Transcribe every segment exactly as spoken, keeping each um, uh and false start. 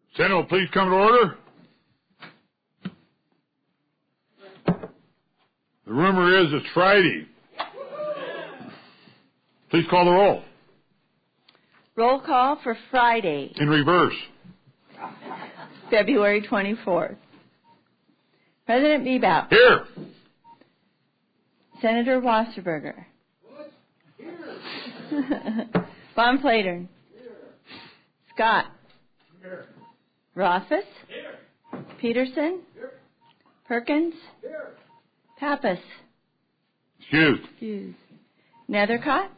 Senate will please come to order. The rumor is it's Friday. Please call the roll. Roll call for Friday. In reverse. February twenty-fourth. President Bebout. Here. Senator Wasserberger. Here. Von Platern. Here. Scott. Here. Rothfuss. Here. Peterson. Here. Perkins. Here. Pappas. Excused. Excused. Nethercott.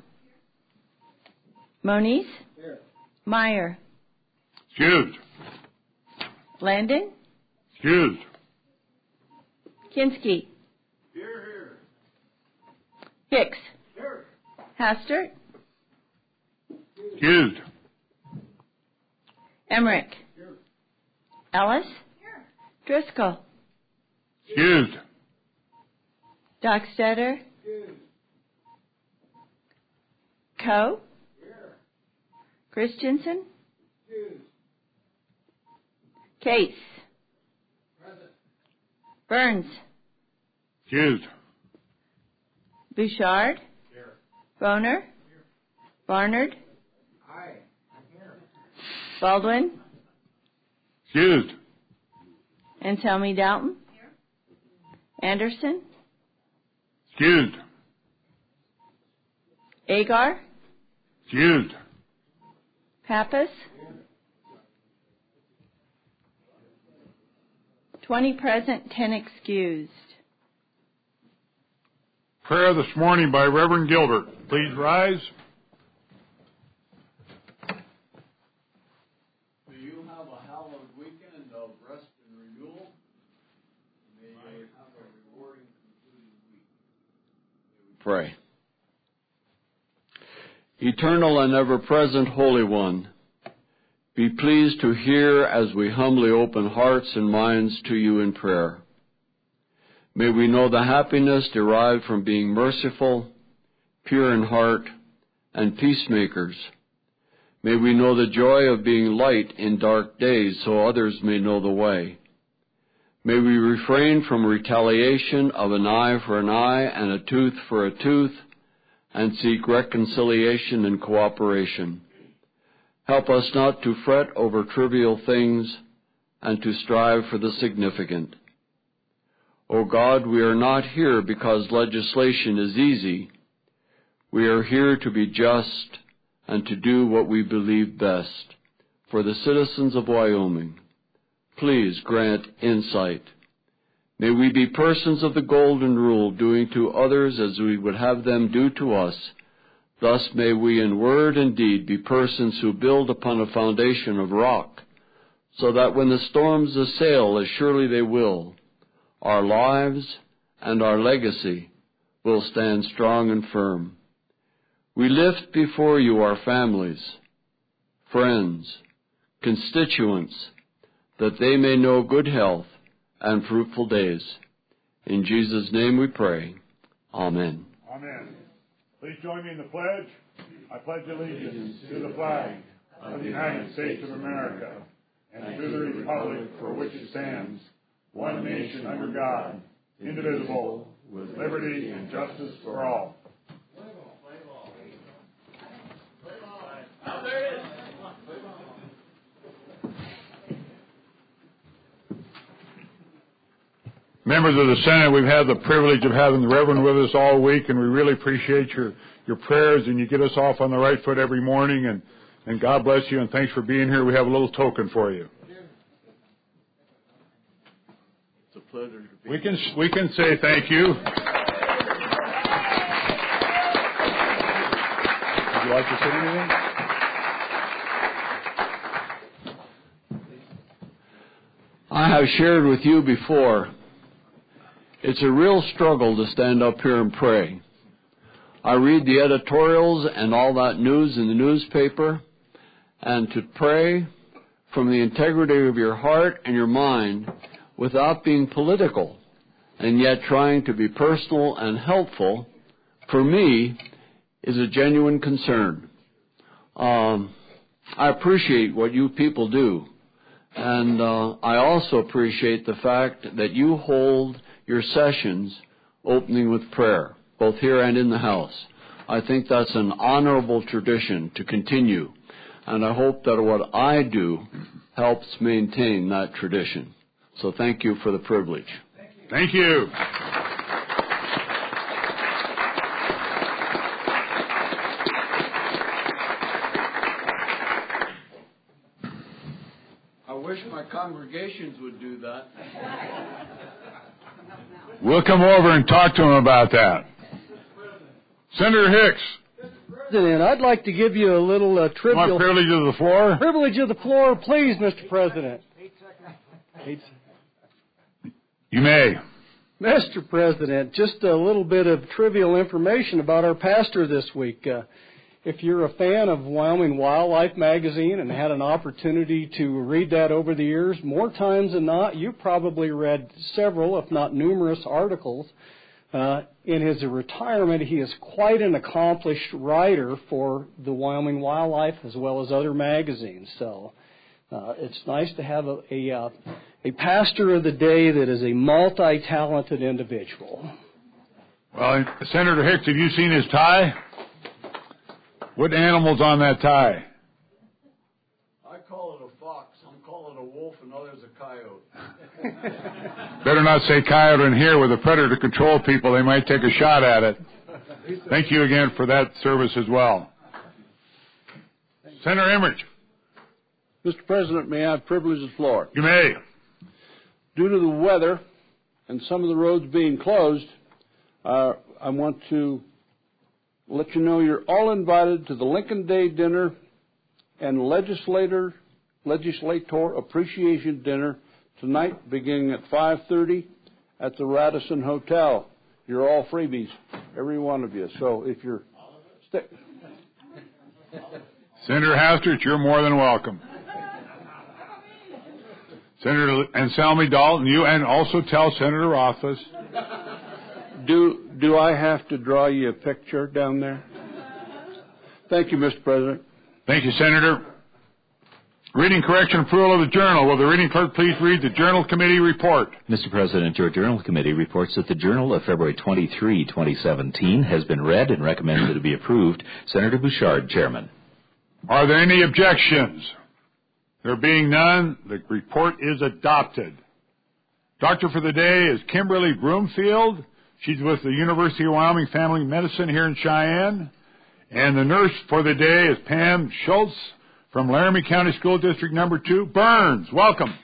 Moniz. Here. Meyer. Excused. Landon. Excused. Kinski. Here, here. Hicks. Here. Hastert. Excused. Emmerich. Here. Ellis. Here. Driscoll. Excused. Dockstetter. Excused. Coe. Here. Christensen. Excused. Case. Present. Burns. Excused. Bouchard. Here. Boner. Here. Barnard. Aye. I'm here. Baldwin. Excused. Anselmi Dalton. Here. Anderson. Excused. Agar. Excused. Pappas. Twenty present, ten excused. Prayer this morning by Reverend Gilbert. Please rise. May you have a hallowed weekend of rest and renewal. May you have a rewarding concluding week. May we pray. Eternal and ever-present Holy One, be pleased to hear as we humbly open hearts and minds to you in prayer. May we know the happiness derived from being merciful, pure in heart, and peacemakers. May we know the joy of being light in dark days so others may know the way. May we refrain from retaliation of an eye for an eye and a tooth for a tooth, and seek reconciliation and cooperation. Help us not to fret over trivial things and to strive for the significant. O God, we are not here because legislation is easy. We are here to be just and to do what we believe best for the citizens of Wyoming. Please grant insight. May we be persons of the golden rule, doing to others as we would have them do to us. Thus may we in word and deed be persons who build upon a foundation of rock, so that when the storms assail, as surely they will, our lives and our legacy will stand strong and firm. We lift before you our families, friends, constituents, that they may know good health and fruitful days. In Jesus' name we pray. Amen. Amen. Please join me in the pledge. I pledge allegiance to the flag of the United States of America and to the republic for which it stands, one nation under God, indivisible, with liberty and justice for all. Members of the Senate, we've had the privilege of having the Reverend with us all week, and we really appreciate your, your prayers, and you get us off on the right foot every morning, and, and God bless you, and thanks for being here. We have a little token for you. It's a pleasure to be We can, we can say thank you. Would you like to say anything? I have shared with you before, it's a real struggle to stand up here and pray. I read the editorials and all that news in the newspaper, and to pray from the integrity of your heart and your mind without being political, and yet trying to be personal and helpful, for me, is a genuine concern. Um, I appreciate what you people do, And uh, I also appreciate the fact that you hold your sessions opening with prayer, both here and in the House. I think that's an honorable tradition to continue, and I hope that what I do helps maintain that tradition. So thank you for the privilege. Thank you. I wish my congregations would do that. We'll come over and talk to him about that. Senator Hicks. President, I'd like to give you a little uh, trivial... Want privilege of the floor? Privilege of the floor, please, Mister President. Eight seconds. You may. Mister President, just a little bit of trivial information about our pastor this week. Uh, if you're a fan of Wyoming Wildlife Magazine and had an opportunity to read that over the years, more times than not, you've probably read several, if not numerous, articles. Uh, in his retirement, he is quite an accomplished writer for the Wyoming Wildlife as well as other magazines. So uh, it's nice to have a, a, uh, a pastor of the day that is a multi-talented individual. Well, Senator Hicks, have you seen his tie? What animal's on that tie? I call it a fox. I'm calling it a wolf, and others a coyote. Better not say coyote in here. With the predator control people, they might take a shot at it. Thank you again for that service as well. Senator Emmerich. Mister President, may I have privilege of the floor? You may. Due to the weather and some of the roads being closed, uh, I want to let you know you're all invited to the Lincoln Day dinner and legislator legislator appreciation dinner tonight, beginning at five thirty at the Radisson Hotel. You're all freebies, every one of you. So if you're... St- Senator Hastert, you're more than welcome. Senator Anselmi Dalton, you, and also tell Senator Rothfuss. Do, do I have to draw you a picture down there? Thank you, Mister President. Thank you, Senator. Reading correction approval of the journal. Will the reading clerk please read the Journal Committee report? Mister President, your Journal Committee reports that the Journal of February twenty-third, twenty seventeen has been read and recommended to be approved. Senator Bouchard, Chairman. Are there any objections? There being none, the report is adopted. Doctor for the day is Kimberly Broomfield. She's with the University of Wyoming Family Medicine here in Cheyenne. And the nurse for the day is Pam Schultz from Laramie County School District Number two, Burns. Welcome.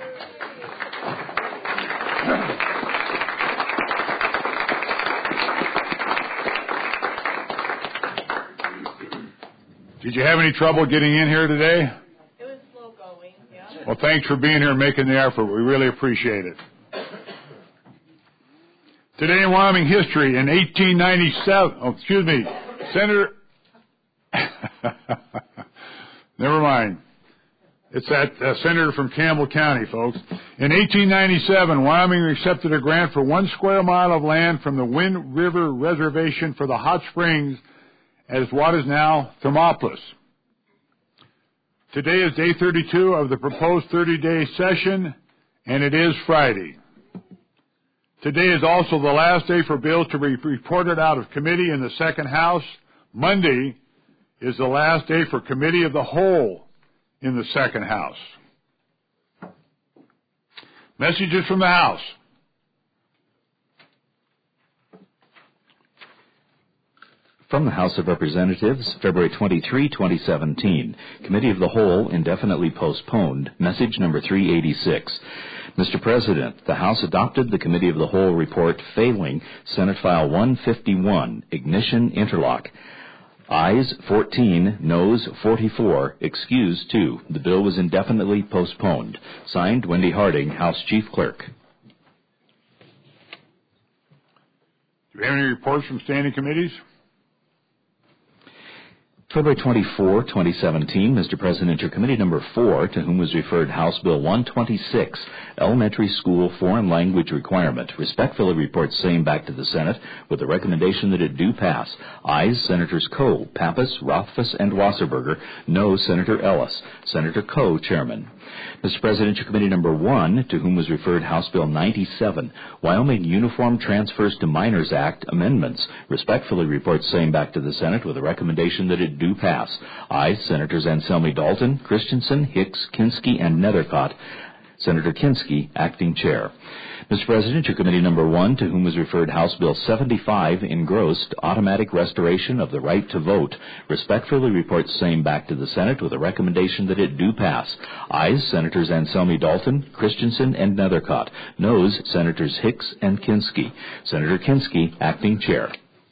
Did you have any trouble getting in here today? It was slow going, yeah. Well, thanks for being here and making the effort. We really appreciate it. Today in Wyoming history, in eighteen ninety-seven, oh, excuse me, Senator, never mind. It's that uh, senator from Campbell County, folks. In eighteen ninety-seven, Wyoming accepted a grant for one square mile of land from the Wind River Reservation for the hot springs as what is now Thermopolis. Today is day thirty-two of the proposed thirty-day session, and it is Friday. Today is also the last day for bills to be reported out of committee in the second house. Monday is the last day for committee of the whole in the second house. Messages from the House. From the House of Representatives, February twenty-third, twenty seventeen. Committee of the Whole indefinitely postponed. Message number three eighty-six. Mister President, the House adopted the Committee of the Whole report failing Senate File one fifty-one, Ignition Interlock. Ayes fourteen, noes forty-four, excused two. The bill was indefinitely postponed. Signed, Wendy Harding, House Chief Clerk. Do we have any reports from standing committees? February twenty-fourth, twenty seventeen, Mister President, your committee number four, to whom was referred House Bill one twenty-six, Elementary School Foreign Language Requirement, respectfully reports same back to the Senate with the recommendation that it do pass. Ayes, Senators Coe, Pappas, Rothfuss, and Wasserberger. No, Senator Ellis. Senator Coe, Chairman. Mister President, to Committee Number one, to whom was referred House Bill ninety-seven, Wyoming Uniform Transfers to Minors Act Amendments, respectfully reports same back to the Senate with a recommendation that it do pass. Ayes, Senators Anselmi Dalton, Christensen, Hicks, Kinski, and Nethercott. Senator Kinski, acting chair. Mister President, to Committee Number one, to whom was referred House Bill seventy-five, engrossed, automatic restoration of the right to vote, respectfully reports same back to the Senate with a recommendation that it do pass. Ayes, Senators Anselmi Dalton, Christensen, and Nethercott. Noes, Senators Hicks and Kinski. Senator Kinski, acting chair.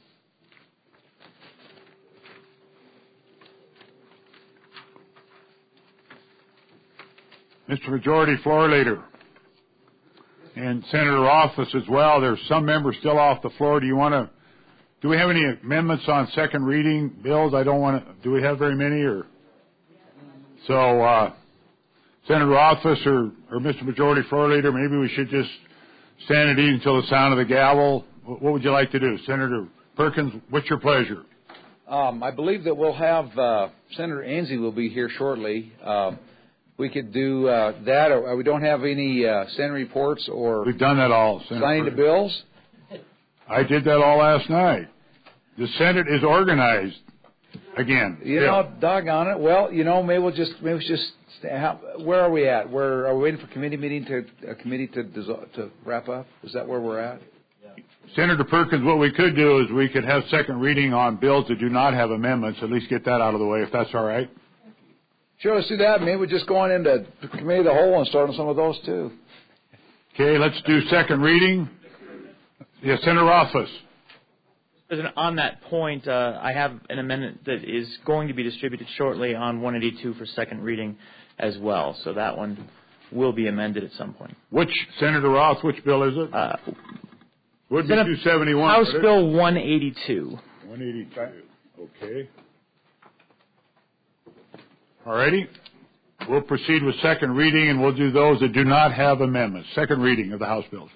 Mister Majority Floor Leader, and Senator Rothfuss as well. There's some members still off the floor. Do you want to? Do we have any amendments on second reading bills? I don't want to. Do we have very many? Or so, uh, Senator Rothfuss or, or Mister Majority Floor Leader, maybe we should just stand and eat until the sound of the gavel. What would you like to do, Senator Perkins? What's your pleasure? Um, I believe that we'll have uh, Senator Ansley will be here shortly. Um, We could do uh, that, or we don't have any uh, Senate reports or We've done that all. Senator signing the bills. I did that all last night. The Senate is organized again. You yeah. know, doggone it. Well, you know, maybe we'll just maybe we'll just how, where are we at? Where are we waiting for committee meeting to a committee to to wrap up? Is that where we're at? Senator Perkins, what we could do is we could have second reading on bills that do not have amendments. At least get that out of the way, if that's all right. Sure, let's do that. Maybe we're just going into committee of the whole and starting some of those too. Okay, let's do second reading. Yes, Senator Rothfuss. President, on that point, uh, I have an amendment that is going to be distributed shortly on one eighty-two for second reading as well. So that one will be amended at some point. Which, Senator Roth, which bill is it? Uh, Would be two seventy-one. House Bill one eighty-two. one eighty-two. Okay. All righty. We'll proceed with second reading, and we'll do those that do not have amendments. Second reading of the House bills.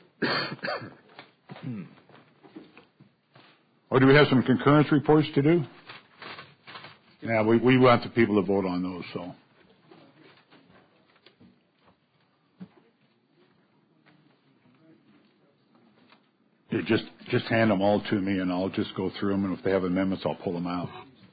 Or do we have some concurrence reports to do? Yeah, we, we want the people to vote on those, so. Here, just, just hand them all to me, and I'll just go through them, and if they have amendments, I'll pull them out.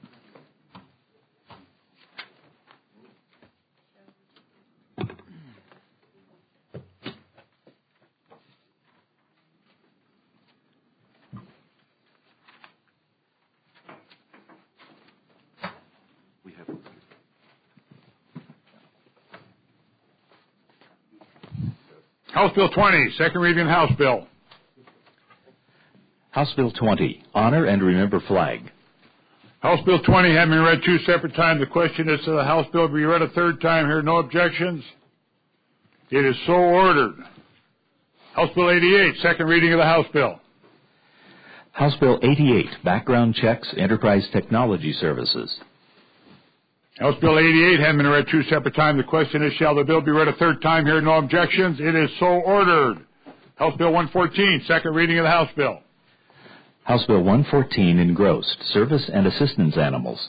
House Bill twenty, second reading House Bill. House Bill twenty, honor and remember flag. House Bill twenty having been read two separate times. The question is, to the House Bill be read a third time. Here, no objections. It is so ordered. House Bill eighty-eight, second reading of the House Bill. House Bill eighty-eight, background checks, enterprise technology services. House Bill eighty-eight having been read two separate times. The question is, shall the bill be read a third time? Here, no objections. It is so ordered. House Bill one fourteen, second reading of the House Bill. House Bill one fourteen, engrossed, service and assistance animals.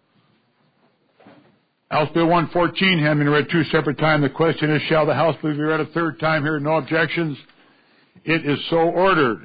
House Bill one fourteen having been read two separate times. The question is, shall the House Bill be read a third time? Here, no objections. It is so ordered.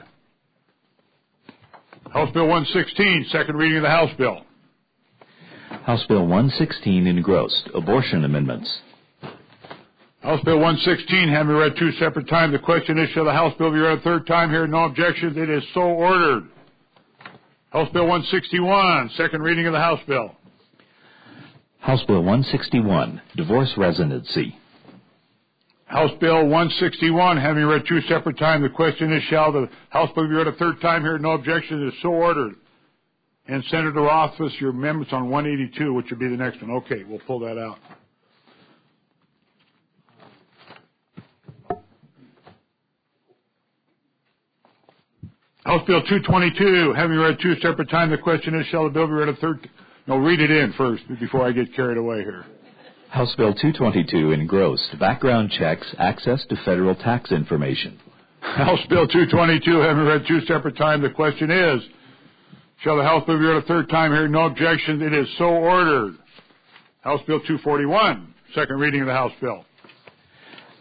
House Bill one sixteen, second reading of the House Bill. House Bill one sixteen, engrossed, abortion amendments. House Bill one sixteen having been read two separate times. The question is, shall the House Bill be read a third time? Here, no objections. It is so ordered. House Bill one sixty-one, second reading of the House Bill. House Bill one sixty-one, divorce residency. House Bill one sixty-one having been read two separate times. The question is, shall the House Bill be read a third time? Here, no objections. It is so ordered. And Senator Rothfuss, your amendments on one eighty-two, which would be the next one. Okay, we'll pull that out. House Bill two twenty-two, having read two separate times, the question is, shall the bill be read a third? No, read it in first before I get carried away here. House Bill two twenty-two, engrossed, background checks, access to federal tax information. House Bill two twenty-two, having read two separate times, the question is, shall the House Bill be read a third time? Here, no objections. It is so ordered. House Bill two forty-one, second reading of the House Bill.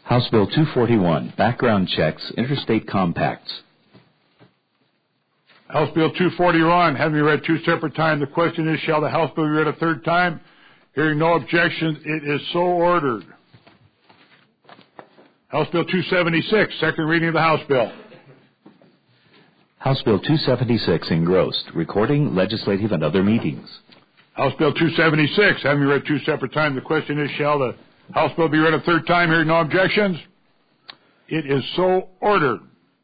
House Bill two forty-one, background checks, interstate compacts. House Bill two forty-one, having been read two separate times, the question is, shall the House Bill be read a third time? Hearing no objections, it is so ordered. House Bill two seventy-six, second reading of the House Bill. House Bill two seventy-six, engrossed, recording legislative and other meetings. House Bill two seventy-six, having been read two separate times, the question is, shall the House Bill be read a third time? Hearing no objections, it is so ordered.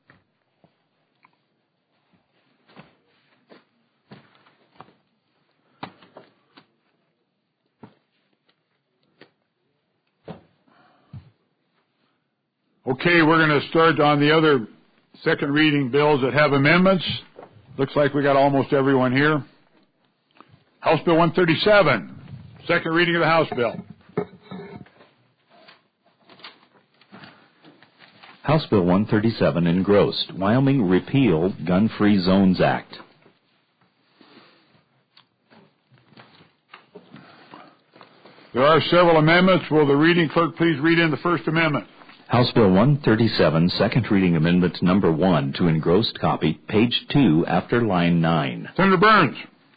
Okay, we're going to start on the other second reading bills that have amendments. Looks like we got almost everyone here. House Bill one thirty-seven, second reading of the House Bill. House Bill one thirty-seven, engrossed, Wyoming Repeal Gun-Free Zones Act. There are several amendments. Will the reading clerk please read in the first amendment? House Bill one thirty-seven, second reading amendment number one to engrossed copy, page two after line nine. Senator Burns.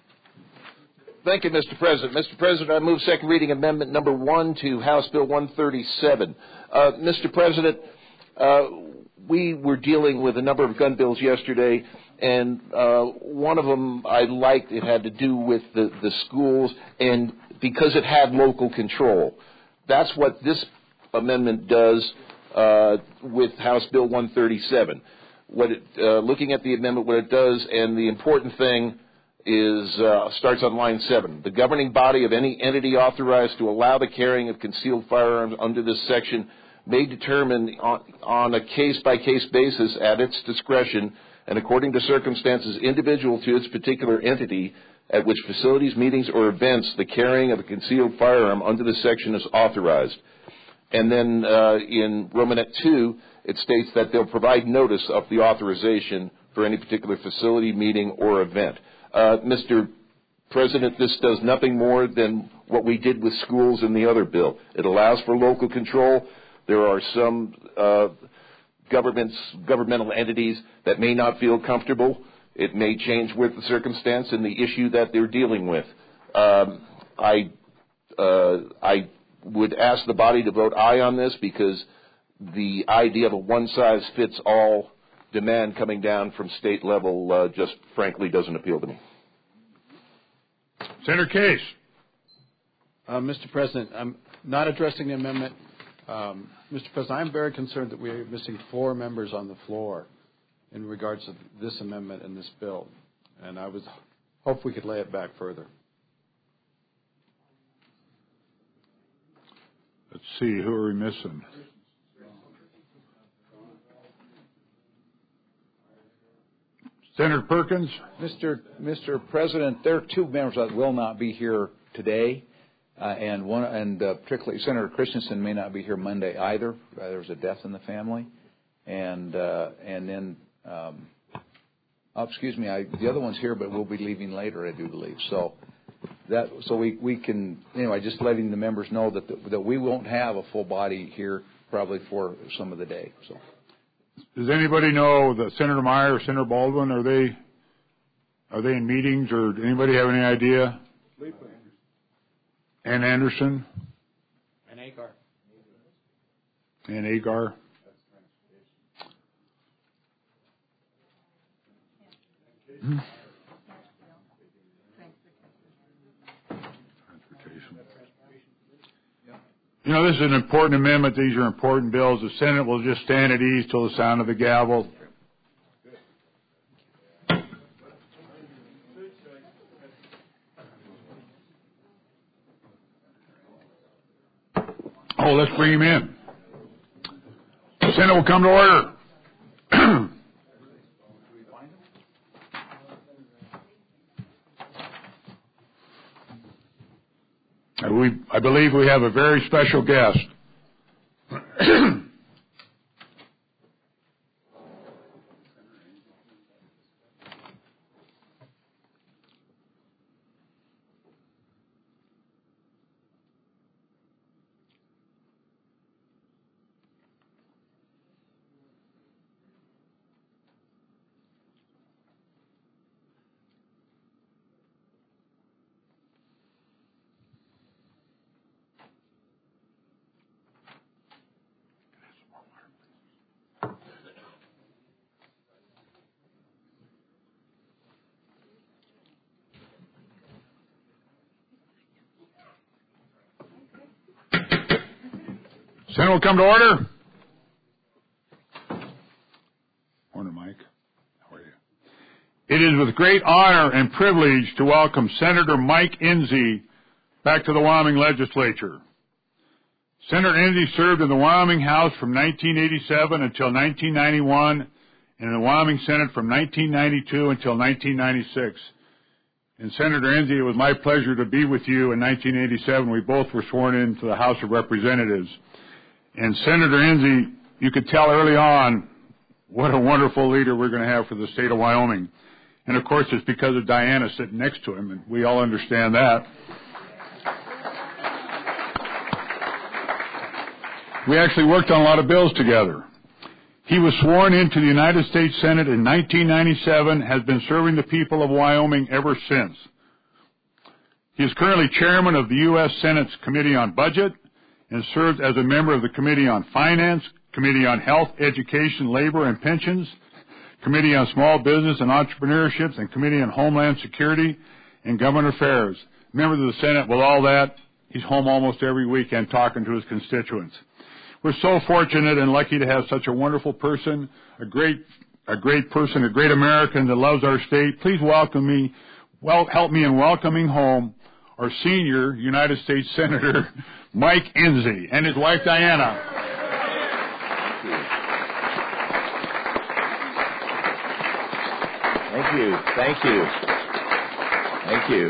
Thank you, Mister President. Mister President, I move second reading amendment number one to House Bill one thirty-seven. Uh, Mister President, uh, we were dealing with a number of gun bills yesterday, and uh, one of them I liked. It had to do with the, the schools, and because it had local control. That's what this amendment does uh, with House Bill one thirty-seven. What it, uh, looking at the amendment, what it does, and the important thing is uh, starts on line seven. The governing body of any entity authorized to allow the carrying of concealed firearms under this section may determine on, on a case-by-case basis at its discretion and according to circumstances individual to its particular entity at which facilities, meetings, or events the carrying of a concealed firearm under this section is authorized. And then uh, in Romanet two, it states that they'll provide notice of the authorization for any particular facility, meeting, or event. Uh, Mister President, this does nothing more than what we did with schools in the other bill. It allows for local control. There are some uh, governments, governmental entities that may not feel comfortable. It may change with the circumstance and the issue that they're dealing with. Um, I, uh, I would ask the body to vote aye on this because the idea of a one-size-fits-all demand coming down from state level uh, just frankly doesn't appeal to me. Senator Case. Uh, Mister President, I'm not addressing the amendment. Um, Mister President, I'm very concerned that we are missing four members on the floor in regards to this amendment and this bill, and I was hope we could lay it back further. Let's see, who are we missing? Senator Perkins. Mister Mister President, there are two members that will not be here today, uh, and one, and uh, particularly Senator Christensen may not be here Monday either. Uh, there's a death in the family, and uh, and then, um, oh, excuse me, I, the other one's here, but we'll be leaving later, I do believe. So that so we, we can anyway, just letting the members know that the, that we won't have a full body here probably for some of the day. So. Does anybody know that Senator Meyer or Senator Baldwin, are they are they in meetings, or does anybody have any idea? Ann Anderson. And Agar. And Agar. Hmm. Transportation. You know, this is an important amendment. These are important bills. The Senate will just stand at ease till the sound of the gavel. Oh, let's bring him in. The Senate will come to order. We, I believe we have a very special guest. Senate will come to order. Order, Mike. How are you? It is with great honor and privilege to welcome Senator Mike Enzi back to the Wyoming Legislature. Senator Enzi served in the Wyoming House from nineteen eighty-seven until nineteen ninety-one and in the Wyoming Senate from nineteen ninety-two until nineteen ninety-six. And Senator Enzi, it was my pleasure to be with you in nineteen eighty-seven. We both were sworn into the House of Representatives. And Senator Enzi, you could tell early on what a wonderful leader we're going to have for the state of Wyoming. And of course, it's because of Diana sitting next to him, and we all understand that. We actually worked on a lot of bills together. He was sworn into the United States Senate in nineteen ninety-seven, has been serving the people of Wyoming ever since. He is currently chairman of the U S Senate's Committee on Budget and serves as a member of the Committee on Finance, Committee on Health, Education, Labor, and Pensions, Committee on Small Business and Entrepreneurship, and Committee on Homeland Security and Government Affairs. Members of the Senate, with all that, he's home almost every weekend talking to his constituents. We're so fortunate and lucky to have such a wonderful person, a great, a great person, a great American that loves our state. Please welcome me, well, help me in welcoming home our senior United States Senator, Mike Enzi, and his wife, Diana. Thank you. Thank you. Thank you.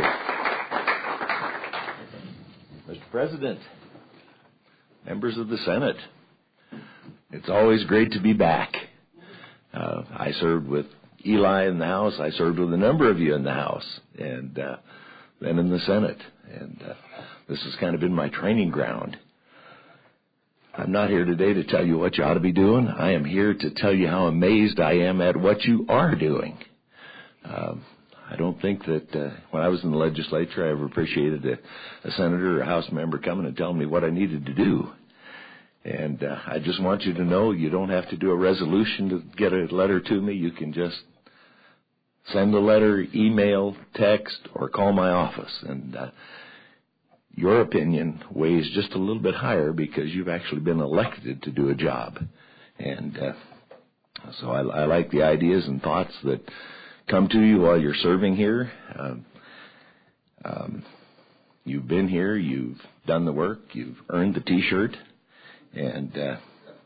Mister President, members of the Senate, it's always great to be back. Uh, I served with Eli in the House. I served with a number of you in the House, and uh, then in the Senate. And uh, this has kind of been my training ground. I'm not here today to tell you what you ought to be doing. I am here to tell you how amazed I am at what you are doing. Um, I don't think that uh, when I was in the legislature, I ever appreciated a, a senator or a House member coming and telling me what I needed to do. And uh, I just want you to know you don't have to do a resolution to get a letter to me. You can just send a letter, email, text, or call my office. And uh, your opinion weighs just a little bit higher because you've actually been elected to do a job. And uh, so I, I like the ideas and thoughts that come to you while you're serving here. Um, um, you've been here, you've done the work, you've earned the T-shirt, and uh,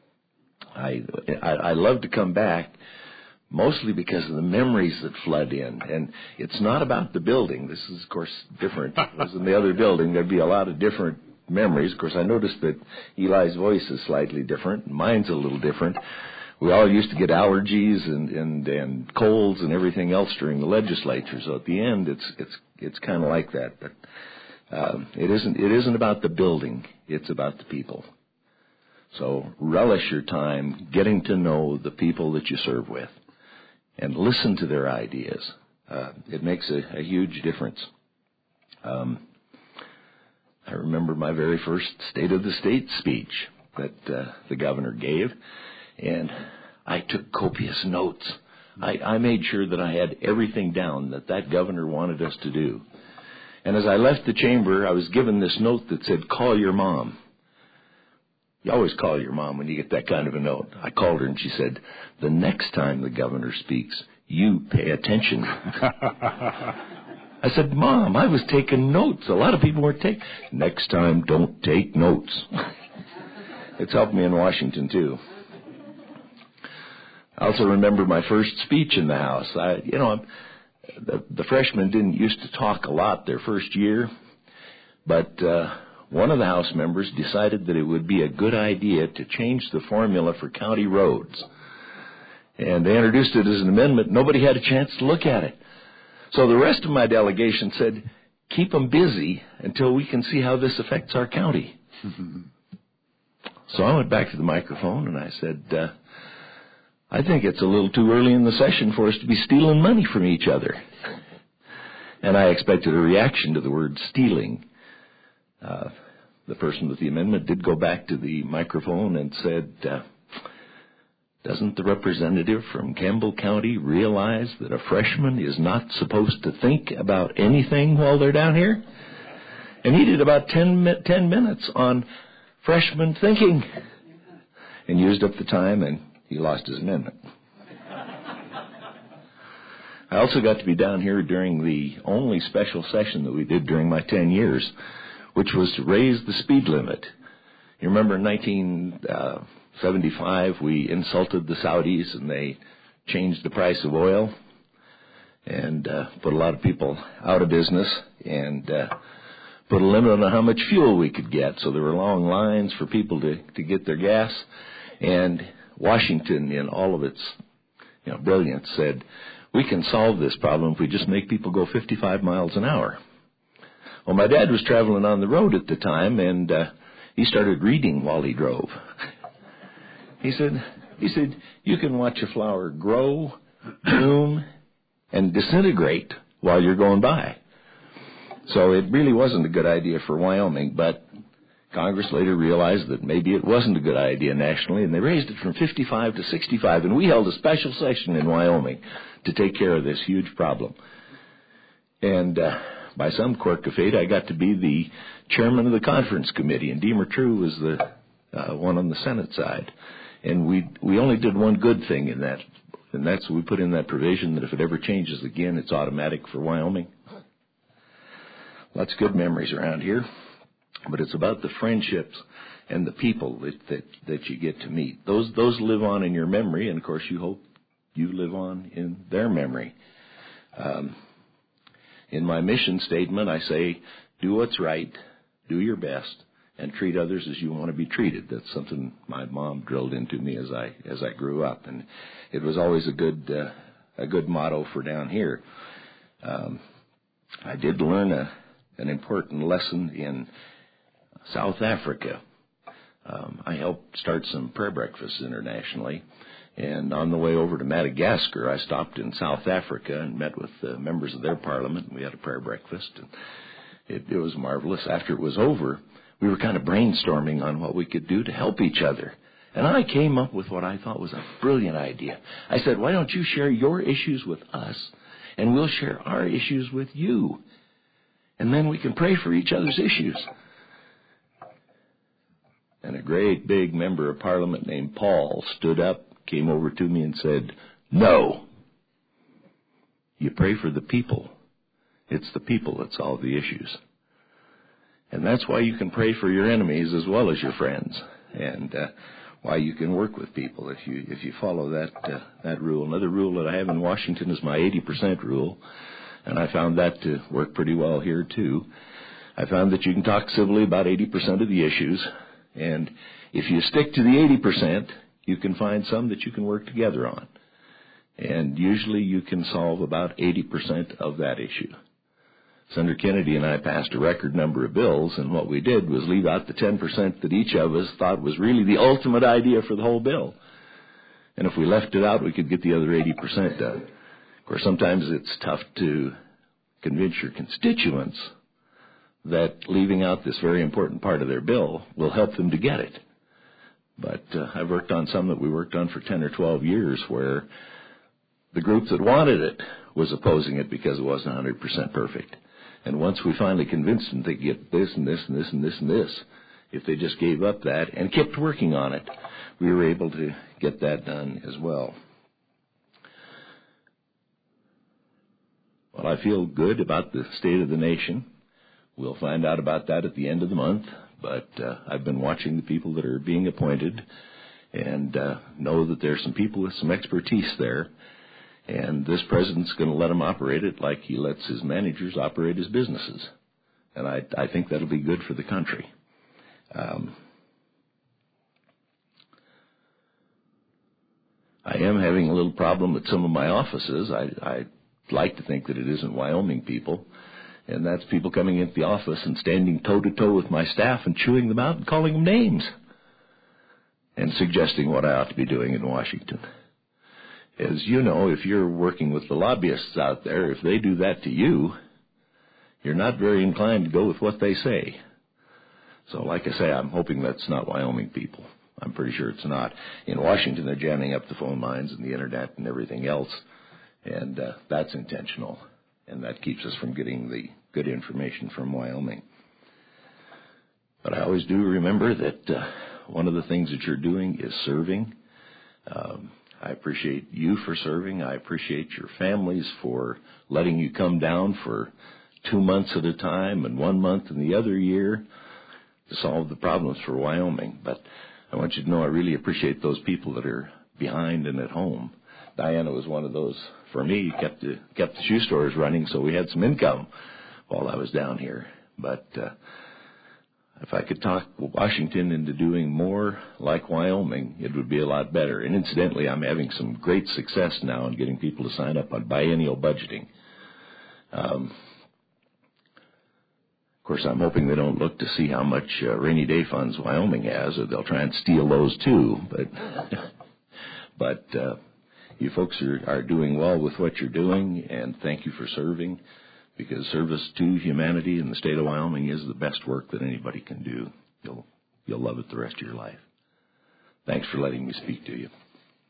I, I I love to come back mostly because of the memories that flood in. And it's not about the building. This is, of course, different. If it was in the other building, there'd be a lot of different memories. Of course, I noticed that Eli's voice is slightly different. Mine's a little different. We all used to get allergies and, and, and colds and everything else during the legislature. So at the end, it's it's it's kind of like that. But um, it isn't it isn't about the building. It's about the people. So relish your time getting to know the people that you serve with, and listen to their ideas. Uh, it makes a, a huge difference. Um, I remember my very first State of the State speech that uh, the governor gave. And I took copious notes. I, I made sure that I had everything down that that governor wanted us to do. And as I left the chamber, I was given this note that said, call your mom. You always call your mom when you get that kind of a note. I called her and she said, the next time the governor speaks, you pay attention. I said, Mom, I was taking notes. A lot of people weren't taking. Next time, don't take notes. It's helped me in Washington, too. I also remember my first speech in the House. I, you know, the, the freshmen didn't used to talk a lot their first year, but uh, one of the House members decided that it would be a good idea to change the formula for county roads. And they introduced it as an amendment. Nobody had a chance to look at it. So the rest of my delegation said, keep them busy until we can see how this affects our county. So I went back to the microphone and I said, uh, I think it's a little too early in the session for us to be stealing money from each other. And I expected a reaction to the word stealing. Uh, the person with the amendment did go back to the microphone and said, uh, doesn't the representative from Campbell County realize that a freshman is not supposed to think about anything while they're down here? And he did about ten, ten minutes on freshman thinking, and used up the time, and he lost his amendment. I also got to be down here during the only special session that we did during my ten years, which was to raise the speed limit. You remember in nineteen seventy-five, we insulted the Saudis, and they changed the price of oil and uh, put a lot of people out of business, and uh, put a limit on how much fuel we could get. So there were long lines for people to, to get their gas. And Washington, in all of its you know, brilliance, said, we can solve this problem if we just make people go fifty-five miles an hour. Well, my dad was traveling on the road at the time, and uh, he started reading while he drove. He said, he said, you can watch a flower grow, bloom, and disintegrate while you're going by. So it really wasn't a good idea for Wyoming, but Congress later realized that maybe it wasn't a good idea nationally, and they raised it from fifty-five to sixty-five, and we held a special session in Wyoming to take care of this huge problem. And uh, by some quirk of fate, I got to be the chairman of the conference committee, and Deemer True was the uh, one on the Senate side. And we we only did one good thing in that, and that's we put in that provision that if it ever changes again, it's automatic for Wyoming. Lots of good memories around here, but it's about the friendships and the people that, that, that you get to meet. Those those live on in your memory, and of course you hope you live on in their memory. Um, in my mission statement, I say, do what's right, do your best, and treat others as you want to be treated. That's something my mom drilled into me as I as I grew up, and it was always a good uh, a good motto for down here. Um, I did learn a an important lesson in South Africa. Um, I helped start some prayer breakfasts internationally, and on the way over to Madagascar, I stopped in South Africa and met with uh, members of their parliament, and we had a prayer breakfast, and it, it was marvelous. After it was over, we were kind of brainstorming on what we could do to help each other, and I came up with what I thought was a brilliant idea. I said, why don't you share your issues with us, and we'll share our issues with you, and then we can pray for each other's issues. And a great big member of Parliament named Paul stood up, came over to me and said, no. You pray for the people. It's the people that solve the issues. And that's why you can pray for your enemies as well as your friends, and uh, why you can work with people if you if you follow that uh, that rule. Another rule that I have in Washington is my eighty percent rule, and I found that to work pretty well here too. I found that you can talk civilly about eighty percent of the issues, and if you stick to the eighty percent, you can find some that you can work together on. And usually you can solve about eighty percent of that issue. Senator Kennedy and I passed a record number of bills, and what we did was leave out the ten percent that each of us thought was really the ultimate idea for the whole bill. And if we left it out, we could get the other eighty percent done. Of course, sometimes it's tough to convince your constituents that leaving out this very important part of their bill will help them to get it. But uh, I've worked on some that we worked on for ten or twelve years where the group that wanted it was opposing it because it wasn't one hundred percent perfect. And once we finally convinced them to get this and this and this and this and this, if they just gave up that and kept working on it, we were able to get that done as well. Well, I feel good about the state of the nation. We'll find out about that at the end of the month, but uh, I've been watching the people that are being appointed and uh, know that there's some people with some expertise there. And this president's going to let him operate it like he lets his managers operate his businesses. And I, I think that'll be good for the country. Um, I am having a little problem at some of my offices. I, I like to think that it isn't Wyoming people. And that's people coming into the office and standing toe-to-toe with my staff and chewing them out and calling them names and suggesting what I ought to be doing in Washington. As you know, if you're working with the lobbyists out there, if they do that to you, you're not very inclined to go with what they say. So like I say, I'm hoping that's not Wyoming people. I'm pretty sure it's not. In Washington, they're jamming up the phone lines and the internet and everything else, and uh, that's intentional, and that keeps us from getting the good information from Wyoming. But I always do remember that uh, one of the things that you're doing is serving. Um, I appreciate you for serving. I appreciate your families for letting you come down for two months at a time and one month in the other year to solve the problems for Wyoming. But I want you to know I really appreciate those people that are behind and at home. Diana was one of those for me, kept the, kept the shoe stores running, so we had some income while I was down here. But uh, if I could talk Washington into doing more like Wyoming, it would be a lot better. And incidentally, I'm having some great success now in getting people to sign up on biennial budgeting. Um, of course, I'm hoping they don't look to see how much uh, rainy day funds Wyoming has, or they'll try and steal those too. But, but uh, you folks are, are doing well with what you're doing, and thank you for serving. Because service to humanity in the state of Wyoming is the best work that anybody can do. You'll you'll love it the rest of your life. Thanks for letting me speak to you.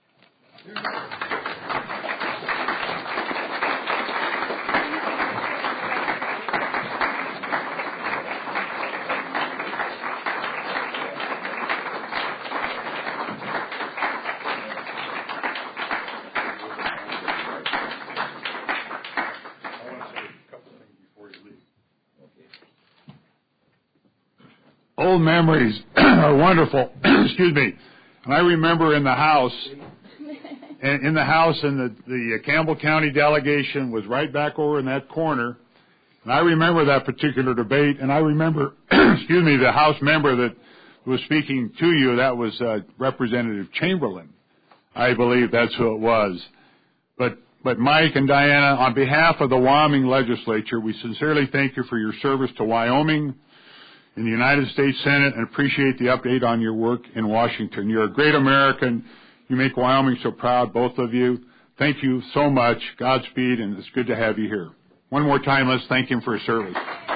Old memories are wonderful. Excuse me. And I remember in the House, in the House, and the, the Campbell County delegation was right back over in that corner. And I remember that particular debate, and I remember, excuse me, the House member that was speaking to you, that was uh, Representative Chamberlain. I believe that's who it was. But, but Mike and Diana, on behalf of the Wyoming legislature, we sincerely thank you for your service to Wyoming in the United States Senate, and appreciate the update on your work in Washington. You're a great American. You make Wyoming so proud, both of you. Thank you so much. Godspeed, and it's good to have you here. One more time, let's thank him for his service.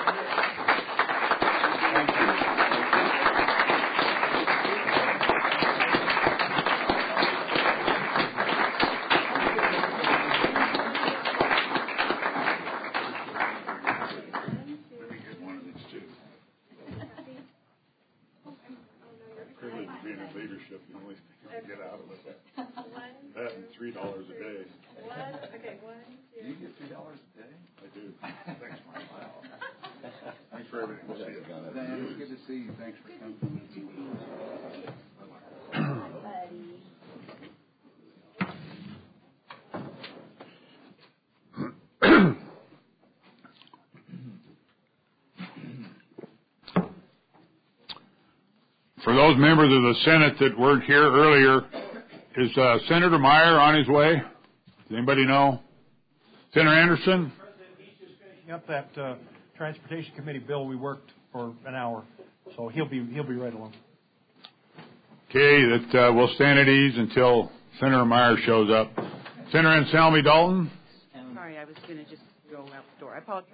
For those members of the Senate that weren't here earlier, is uh, Senator Meyer on his way? Does anybody know? Senator Anderson? President, he's just finishing up that uh, Transportation Committee bill we worked for an hour, so he'll be he'll be right along. Okay, that uh, we'll stand at ease until Senator Meyer shows up. Senator Anselmi Dalton? Sorry, I was going to just go out the door. I apologize.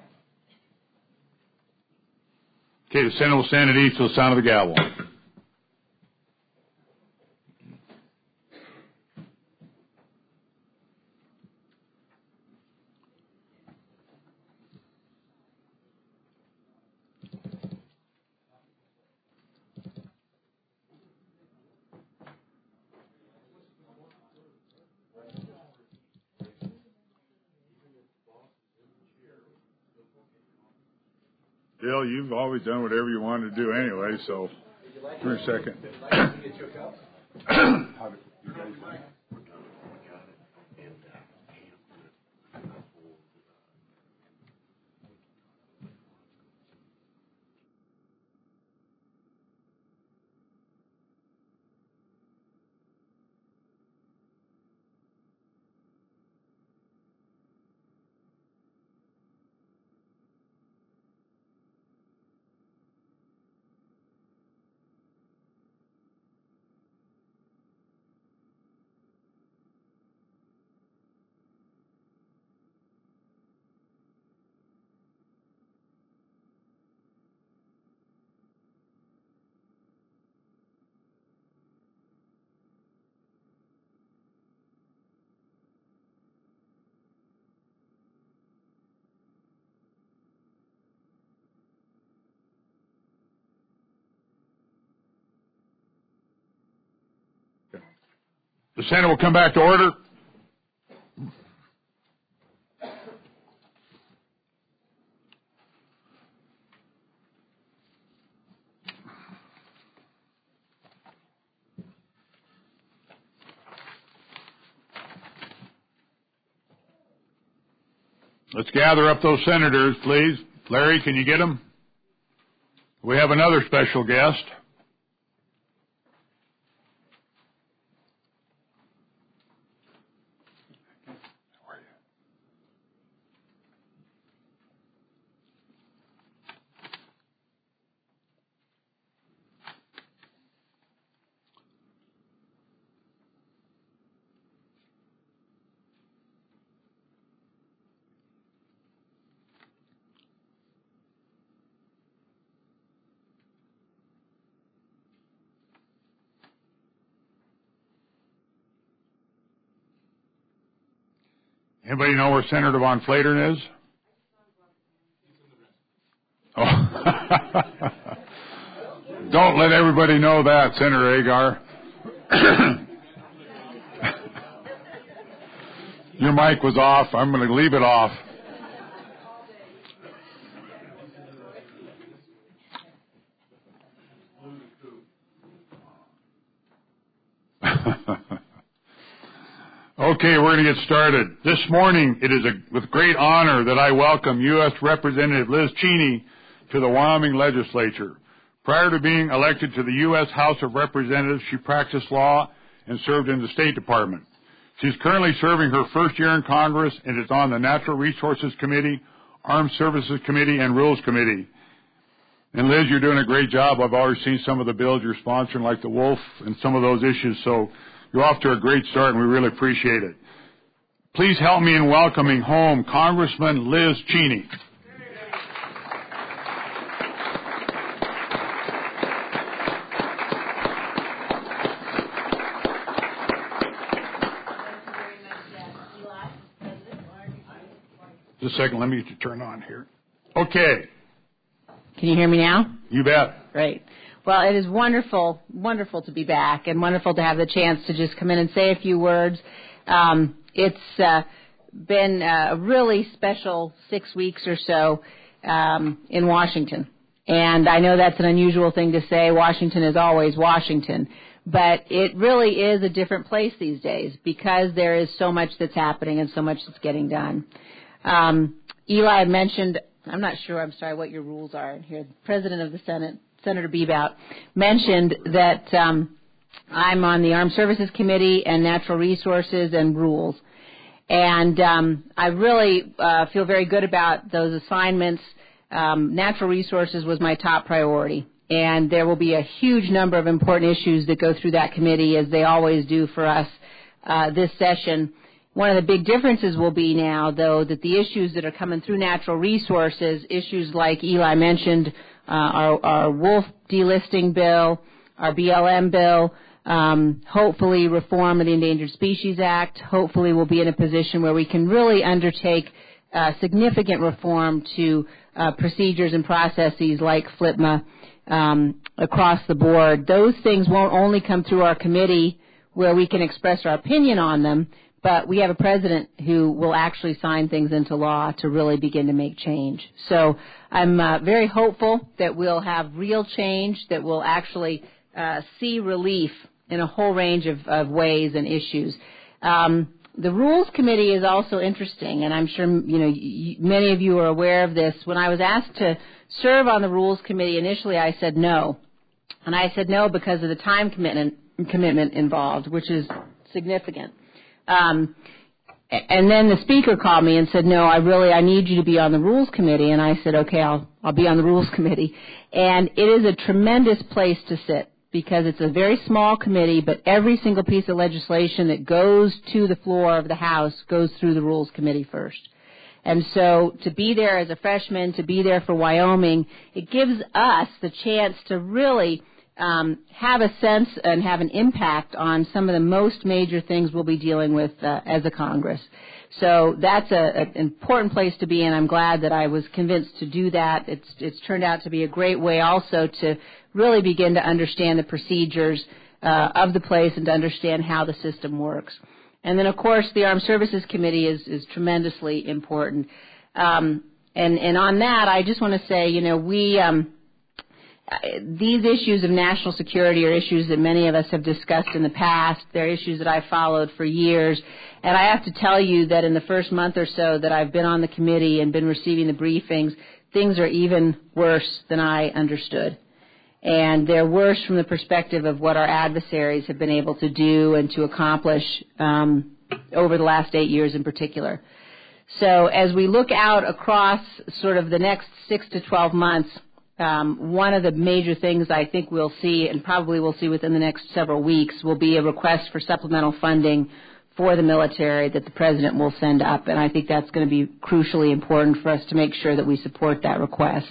Okay, the Senate will stand at ease till the sound of the gavel. Bill, you've always done whatever you wanted to do anyway, so give me a second. The Senate will come back to order. Let's gather up those senators, please. Larry, can you get them? We have another special guest. Anybody know where Senator Von Flatern is? Oh. Don't let everybody know that, Senator Agar. Your mic was off. I'm going to leave it off. Okay, we're going to get started. This morning, it is a, with great honor that I welcome U S Representative Liz Cheney to the Wyoming Legislature. Prior to being elected to the U S House of Representatives, she practiced law and served in the State Department. She's currently serving her first year in Congress and is on the Natural Resources Committee, Armed Services Committee, and Rules Committee. And Liz, you're doing a great job. I've already seen some of the bills you're sponsoring, like the wolf and some of those issues, so you're off to a great start, and we really appreciate it. Please help me in welcoming home Congressman Liz Cheney. Just a second, let me get you turned on here. Okay. Can you hear me now? You bet. Great. Well, it is wonderful, wonderful to be back and wonderful to have the chance to just come in and say a few words. Um, it's uh, been a really special six weeks or so um, in Washington. And I know that's an unusual thing to say. Washington is always Washington. But it really is a different place these days because there is so much that's happening and so much that's getting done. Um, Eli mentioned, I'm not sure, I'm sorry, what your rules are in here. The President of the Senate, Senator Bebout, mentioned that um, I'm on the Armed Services Committee and Natural Resources and Rules. And um, I really uh, feel very good about those assignments. Um, natural Resources was my top priority. And there will be a huge number of important issues that go through that committee, as they always do for us uh, this session. One of the big differences will be now, though, that the issues that are coming through Natural Resources, issues like Eli mentioned, uh, our, our wolf delisting bill, our B L M bill, um, hopefully reform of the Endangered Species Act, hopefully we'll be in a position where we can really undertake uh, significant reform to uh, procedures and processes like FLIPMA um, across the board. Those things won't only come through our committee where we can express our opinion on them, but we have a president who will actually sign things into law to really begin to make change. So I'm uh, very hopeful that we'll have real change, that we'll actually uh, see relief in a whole range of, of ways and issues. Um, the Rules Committee is also interesting, and I'm sure you know y- many of you are aware of this. When I was asked to serve on the Rules Committee, initially I said no. And I said no because of the time commitment, commitment involved, which is significant. Um, and then the speaker called me and said, no, I really, I need you to be on the Rules Committee. And I said, okay, I'll, I'll be on the Rules Committee. And it is a tremendous place to sit because it's a very small committee, but every single piece of legislation that goes to the floor of the House goes through the Rules Committee first. And so to be there as a freshman, to be there for Wyoming, it gives us the chance to really Um, have a sense and have an impact on some of the most major things we'll be dealing with uh, as a Congress. So that's a, an important place to be, and I'm glad that I was convinced to do that. It's, it's turned out to be a great way also to really begin to understand the procedures uh, of the place and to understand how the system works. And then, of course, the Armed Services Committee is, is tremendously important. Um, and, and on that, I just want to say, you know, we um, these issues of national security are issues that many of us have discussed in the past. They're issues that I've followed for years. And I have to tell you that in the first month or so that I've been on the committee and been receiving the briefings, things are even worse than I understood. And they're worse from the perspective of what our adversaries have been able to do and to accomplish um, over the last eight years in particular. So as we look out across sort of the next six to twelve months, um, one of the major things I think we'll see, and probably we'll see within the next several weeks, will be a request for supplemental funding for the military that the President will send up. And I think that's going to be crucially important for us to make sure that we support that request.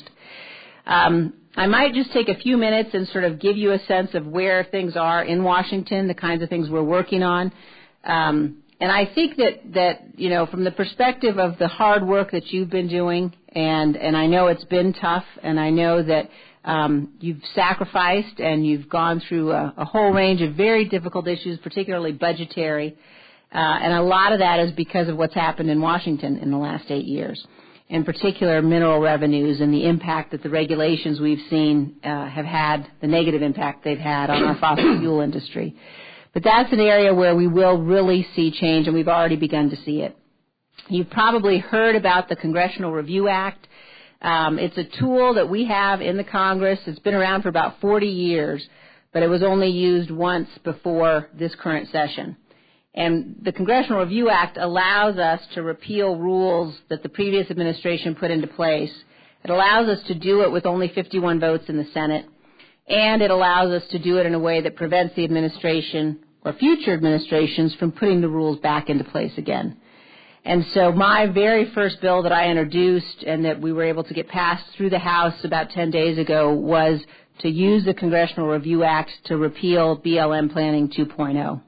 Um, I might just take a few minutes and sort of give you a sense of where things are in Washington, the kinds of things we're working on. Um, and I think that, that, you know, from the perspective of the hard work that you've been doing, and, and I know it's been tough, and I know that um, you've sacrificed and you've gone through a, a whole range of very difficult issues, particularly budgetary, uh, and a lot of that is because of what's happened in Washington in the last eight years. In particular, mineral revenues and the impact that the regulations we've seen uh, have had, the negative impact they've had on our fossil fuel industry. But that's an area where we will really see change, and we've already begun to see it. You've probably heard about the Congressional Review Act. Um, it's a tool that we have in the Congress. It's been around for about forty years, but it was only used once before this current session. And the Congressional Review Act allows us to repeal rules that the previous administration put into place. It allows us to do it with only fifty-one votes in the Senate, and it allows us to do it in a way that prevents the administration or future administrations from putting the rules back into place again. And so my very first bill that I introduced and that we were able to get passed through the House about ten days ago was to use the Congressional Review Act to repeal B L M Planning two point oh.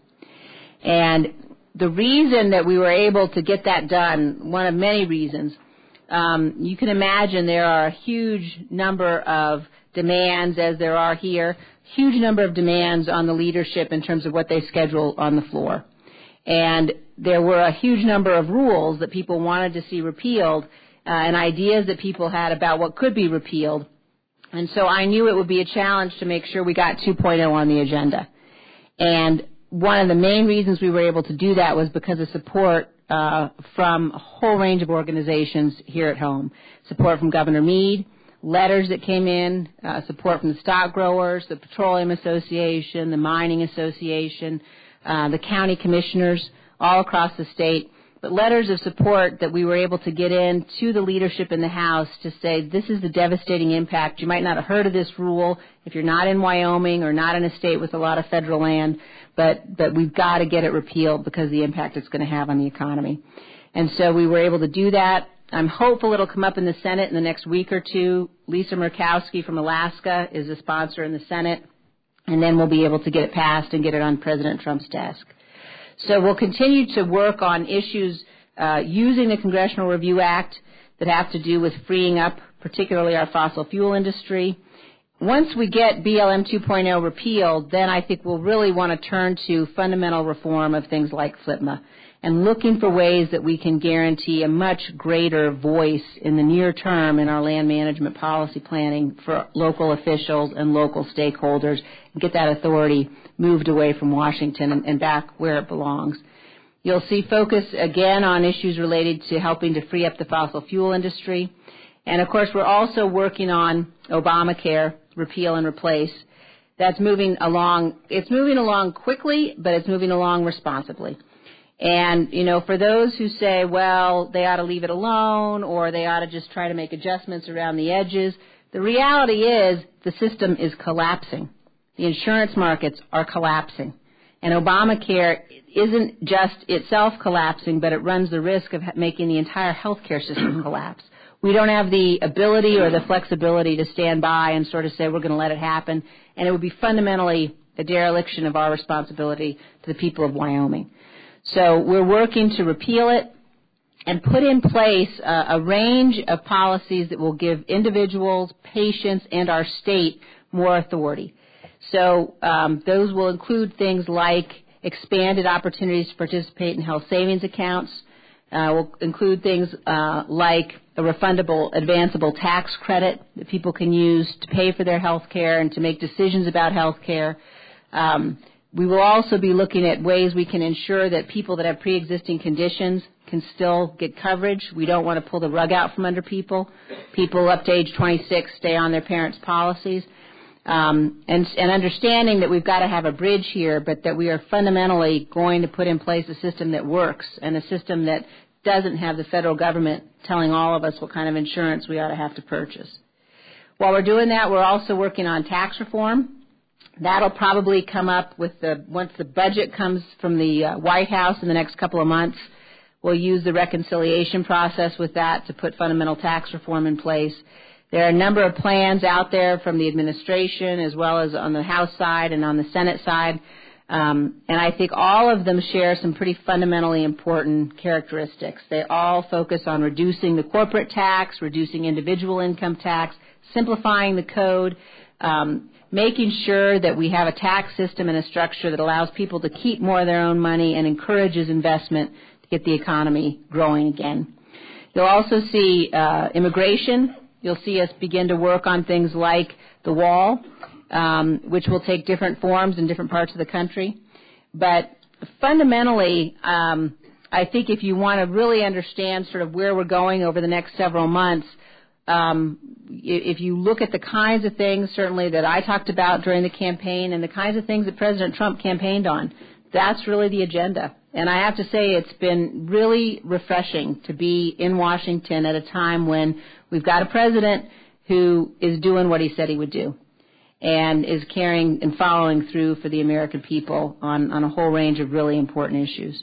And the reason that we were able to get that done, one of many reasons, um, you can imagine there are a huge number of demands, as there are here, huge number of demands on the leadership in terms of what they schedule on the floor. And there were a huge number of rules that people wanted to see repealed uh, and ideas that people had about what could be repealed. And so I knew it would be a challenge to make sure we got two point oh on the agenda. And one of the main reasons we were able to do that was because of support uh, from a whole range of organizations here at home. Support from Governor Meade, letters that came in, uh, support from the stock growers, the Petroleum Association, the Mining Association, uh, the county commissioners all across the state, but letters of support that we were able to get in to the leadership in the House to say this is the devastating impact. You might not have heard of this rule if you're not in Wyoming or not in a state with a lot of federal land, but, but we've got to get it repealed because of the impact it's going to have on the economy. And so we were able to do that. I'm hopeful it'll come up in the Senate in the next week or two. Lisa Murkowski from Alaska is a sponsor in the Senate, and then we'll be able to get it passed and get it on President Trump's desk. So we'll continue to work on issues uh, using the Congressional Review Act that have to do with freeing up particularly our fossil fuel industry. Once we get B L M two point oh repealed, then I think we'll really want to turn to fundamental reform of things like F L I P M A and looking for ways that we can guarantee a much greater voice in the near term in our land management policy planning for local officials and local stakeholders and get that authority moved away from Washington and, and back where it belongs. You'll see focus again on issues related to helping to free up the fossil fuel industry. And, of course, we're also working on Obamacare, repeal and replace. That's moving along. It's moving along quickly, but it's moving along responsibly. And, you know, for those who say, well, they ought to leave it alone or they ought to just try to make adjustments around the edges, the reality is the system is collapsing. The insurance markets are collapsing. And Obamacare isn't just itself collapsing, but it runs the risk of making the entire healthcare system collapse. We don't have the ability or the flexibility to stand by and sort of say we're going to let it happen, and it would be fundamentally a dereliction of our responsibility to the people of Wyoming. So we're working to repeal it and put in place a, a range of policies that will give individuals, patients, and our state more authority. So um, those will include things like expanded opportunities to participate in health savings accounts. Uh, will include things uh, like a refundable, advanceable tax credit that people can use to pay for their health care and to make decisions about health care. Um, we will also be looking at ways we can ensure that people that have pre-existing conditions can still get coverage. We don't want to pull the rug out from under people. People up to age twenty-six stay on their parents' policies. Um, and, and understanding that we've got to have a bridge here, but that we are fundamentally going to put in place a system that works and a system that doesn't have the federal government telling all of us what kind of insurance we ought to have to purchase. While we're doing that, we're also working on tax reform. That'll probably come up with the once the budget comes from the uh, White House in the next couple of months. We'll use the reconciliation process with that to put fundamental tax reform in place. There are a number of plans out there from the administration as well as on the House side and on the Senate side, um, and I think all of them share some pretty fundamentally important characteristics. They all focus on reducing the corporate tax, reducing individual income tax, simplifying the code, um, making sure that we have a tax system and a structure that allows people to keep more of their own money and encourages investment to get the economy growing again. You'll also see uh, immigration. You'll see us begin to work on things like the wall, um, which will take different forms in different parts of the country. But fundamentally, um, I think if you want to really understand sort of where we're going over the next several months, um, if you look at the kinds of things certainly that I talked about during the campaign and the kinds of things that President Trump campaigned on, that's really the agenda. And I have to say it's been really refreshing to be in Washington at a time when we've got a president who is doing what he said he would do and is carrying and following through for the American people on, on a whole range of really important issues.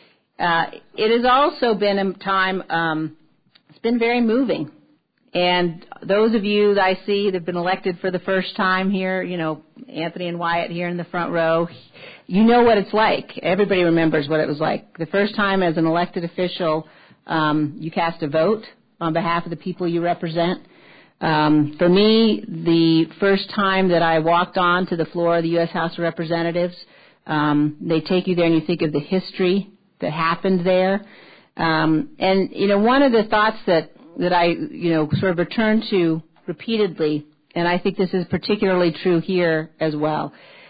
Uh, it has also been a time, um, it's been very moving. And those of you that I see that have been elected for the first time here, you know, Anthony and Wyatt here in the front row, you know what it's like. Everybody remembers what it was like. The first time as an elected official, um, you cast a vote on behalf of the people you represent. Um, for me, the first time that I walked on to the floor of the U S House of Representatives, um, they take you there and you think of the history that happened there. Um, and, you know, one of the thoughts that that I, you know, sort of return to repeatedly, and I think this is particularly true here as well.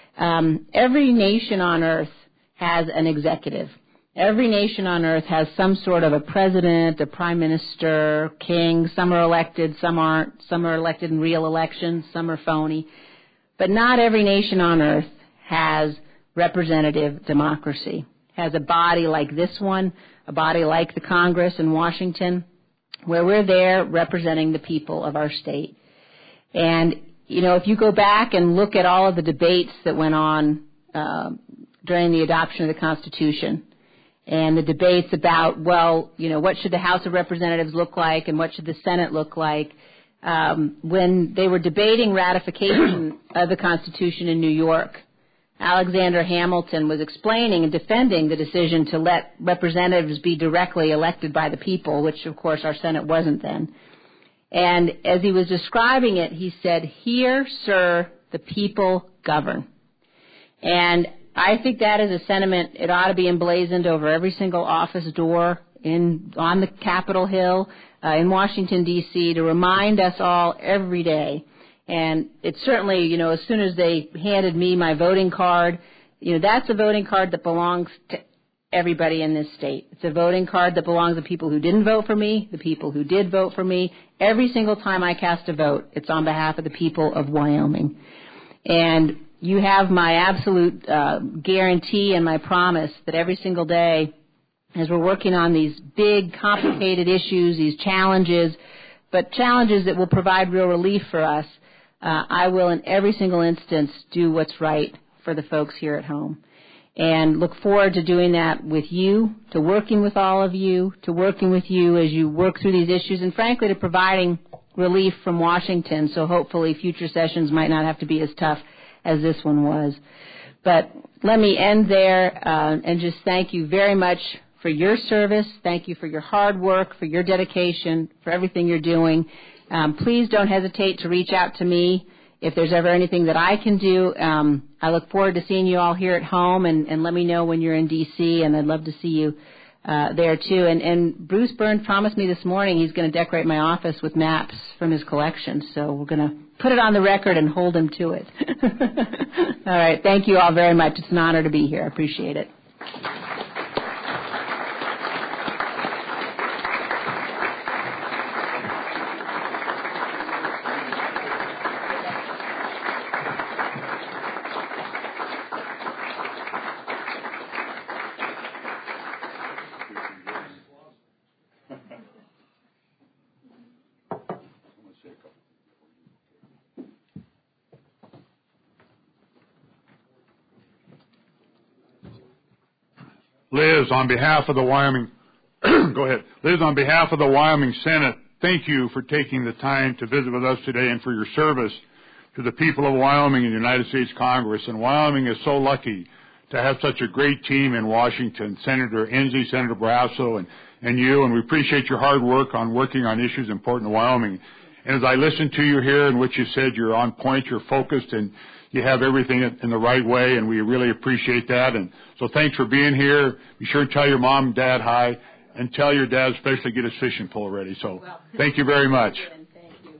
Um, every nation on earth has an executive. Every nation on earth has some sort of a president, a prime minister, king. Some are elected, some aren't. Some are elected in real elections, some are phony. But not every nation on earth has representative democracy, has a body like this one, a body like the Congress in Washington, where we're there representing the people of our state. And, you know, if you go back and look at all of the debates that went on uh, during the adoption of the Constitution and the debates about, well, you know, what should the House of Representatives look like and what should the Senate look like, um, when they were debating ratification of the Constitution in New York, Alexander Hamilton was explaining and defending the decision to let representatives be directly elected by the people, which, of course, our Senate wasn't then. And as he was describing it, he said, "Here, sir, the people govern." And I think that is a sentiment, it ought to be emblazoned over every single office door in on the Capitol Hill, uh, in Washington, D C, to remind us all every day. And it's certainly, you know, as soon as they handed me my voting card, you know, that's a voting card that belongs to everybody in this state. It's a voting card that belongs to people who didn't vote for me, the people who did vote for me. Every single time I cast a vote, it's on behalf of the people of Wyoming. And you have my absolute uh, guarantee and my promise that every single day, as we're working on these big, complicated issues, these challenges, but challenges that will provide real relief for us, Uh, I will in every single instance do what's right for the folks here at home. And look forward to doing that with you, to working with all of you, to working with you as you work through these issues, and frankly to providing relief from Washington, so hopefully future sessions might not have to be as tough as this one was. But let me end there uh, and just thank you very much for your service. Thank you for your hard work, for your dedication, for everything you're doing. Um, please don't hesitate to reach out to me if there's ever anything that I can do, um, I look forward to seeing you all here at home, and, and let me know when you're in D C, and I'd love to see you uh, there too. And, and Bruce Burns promised me this morning he's going to decorate my office with maps from his collection, so we're going to put it on the record and hold him to it. All right, thank you all very much. It's an honor to be here. I appreciate it. Liz, on behalf of the Wyoming, go ahead. Liz, on behalf of the Wyoming Senate, thank you for taking the time to visit with us today and for your service to the people of Wyoming and the United States Congress. And Wyoming is so lucky to have such a great team in Washington, Senator Enzi, Senator Barrasso, and, and you, and we appreciate your hard work on working on issues important to Wyoming. And as I listen to you here and what you said, you're on point, you're focused, and you have everything in the right way, and we really appreciate that. And so thanks for being here. Be sure to tell your mom and dad hi, and tell your dad especially get his fishing pole ready. So well, thank you very much. Thank you.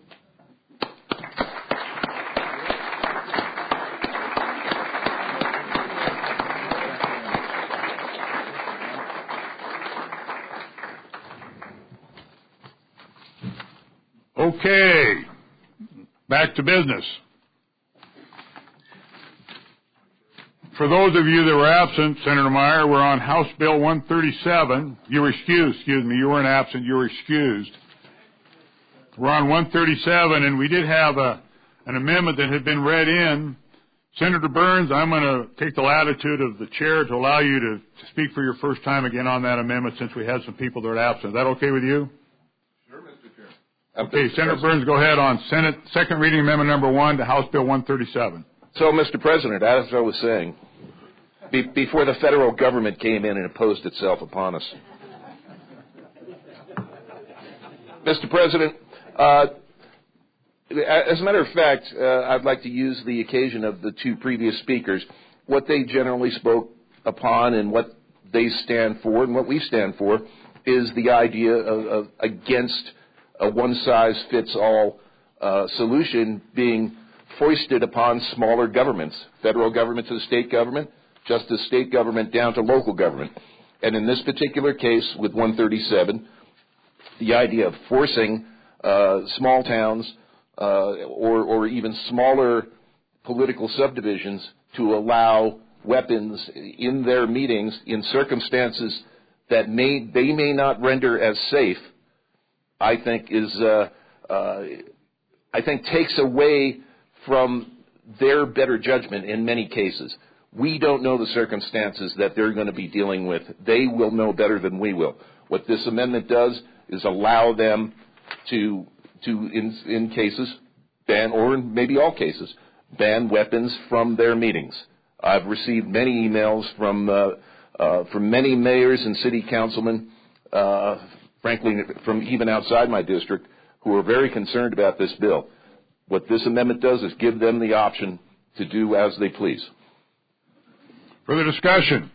Okay, back to business. For those of you that were absent, Senator Meyer, we're on House Bill one thirty-seven. You were excused, excuse me. You weren't absent, you were excused. We're on one thirty-seven, and we did have a, an amendment that had been read in. Senator Burns, I'm going to take the latitude of the chair to allow you to speak for your first time again on that amendment since we had some people that are absent. Is that okay with you? Sure, Mister Chair. Okay, Senator Burns, go ahead on Senate second reading amendment number one to House Bill one thirty-seven. So, Mister President, as I was saying, be, before the federal government came in and imposed itself upon us. Mister President, uh, as a matter of fact, uh, I'd like to use the occasion of the two previous speakers, what they generally spoke upon and what they stand for and what we stand for is the idea of, of against a one-size-fits-all uh, solution being foisted upon smaller governments, federal government to the state government, just as state government down to local government. And in this particular case with one thirty-seven, the idea of forcing uh, small towns uh, or, or even smaller political subdivisions to allow weapons in their meetings in circumstances that may they may not render as safe, I think is uh, uh, I think takes away from their better judgment in many cases. We don't know the circumstances that they're going to be dealing with. They will know better than we will. What this amendment does is allow them to, to in, in cases, ban, or in maybe all cases, ban weapons from their meetings. I've received many emails from, uh, uh, from many mayors and city councilmen, uh, frankly, from even outside my district, who are very concerned about this bill. What this amendment does is give them the option to do as they please. Further discussion?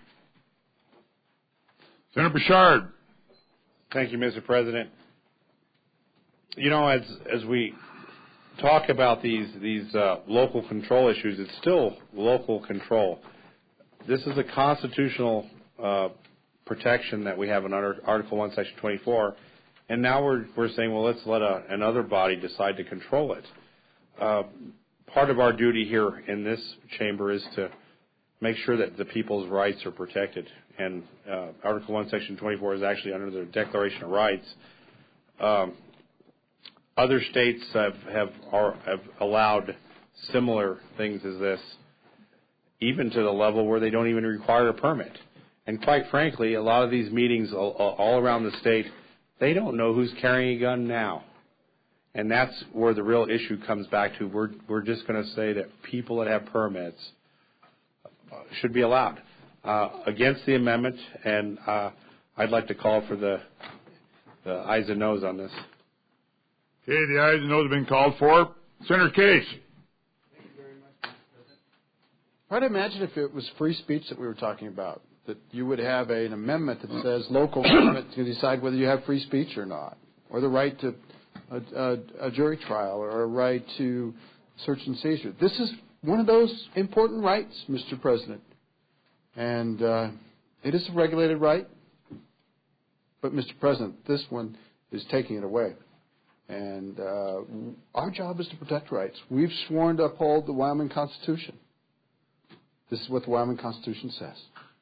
Senator Bouchard. Thank you, Mister President. You know, as as we talk about these these uh, local control issues, it's still local control. This is a constitutional uh, protection that we have in Article one, Section twenty-four, and now we're we're saying, well, let's let a, another body decide to control it. Uh, part of our duty here in this chamber is to make sure that the people's rights are protected. And uh, Article one, Section twenty-four is actually under the Declaration of Rights. Um, other states have have, are, have allowed similar things as this, even to the level where they don't even require a permit. And quite frankly, a lot of these meetings all, all around the state, they don't know who's carrying a gun now. And that's where the real issue comes back to. We're, we're just going to say that people that have permits should be allowed. Uh, against the amendment, and uh, I'd like to call for the, the ayes and noes on this. Okay, the ayes and noes have been called for. Senator Case. Try to imagine if it was free speech that we were talking about, that you would have a, an amendment that says local government can decide whether you have free speech or not, or the right to a, a, a jury trial, or a right to search and seizure. This is one of those important rights, Mister President. And uh, it is a regulated right. But, Mister President, this one is taking it away. And uh, our job is to protect rights. We've sworn to uphold the Wyoming Constitution. This is what the Wyoming Constitution says.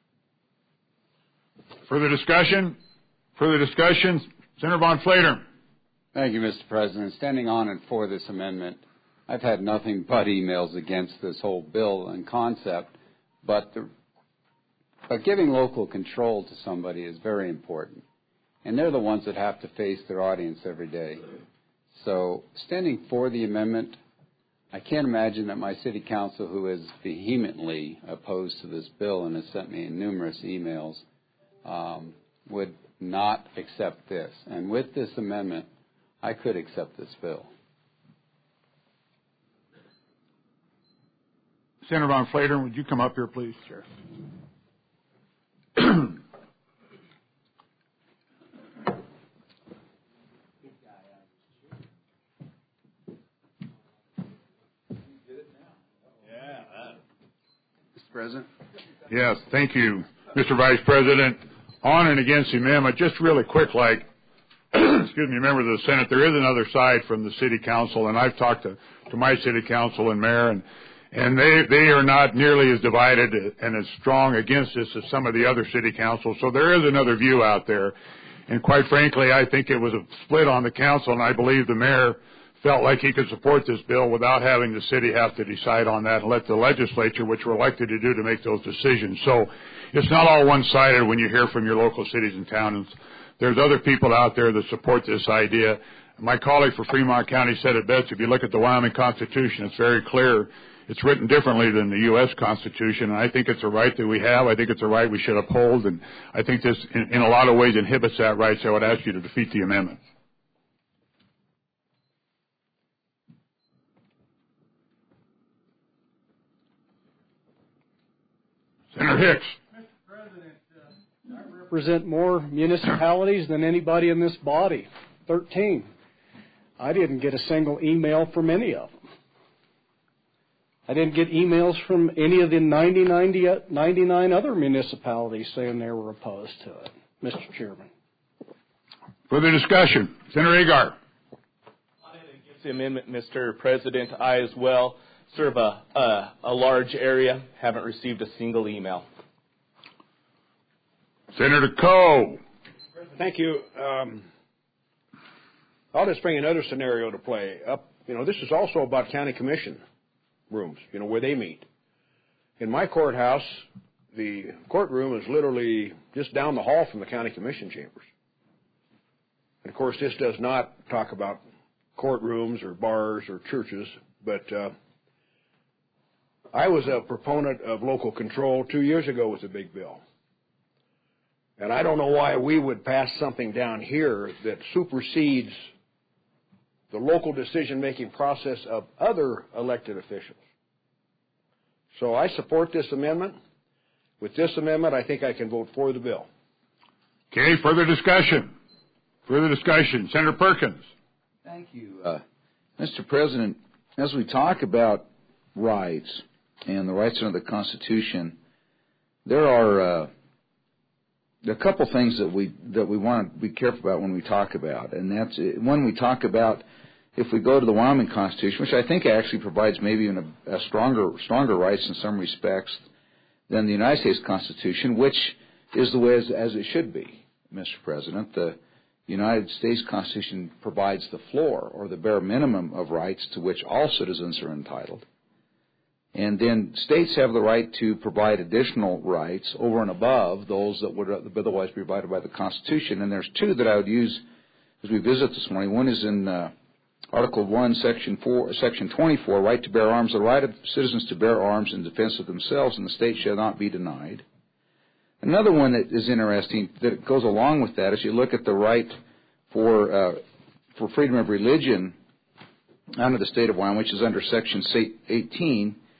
Further discussion? Further discussion? Senator Von Flater. Thank you, Mister President. Standing on and for this amendment, I've had nothing but emails against this whole bill and concept, but, the, but giving local control to somebody is very important. And they're the ones that have to face their audience every day. So standing for the amendment, I can't imagine that my city council, who is vehemently opposed to this bill and has sent me numerous emails, um, would not accept this. And with this amendment, I could accept this bill. Senator Von Flater, would you come up here, please? Sure. Mister President? Yes, thank you, Mister Vice President. On and against the amendment, just really quick, like, excuse me, members of the Senate, there is another side from the City Council, and I've talked to, to my City Council and Mayor, and, and they, they are not nearly as divided and as strong against this as some of the other City Councils. So there is another view out there. And quite frankly, I think it was a split on the Council, and I believe the Mayor felt like he could support this bill without having the city have to decide on that and let the legislature, which we're elected to do, to make those decisions. So it's not all one-sided when you hear from your local cities and towns. There's other people out there that support this idea. My colleague for Fremont County said it best. If you look at the Wyoming Constitution, it's very clear. It's written differently than the U S Constitution, and I think it's a right that we have. I think it's a right we should uphold, and I think this, in, in a lot of ways, inhibits that right, so I would ask you to defeat the amendment. Senator Hicks. Mister President, uh, I represent more municipalities than anybody in this body, thirteen. I didn't get a single email from any of them. I didn't get emails from any of the ninety, ninety, ninety-nine other municipalities saying they were opposed to it, Mister Chairman. Further discussion. Senator Agar. Against the amendment, Mister President, I as well serve a, a, a large area, haven't received a single email. Senator Coe. Thank you. Um, I'll just bring another scenario to play. Up, you know, this is also about county commission rooms, you know, where they meet. In my courthouse, the courtroom is literally just down the hall from the county commission chambers. And of course, this does not talk about courtrooms or bars or churches, but uh, I was a proponent of local control two years ago with a big bill. And I don't know why we would pass something down here that supersedes the local decision-making process of other elected officials. So I support this amendment. With this amendment, I think I can vote for the bill. Okay, further discussion. Further discussion. Senator Perkins. Thank you. Uh, Mister President, as we talk about rights and the rights under the Constitution, there are uh, there are a couple things that we that we want to be careful about when we talk about, and that's when we talk about if we go to the Wyoming Constitution, which I think actually provides maybe even a, a stronger stronger rights in some respects than the United States Constitution, which is the way as, as it should be, Mister President. The United States Constitution provides the floor or the bare minimum of rights to which all citizens are entitled. And then states have the right to provide additional rights over and above those that would otherwise be provided by the Constitution. And there's two that I would use as we visit this morning. One is in uh, Article one, Section four, Section twenty-four, right to bear arms. The right of citizens to bear arms in defense of themselves and the state shall not be denied. Another one that is interesting that goes along with that is you look at the right for uh, for freedom of religion under the state of Wyoming, which is under Section eighteen.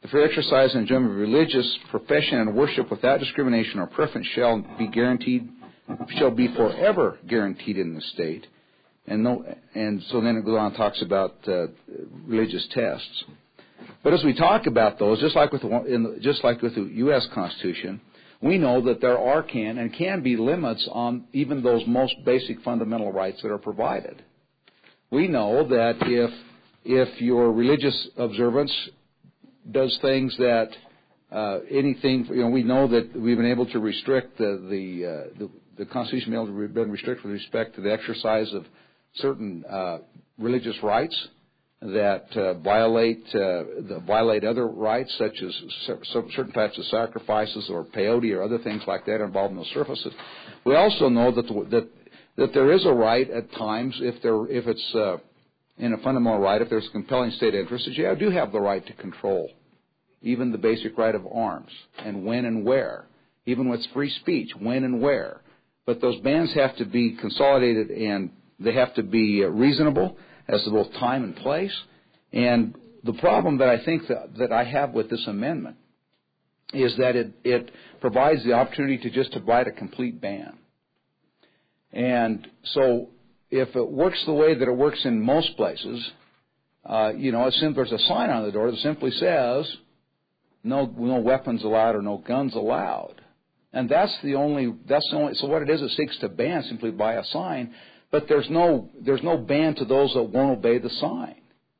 The free exercise and enjoyment of religious profession and worship without discrimination or preference shall be guaranteed, shall be forever guaranteed in the state. And no, and so then it goes on and talks about uh, religious tests. But as we talk about those, just like with the, in the, just like with the U S Constitution, we know that there are can and can be limits on even those most basic fundamental rights that are provided. We know that if if your religious observance does things that uh, anything, you know, we know that we've been able to restrict the the uh, the, the Constitution been able to been restricted with respect to the exercise of certain uh, religious rights that uh, violate uh, that violate other rights, such as certain types of sacrifices or peyote or other things like that involved in those surfaces. We also know that the, that that there is a right at times, if there if it's uh, in a fundamental right, if there's a compelling state interest, that you do have the right to control, even the basic right of arms, and when and where, even with free speech, when and where. But those bans have to be consolidated and they have to be reasonable as to both time and place. And the problem that I think that, that I have with this amendment is that it, it provides the opportunity to just provide a complete ban. And so if it works the way that it works in most places, uh, you know, it's simply, there's a sign on the door that simply says, no, no weapons allowed or no guns allowed. And that's the only, that's the only, so what it is, it seeks to ban simply by a sign, but there's no, there's no ban to those that won't obey the sign.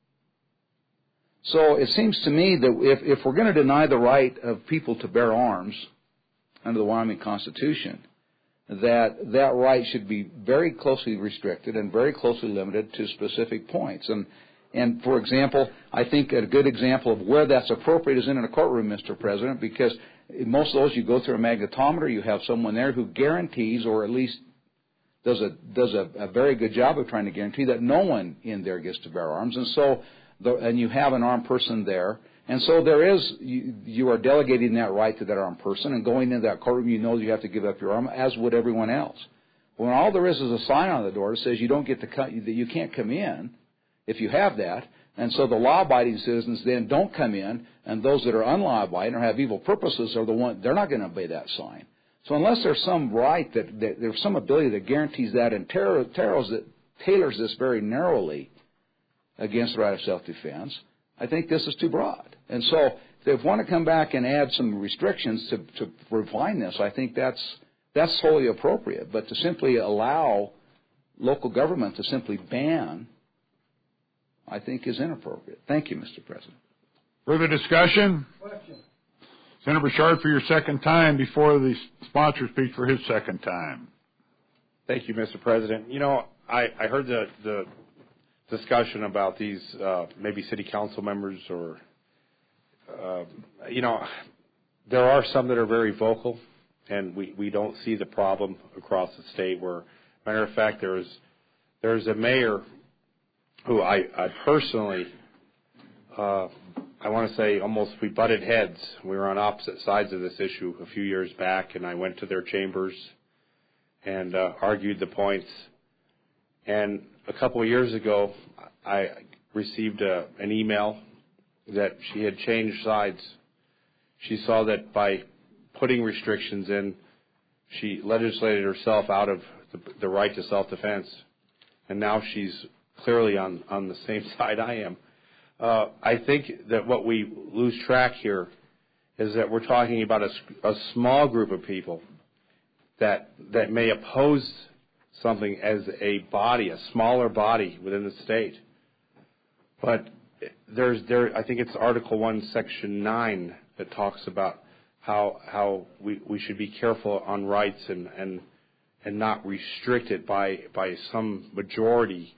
So it seems to me that if, if we're going to deny the right of people to bear arms under the Wyoming Constitution, that that right should be very closely restricted and very closely limited to specific points. And, and for example, I think a good example of where that's appropriate is in a courtroom, Mister President, because in most of those you go through a magnetometer, you have someone there who guarantees, or at least does a does a, a very good job of trying to guarantee that no one in there gets to bear arms, and so the, and you have an armed person there. And so there is, you, you are delegating that right to that armed person, and going into that courtroom, you know you have to give up your arm, as would everyone else. When all there is is a sign on the door that says you don't get to come, that you can't come in if you have that, and so the law-abiding citizens then don't come in, and those that are unlaw-abiding or have evil purposes are the one, they're not going to obey that sign. So unless there's some right that, that there's some ability that guarantees that and tailors, tailors this very narrowly against the right of self-defense, I think this is too broad. And so if we want to come back and add some restrictions to, to refine this, I think that's that's wholly appropriate. But to simply allow local government to simply ban, I think is inappropriate. Thank you, Mister President. Further discussion? Question. Senator Bouchard for your second time before the sponsor speaks for his second time. Thank you, Mister President. You know, I, I heard the, the discussion about these uh, maybe city council members or, uh, you know, there are some that are very vocal, and we, we don't see the problem across the state where, matter of fact, there's, there's a mayor who I, I personally, uh, I want to say almost we butted heads. We were on opposite sides of this issue a few years back, and I went to their chambers and uh, argued the points. And a couple of years ago, I received a, an email that she had changed sides. She saw that by putting restrictions in, she legislated herself out of the, the right to self-defense. And now she's clearly on, on the same side I am. Uh, I think that what we lose track here is that we're talking about a, a small group of people that that may oppose something as a body, a smaller body within the state. But there's there, I think it's Article One, Section Nine that talks about how how we, we should be careful on rights and and and not restrict it by by some majority.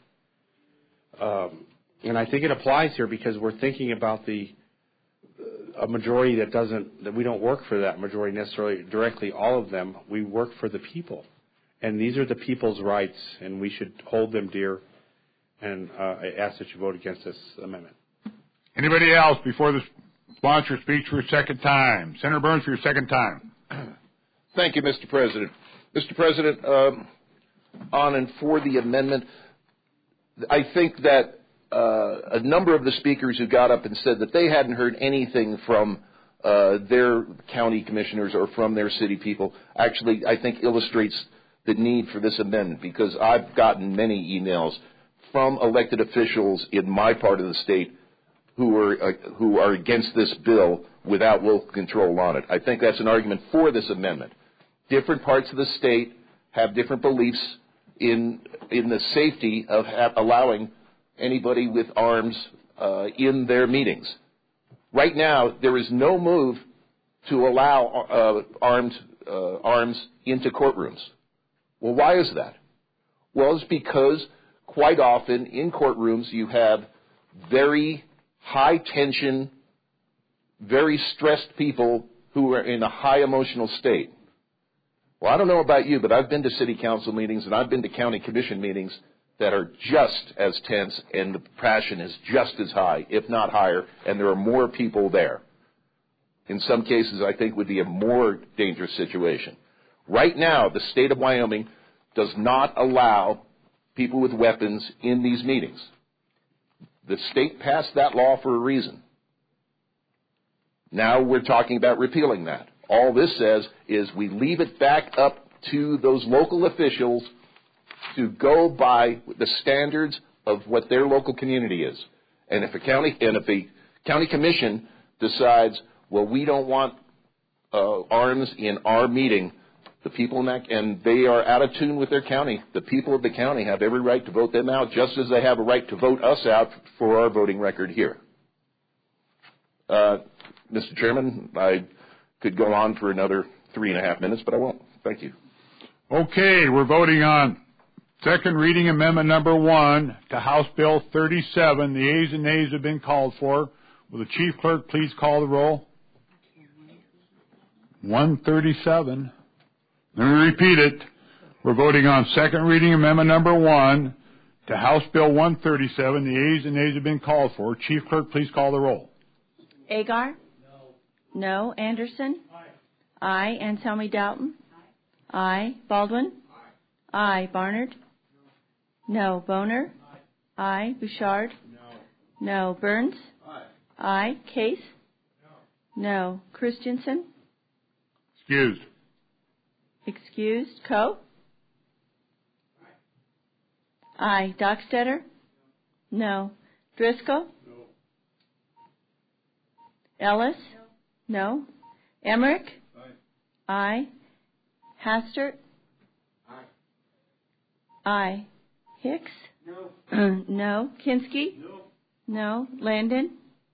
Um, and I think it applies here because we're thinking about the a majority that doesn't that we don't work for that majority necessarily directly. All of them, we work for the people. And these are the people's rights, and we should hold them dear. And uh, I ask that you vote against this amendment. Anybody else before the sponsor speaks for a second time? Senator Burns for your second time. Thank you, Mister President. Mister President, um, on and for the amendment, I think that uh, a number of the speakers who got up and said that they hadn't heard anything from uh, their county commissioners or from their city people actually, I think, illustrates the need for this amendment, because I've gotten many emails from elected officials in my part of the state who are uh, who are against this bill without local control on it. I think that's an argument for this amendment. Different parts of the state have different beliefs in in the safety of ha- allowing anybody with arms uh, in their meetings. Right now, there is no move to allow uh, armed uh, arms into courtrooms. Well, why is that? Well, it's because quite often in courtrooms you have very high tension, very stressed people who are in a high emotional state. Well, I don't know about you, but I've been to city council meetings and I've been to county commission meetings that are just as tense, and the passion is just as high, if not higher, and there are more people there. In some cases, I think would be a more dangerous situation. Right now, the state of Wyoming does not allow people with weapons in these meetings. The state passed that law for a reason. Now we're talking about repealing that. All this says is we leave it back up to those local officials to go by the standards of what their local community is. And if a county and if a county commission decides, well, we don't want uh, arms in our meeting, the people in that, and they are out of tune with their county, the people of the county have every right to vote them out, just as they have a right to vote us out for our voting record here. Uh, Mister Chairman, I could go on for another three and a half minutes, but I won't. Thank you. Okay, we're voting on second reading amendment number one to House Bill thirty-seven. The ayes and nays have been called for. Will the chief clerk please call the roll? one thirty-seven. Let me repeat it. We're voting on second reading amendment number one to House Bill one thirty-seven. The ayes and nays have been called for. Chief clerk, please call the roll. Agar? No. No. Anderson? Aye. Aye. Anselmi Dalton? Aye. Aye. Baldwin? Aye. Aye. Barnard? No. No. Boner? Aye. Aye. Bouchard? No. No. Burns? Aye. Aye. Case? No. No. Christensen? Excused. Excused. Coe? Aye. Dockstetter? No. Driscoll? No. Ellis? No. No. Emmerich? Aye. Aye. Hastert? Aye. Aye. Hicks? No. No. Kinski? No. No. Landon?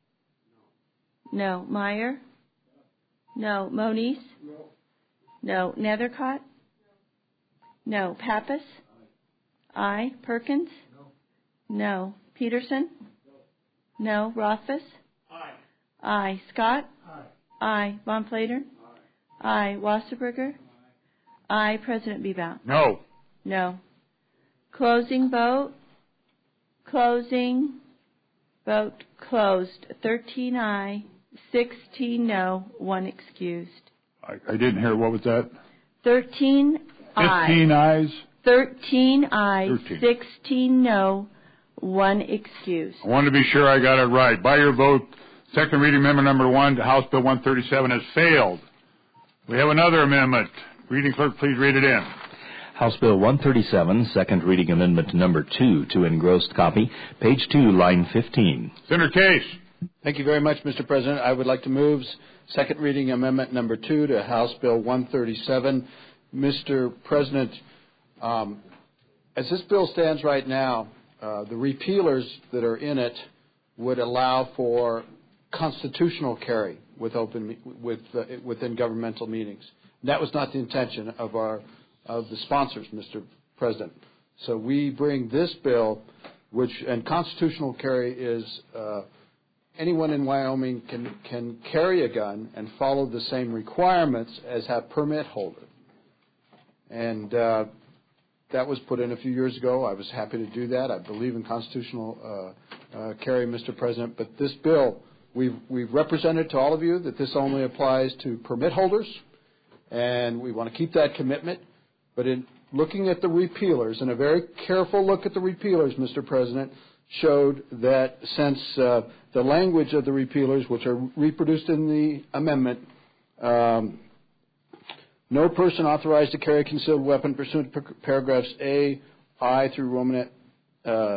No. No. Meyer? No. No. Moniz? No. No. Nethercott? No. No. Pappas? Aye. Perkins? No. No. Peterson? No. No. Rothfuss? Aye. Aye. Scott? Aye. Aye. Von Plater? Aye. Aye. Wasserberger? Aye. Aye. President Bebout? No. No. Closing vote. Closing vote closed. thirteen aye, sixteen no, one excused. I, I didn't hear. What was that? thirteen ayes. fifteen ayes. thirteen ayes, thirteen. sixteen no, one excused. I wanted to be sure I got it right. By your vote, second reading amendment number one to House Bill one thirty-seven has failed. We have another amendment. Reading clerk, please read it in. House Bill one thirty-seven, second reading amendment number two to engrossed copy, page two, line fifteen. Senator Case. Thank you very much, Mister President. I would like to move second reading amendment number two to House Bill one thirty-seven. Mister President, um, as this bill stands right now, uh, the repealers that are in it would allow for constitutional carry with open with uh, within governmental meetings. That was not the intention of our of the sponsors, Mister President. So we bring this bill, which and constitutional carry is uh, anyone in Wyoming can can carry a gun and follow the same requirements as have permit holder. And uh, that was put in a few years ago. I was happy to do that. I believe in constitutional uh, uh, carry, Mister President. But this bill, we've we've represented to all of you that this only applies to permit holders, and we want to keep that commitment. But in looking at the repealers, and a very careful look at the repealers, Mister President, showed that since uh, the language of the repealers, which are reproduced in the amendment, um, no person authorized to carry a concealed weapon pursuant to paragraphs A, I through Romanet uh,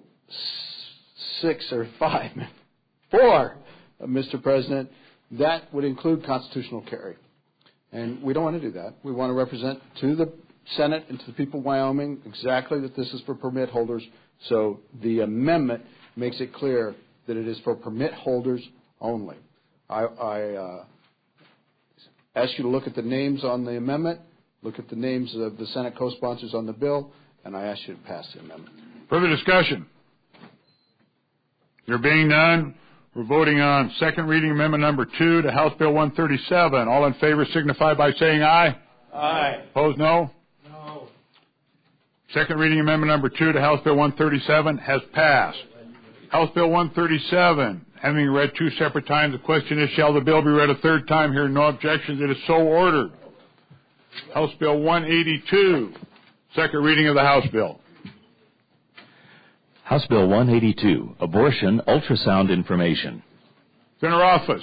six or five, four, uh, Mister President, that would include constitutional carry. And we don't want to do that. We want to represent to the Senate and to the people of Wyoming exactly that this is for permit holders. So the amendment makes it clear that it is for permit holders only. I, I uh, ask you to look at the names on the amendment, look at the names of the Senate co-sponsors on the bill, and I ask you to pass the amendment. Further discussion? There being none, we're voting on second reading amendment number two to House Bill one thirty-seven. All in favor signify by saying aye. Aye. Opposed, no? No. Second reading amendment number two to House Bill one thirty-seven has passed. House Bill one thirty-seven, having read two separate times, the question is, shall the bill be read a third time? Hearing no objections, it is so ordered. House Bill one eighty-two, second reading of the House bill. House Bill one eighty-two, Abortion Ultrasound Information. Senator Rothfuss.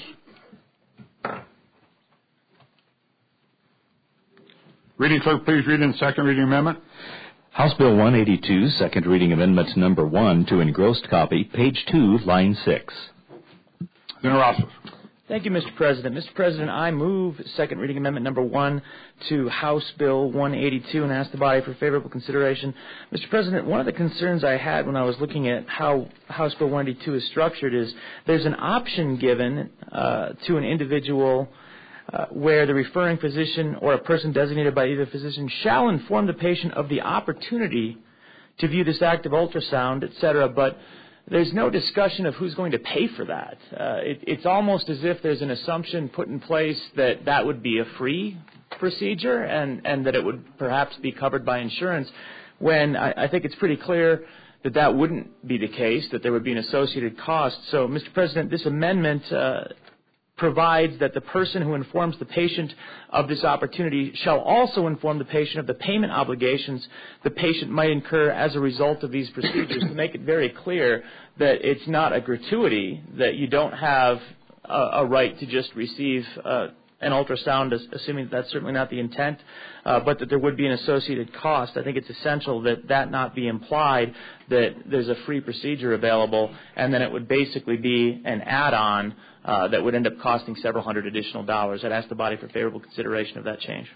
Reading clerk, please read in the second reading amendment. House Bill one eighty-two, second reading amendment number one to engrossed copy, page two, line six. Senator Rothfuss. Thank you, Mister President. Mister President, I move second reading amendment number one to House Bill one eighty-two and ask the body for favorable consideration. Mister President, one of the concerns I had when I was looking at how House Bill one eighty-two is structured is there's an option given uh, to an individual uh, where the referring physician or a person designated by either physician shall inform the patient of the opportunity to view this active ultrasound, et cetera, but there's no discussion of who's going to pay for that. Uh, it, it's almost as if there's an assumption put in place that that would be a free procedure and, and that it would perhaps be covered by insurance, when I, I think it's pretty clear that that wouldn't be the case, that there would be an associated cost. So, Mister President, this amendment uh, provides that the person who informs the patient of this opportunity shall also inform the patient of the payment obligations the patient might incur as a result of these procedures, to make it very clear that it's not a gratuity, that you don't have a, a right to just receive uh, an ultrasound, assuming that that's certainly not the intent, uh, but that there would be an associated cost. I think it's essential that that not be implied, that there's a free procedure available, and then it would basically be an add-on Uh, that would end up costing several hundred additional dollars. I'd ask the body for favorable consideration of that change.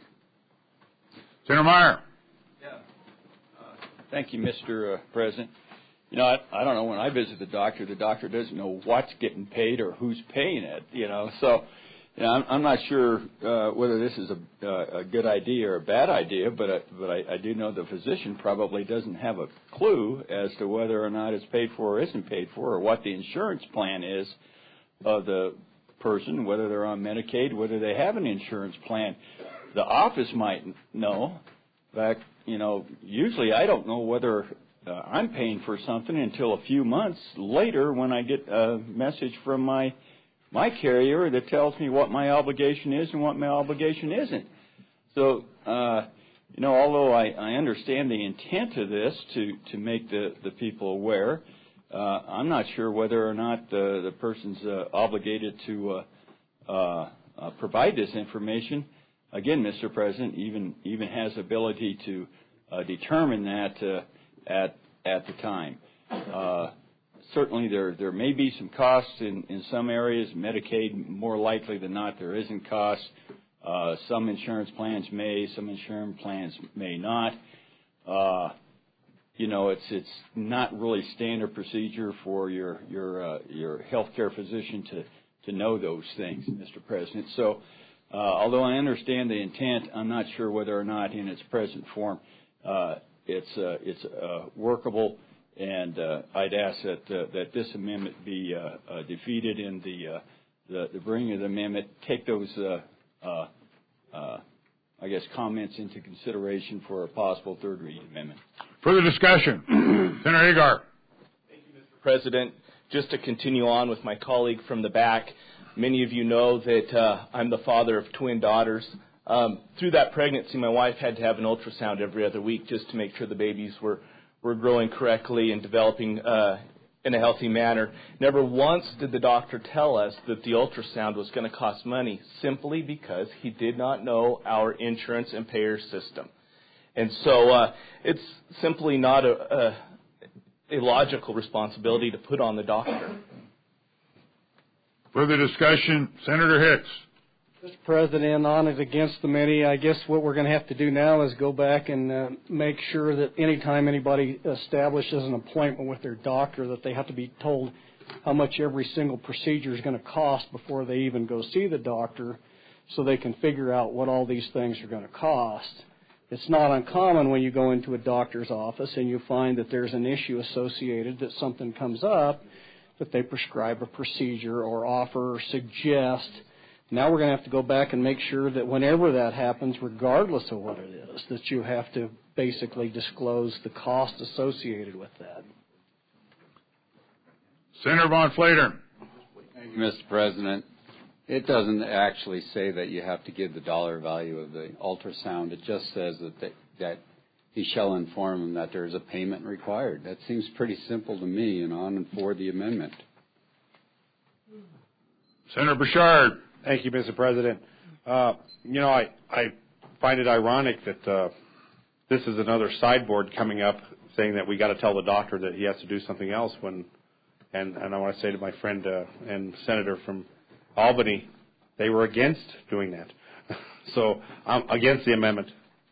Senator Meyer. Yeah. Uh, thank you, Mister Uh, President. You know, I, I don't know, when I visit the doctor, the doctor doesn't know what's getting paid or who's paying it, you know. So, you know, I'm, I'm not sure uh, whether this is a, uh, a good idea or a bad idea, but, I, but I, I do know the physician probably doesn't have a clue as to whether or not it's paid for or isn't paid for, or what the insurance plan is of the person, whether they're on Medicaid, whether they have an insurance plan. The office might know. In fact, you know, usually I don't know whether uh, I'm paying for something until a few months later when I get a message from my my carrier that tells me what my obligation is and what my obligation isn't. So, uh, you know, although I, I understand the intent of this to, to make the, the people aware, Uh, I'm not sure whether or not the, the person's uh, obligated to uh, uh, uh, provide this information. Again, Mister President, even even has ability to uh, determine that uh, at at the time. Uh, certainly, there there may be some costs in, in some areas. Medicaid, more likely than not, there isn't costs. Uh, some insurance plans may, some insurance plans may not. Uh, You know, it's it's not really standard procedure for your your uh, your healthcare physician to to know those things, Mister President. So, uh, although I understand the intent, I'm not sure whether or not in its present form uh, it's uh, it's uh, workable. And uh, I'd ask that uh, that this amendment be uh, uh, defeated in the uh, the, the bringing of the amendment. Take those. Uh, uh, uh, I guess, comments into consideration for a possible third reading amendment. Further discussion. Senator Agar. Thank you, Mister President. Just to continue on with my colleague from the back, many of you know that uh, I'm the father of twin daughters. Um, through that pregnancy, my wife had to have an ultrasound every other week just to make sure the babies were, were growing correctly and developing uh, in a healthy manner. Never once did the doctor tell us that the ultrasound was going to cost money, simply because he did not know our insurance and payer system. And so uh, it's simply not a, a, a logical responsibility to put on the doctor. Further discussion, Senator Hicks. Mister President, on it against the many, I guess what we're going to have to do now is go back and uh, make sure that anytime anybody establishes an appointment with their doctor, that they have to be told how much every single procedure is going to cost before they even go see the doctor, so they can figure out what all these things are going to cost. It's not uncommon when you go into a doctor's office and you find that there's an issue associated, that something comes up, that they prescribe a procedure or offer or suggest. Now we're going to have to go back and make sure that whenever that happens, regardless of what it is, that you have to basically disclose the cost associated with that. Senator Von Flater. Thank you, Mister President. It doesn't actually say that you have to give the dollar value of the ultrasound. It just says that they, that he shall inform them that there is a payment required. That seems pretty simple to me, and on and for the amendment. Senator Bouchard. Thank you, Mister President. Uh, you know, I, I find it ironic that uh, this is another sideboard coming up saying that we got to tell the doctor that he has to do something else when, and, and I want to say to my friend uh, and senator from Albany, they were against doing that. So I'm against the amendment.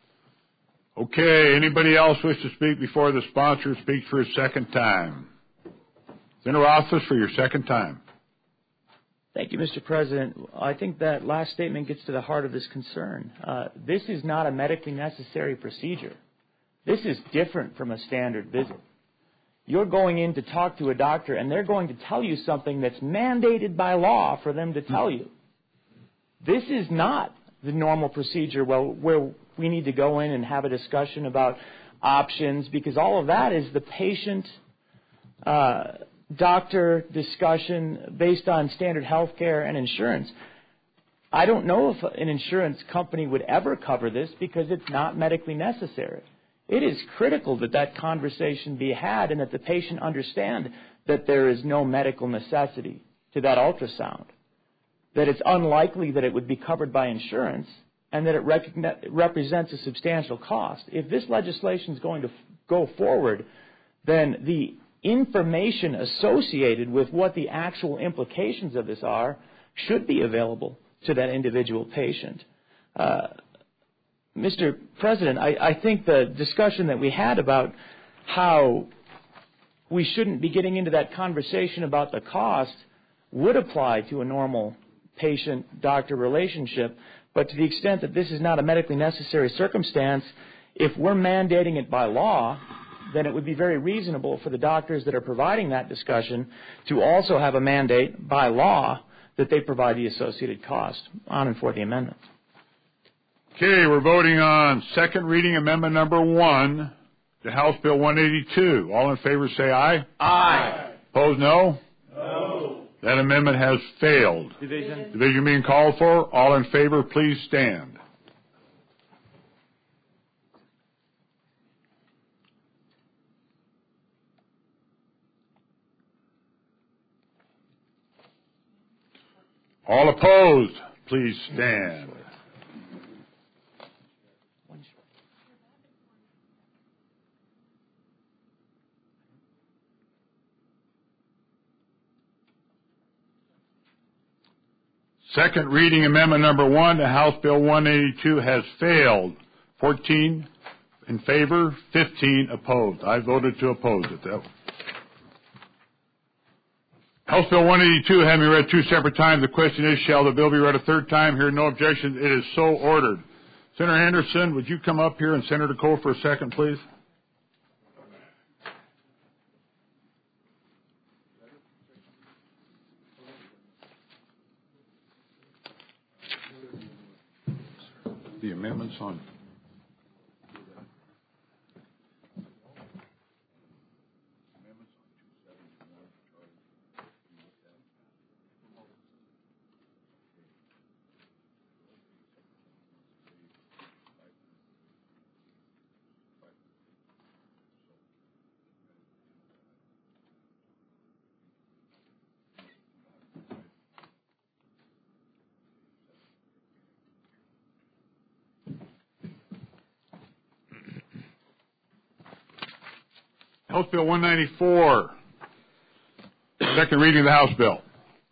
Okay, anybody else wish to speak before the sponsor speaks for a second time? Senator Office for your second time. Thank you, Mister President. I think that last statement gets to the heart of this concern. Uh, this is not a medically necessary procedure. This is different from a standard visit. You're going in to talk to a doctor, and they're going to tell you something that's mandated by law for them to tell you. This is not the normal procedure where, where we need to go in and have a discussion about options, because all of that is the patient uh, doctor discussion based on standard health care and insurance. I don't know if an insurance company would ever cover this because it's not medically necessary. It is critical that that conversation be had and that the patient understand that there is no medical necessity to that ultrasound, that it's unlikely that it would be covered by insurance, and that it recogni- represents a substantial cost. If this legislation is going to f- go forward, then the information associated with what the actual implications of this are should be available to that individual patient. Uh, Mister President, I, I think the discussion that we had about how we shouldn't be getting into that conversation about the cost would apply to a normal patient-doctor relationship, but to the extent that this is not a medically necessary circumstance, if we're mandating it by law, then it would be very reasonable for the doctors that are providing that discussion to also have a mandate by law that they provide the associated cost. On and for the amendment. Okay, we're voting on second reading amendment number one to House Bill one eighty-two. All in favor say aye. Aye. Opposed, no? No. That amendment has failed. Division. Division being called for. All in favor, please stand. All opposed, please stand. Second reading amendment number one to House Bill one eighty-two has failed. fourteen in favor, fifteen opposed. I voted to oppose it. That House Bill one eighty-two having been read two separate times. The question is, shall the bill be read a third time? Hearing no objection, it is so ordered. Senator Anderson, would you come up here, and Senator Cole for a second, please? The amendments on. House Bill one ninety-four. Second reading of the House bill.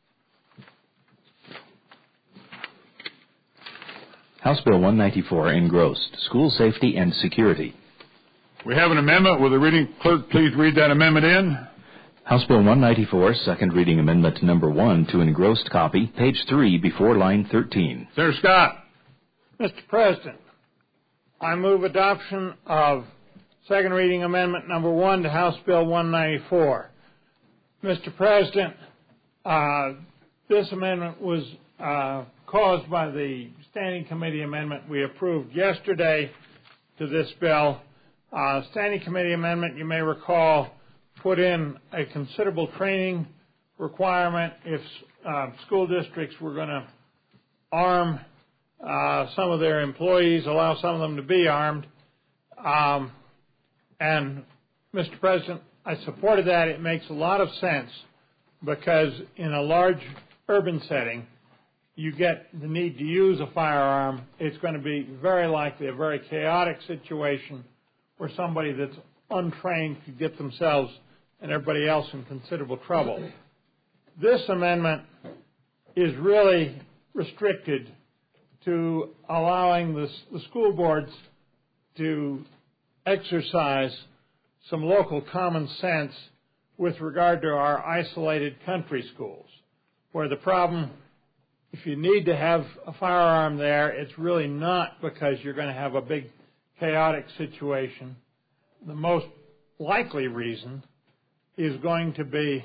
House Bill one ninety-four engrossed. School safety and security. We have an amendment. Will the reading clerk please read that amendment in? House Bill one ninety-four, second reading amendment number one to engrossed copy, page three before line thirteen. Senator Scott. Mister President, I move adoption of second reading amendment number one to House Bill one ninety-four. Mister President, uh, this amendment was uh, caused by the Standing Committee amendment we approved yesterday to this bill. Uh, Standing Committee amendment, you may recall, put in a considerable training requirement if uh, school districts were going to arm uh, some of their employees, allow some of them to be armed. Um, and, Mister President, I supported that. It makes a lot of sense because in a large urban setting, you get the need to use a firearm. It's going to be very likely a very chaotic situation where somebody that's untrained could get themselves and everybody else in considerable trouble. This amendment is really restricted to allowing the, the school boards to exercise some local common sense with regard to our isolated country schools, where the problem, if you need to have a firearm there, it's really not because you're going to have a big chaotic situation. The most likely reason is going to be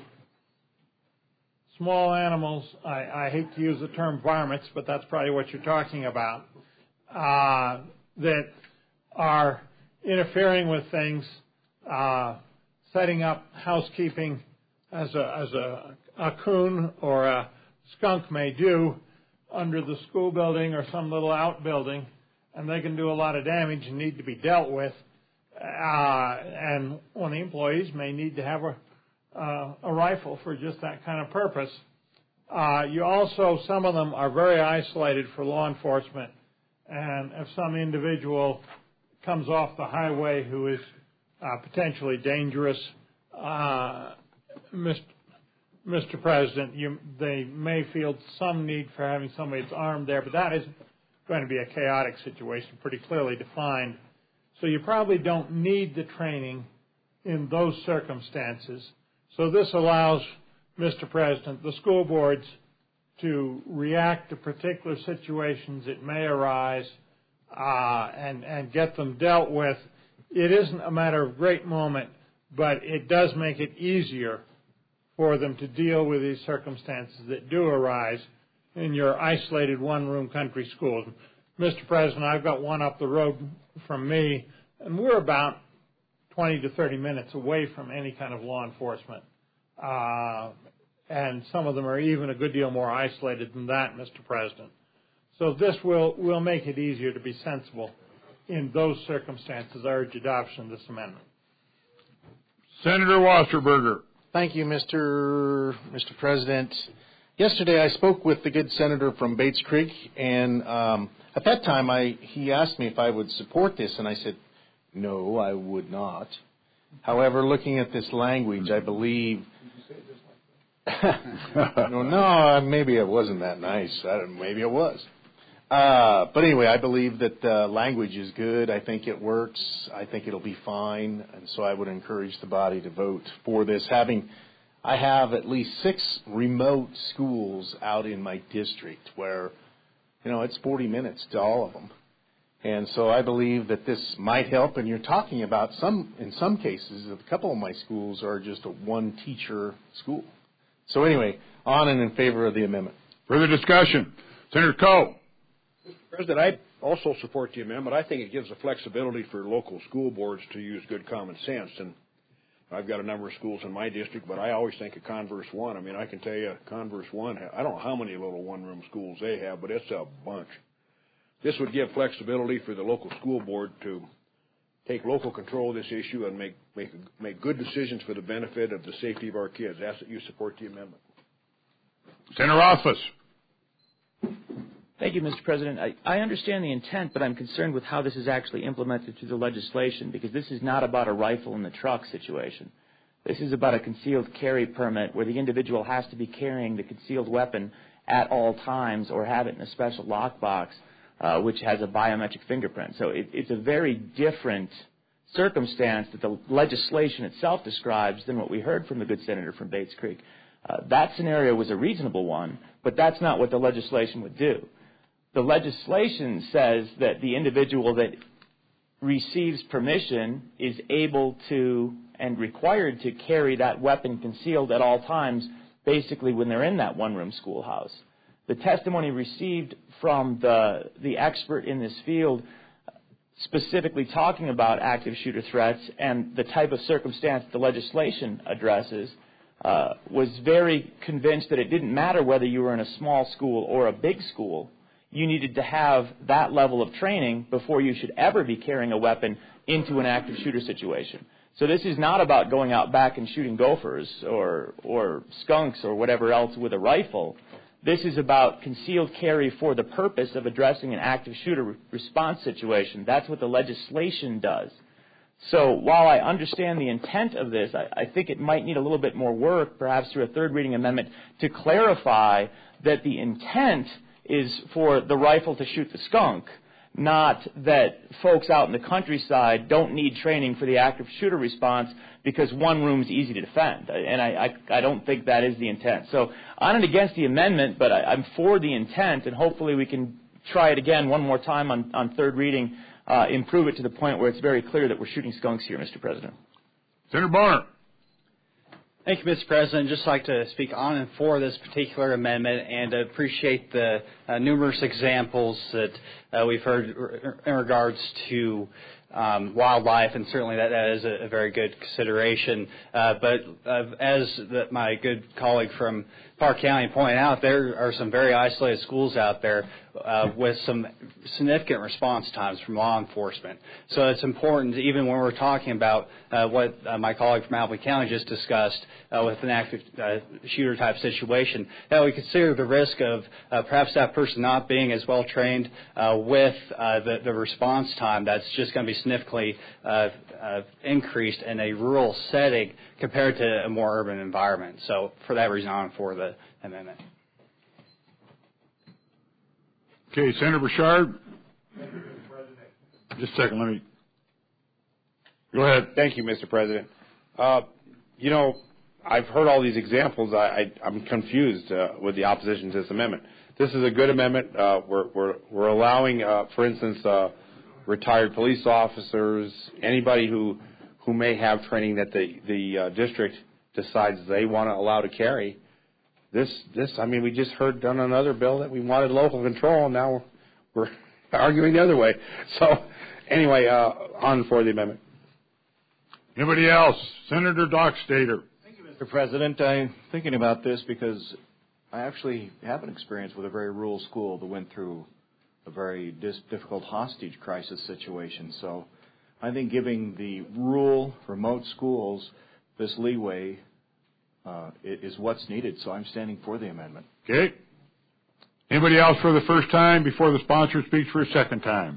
small animals. I, I hate to use the term varmints, but that's probably what you're talking about, uh, that are interfering with things, uh, setting up housekeeping as a, as a, a coon or a skunk may do under the school building or some little outbuilding, and they can do a lot of damage and need to be dealt with. Uh, and one of the employees may need to have a, uh, a rifle for just that kind of purpose. Uh, you also, some of them are very isolated for law enforcement, and if some individual comes off the highway who is uh, potentially dangerous, uh, Mister President, you, they may feel some need for having somebody that's armed there, but that is going to be a chaotic situation, pretty clearly defined. So you probably don't need the training in those circumstances. So this allows, Mister President, the school boards to react to particular situations that may arise uh, and, and get them dealt with. It isn't a matter of great moment, but it does make it easier for them to deal with these circumstances that do arise in your isolated one-room country schools. Mister President, I've got one up the road from me, and we're about twenty to thirty minutes away from any kind of law enforcement. Uh, and some of them are even a good deal more isolated than that, Mister President. So this will, will make it easier to be sensible in those circumstances. I urge adoption of this amendment. Senator Wasserberger. Thank you, Mister Mister President. Yesterday I spoke with the good senator from Bates Creek, and um, at that time I, he asked me if I would support this, and I said, no, I would not. However, looking at this language, I believe... no, no, maybe it wasn't that nice. I don't, maybe it was. Uh, but anyway, I believe that the language is good. I think it works. I think it'll be fine. And so I would encourage the body to vote for this. Having, I have at least six remote schools out in my district where, you know, it's forty minutes to all of them. And so I believe that this might help. And you're talking about some, in some cases, a couple of my schools are just a one teacher school. So anyway, on and in favor of the amendment. Further discussion. Senator Coe. Mister President, I also support the amendment. I think it gives the flexibility for local school boards to use good common sense. And I've got a number of schools in my district, but I always think of Converse One. I mean, I can tell you Converse One, I don't know how many little one-room schools they have, but it's a bunch. This would give flexibility for the local school board to take local control of this issue and make, make, make good decisions for the benefit of the safety of our kids. Ask that you support the amendment. Senator Rothfuss. Thank you, Mister President. I, I understand the intent, but I'm concerned with how this is actually implemented through the legislation, because this is not about a rifle in the truck situation. This is about a concealed carry permit where the individual has to be carrying the concealed weapon at all times or have it in a special lockbox, uh, which has a biometric fingerprint. So it, it's a very different circumstance that the legislation itself describes than what we heard from the good senator from Bates Creek. Uh, that scenario was a reasonable one, but that's not what the legislation would do. The legislation says that the individual that receives permission is able to and required to carry that weapon concealed at all times, basically when they're in that one-room schoolhouse. The testimony received from the, the expert in this field, specifically talking about active shooter threats and the type of circumstance the legislation addresses, uh, was very convinced that it didn't matter whether you were in a small school or a big school. You needed to have that level of training before you should ever be carrying a weapon into an active shooter situation. So this is not about going out back and shooting gophers or, or skunks or whatever else with a rifle. This is about concealed carry for the purpose of addressing an active shooter response situation. That's what the legislation does. So while I understand the intent of this, I, I think it might need a little bit more work, perhaps through a third reading amendment, to clarify that the intent is for the rifle to shoot the skunk, not that folks out in the countryside don't need training for the active shooter response because one room's easy to defend. And I, I, I don't think that is the intent. So I'm not against the amendment, but I, I'm for the intent, and hopefully we can try it again one more time on, on third reading, uh, improve it to the point where it's very clear that we're shooting skunks here, Mister President. Senator Bonner. Thank you, Mister President. I'd just like to speak on and for this particular amendment and appreciate the uh, numerous examples that uh, we've heard in regards to um, wildlife, and certainly that, that is a, a very good consideration. Uh, but uh, as the, my good colleague from Park County pointed out, there are some very isolated schools out there uh, with some significant response times from law enforcement. So it's important, even when we're talking about uh, what uh, my colleague from Albany County just discussed uh, with an active uh, shooter type situation, that we consider the risk of uh, perhaps that person not being as well trained uh, with uh, the, the response time that's just going to be significantly uh, uh, increased in a rural setting compared to a more urban environment. So for that reason, I'm for the amendment. Okay, Senator Bouchard. Just a second, let me. Go ahead. Thank you, Mister President. Uh, you know, I've heard all these examples. I, I, I'm confused uh, with the opposition to this amendment. This is a good amendment. Uh, we're, we're, we're allowing, uh, for instance, uh, retired police officers, anybody who who may have training that the the uh, district decides they want to allow to carry. This this I mean, we just heard on another bill that we wanted local control, and now we're, we're arguing the other way. So anyway, uh, on for the amendment. Anybody else? Senator Dockstader. Thank you, Mister President. I'm thinking about this because I actually have an experience with a very rural school that went through a very dis- difficult hostage crisis situation. So I think giving the rural, remote schools this leeway uh, is what's needed. So I'm standing for the amendment. Okay. Anybody else for the first time before the sponsor speaks for a second time?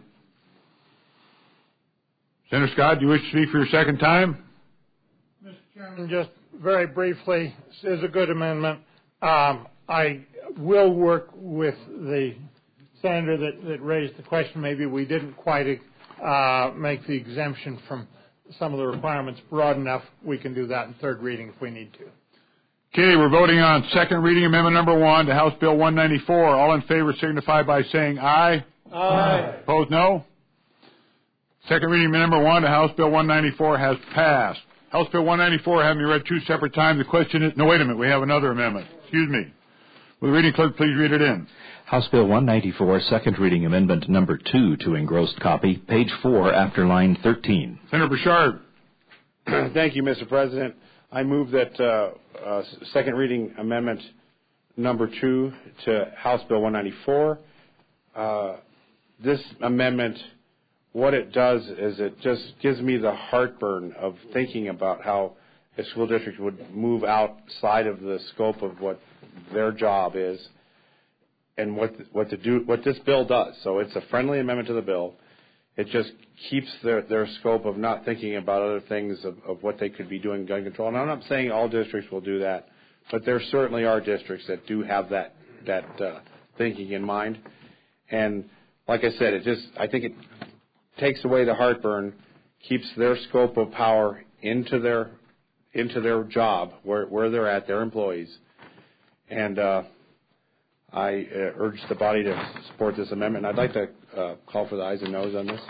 Senator Scott, do you wish to speak for your second time? Mister Chairman, just very briefly, this is a good amendment. Um, I will work with the senator that, that raised the question. Maybe we didn't quite uh, make the exemption from some of the requirements broad enough. We can do that in third reading if we need to. Okay, we're voting on second reading amendment number one to House Bill one ninety-four. All in favor signify by saying aye. Aye. Opposed, no. Second reading amendment number one to House Bill one ninety-four has passed. House Bill one ninety-four having been read two separate times. The question is, no, wait a minute, we have another amendment. Excuse me. Will the reading clerk please read it in? House Bill one ninety-four, second reading amendment number two to engrossed copy, page four after line thirteen. Senator Bouchard. Thank you, Mister President. I move that uh, uh, second reading amendment number two to House Bill one ninety-four. Uh, this amendment, what it does is it just gives me the heartburn of thinking about how a school district would move outside of the scope of what their job is. and what what to do what this bill does. So it's a friendly amendment to the bill. It just keeps their their scope of not thinking about other things of, of what they could be doing gun control. And I'm not saying all districts will do that, but there certainly are districts that do have that that uh, thinking in mind. And like I said, it just I think it takes away the heartburn, keeps their scope of power into their into their job where where they're at, their employees. And uh, I uh, urge the body to support this amendment. And I'd like to uh, call for the ayes and noes on this.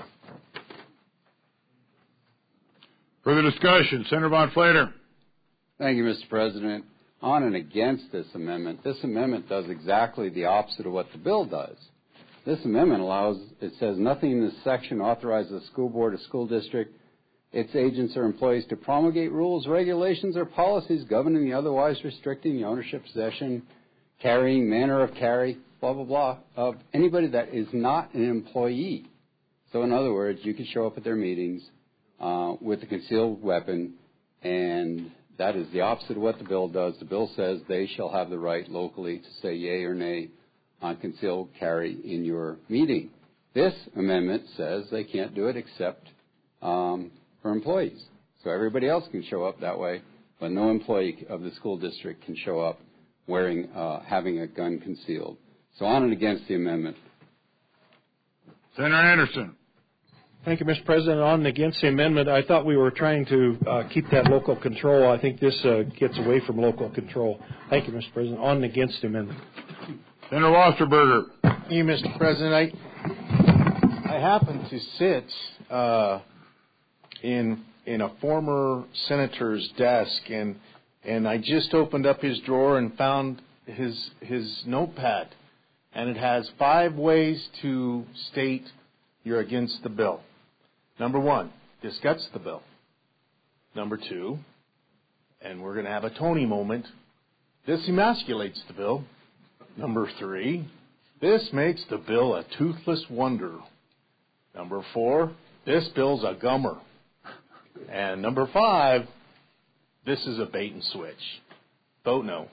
Further discussion. Senator Von Flater. Thank you, Mister President. On and against this amendment, this amendment does exactly the opposite of what the bill does. This amendment allows, it says nothing in this section authorizes a school board or school district, its agents or employees to promulgate rules, regulations, or policies governing the otherwise restricting the ownership, possession, carrying, manner of carry, blah, blah, blah, of anybody that is not an employee. So in other words, you can show up at their meetings uh, with a concealed weapon, and that is the opposite of what the bill does. The bill says they shall have the right locally to say yea or nay on concealed carry in your meeting. This amendment says they can't do it except um, for employees. So everybody else can show up that way, but no employee of the school district can show up wearing, uh, having a gun concealed. So on and against the amendment. Senator Anderson. Thank you, Mister President. On and against the amendment, I thought we were trying to uh, keep that local control. I think this uh, gets away from local control. Thank you, Mister President. On and against the amendment. Senator Wasserberger. Thank you, Mister President. I, I happen to sit uh, in in a former senator's desk, and and I just opened up his drawer and found his his notepad, and it has five ways to state you're against the bill. Number one, this guts the bill. Number two, and we're going to have a Tony moment, this emasculates the bill. Number three, this makes the bill a toothless wonder. Number four, this bill's a gummer. And number five, this is a bait and switch. Vote no.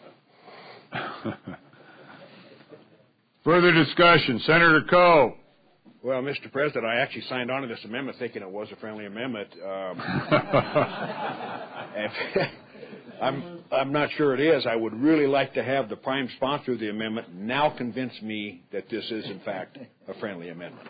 Further discussion. Senator Coe. Well, Mister President, I actually signed on to this amendment thinking it was a friendly amendment. Um, I'm, I'm not sure it is. I would really like to have the prime sponsor of the amendment now convince me that this is, in fact, a friendly amendment.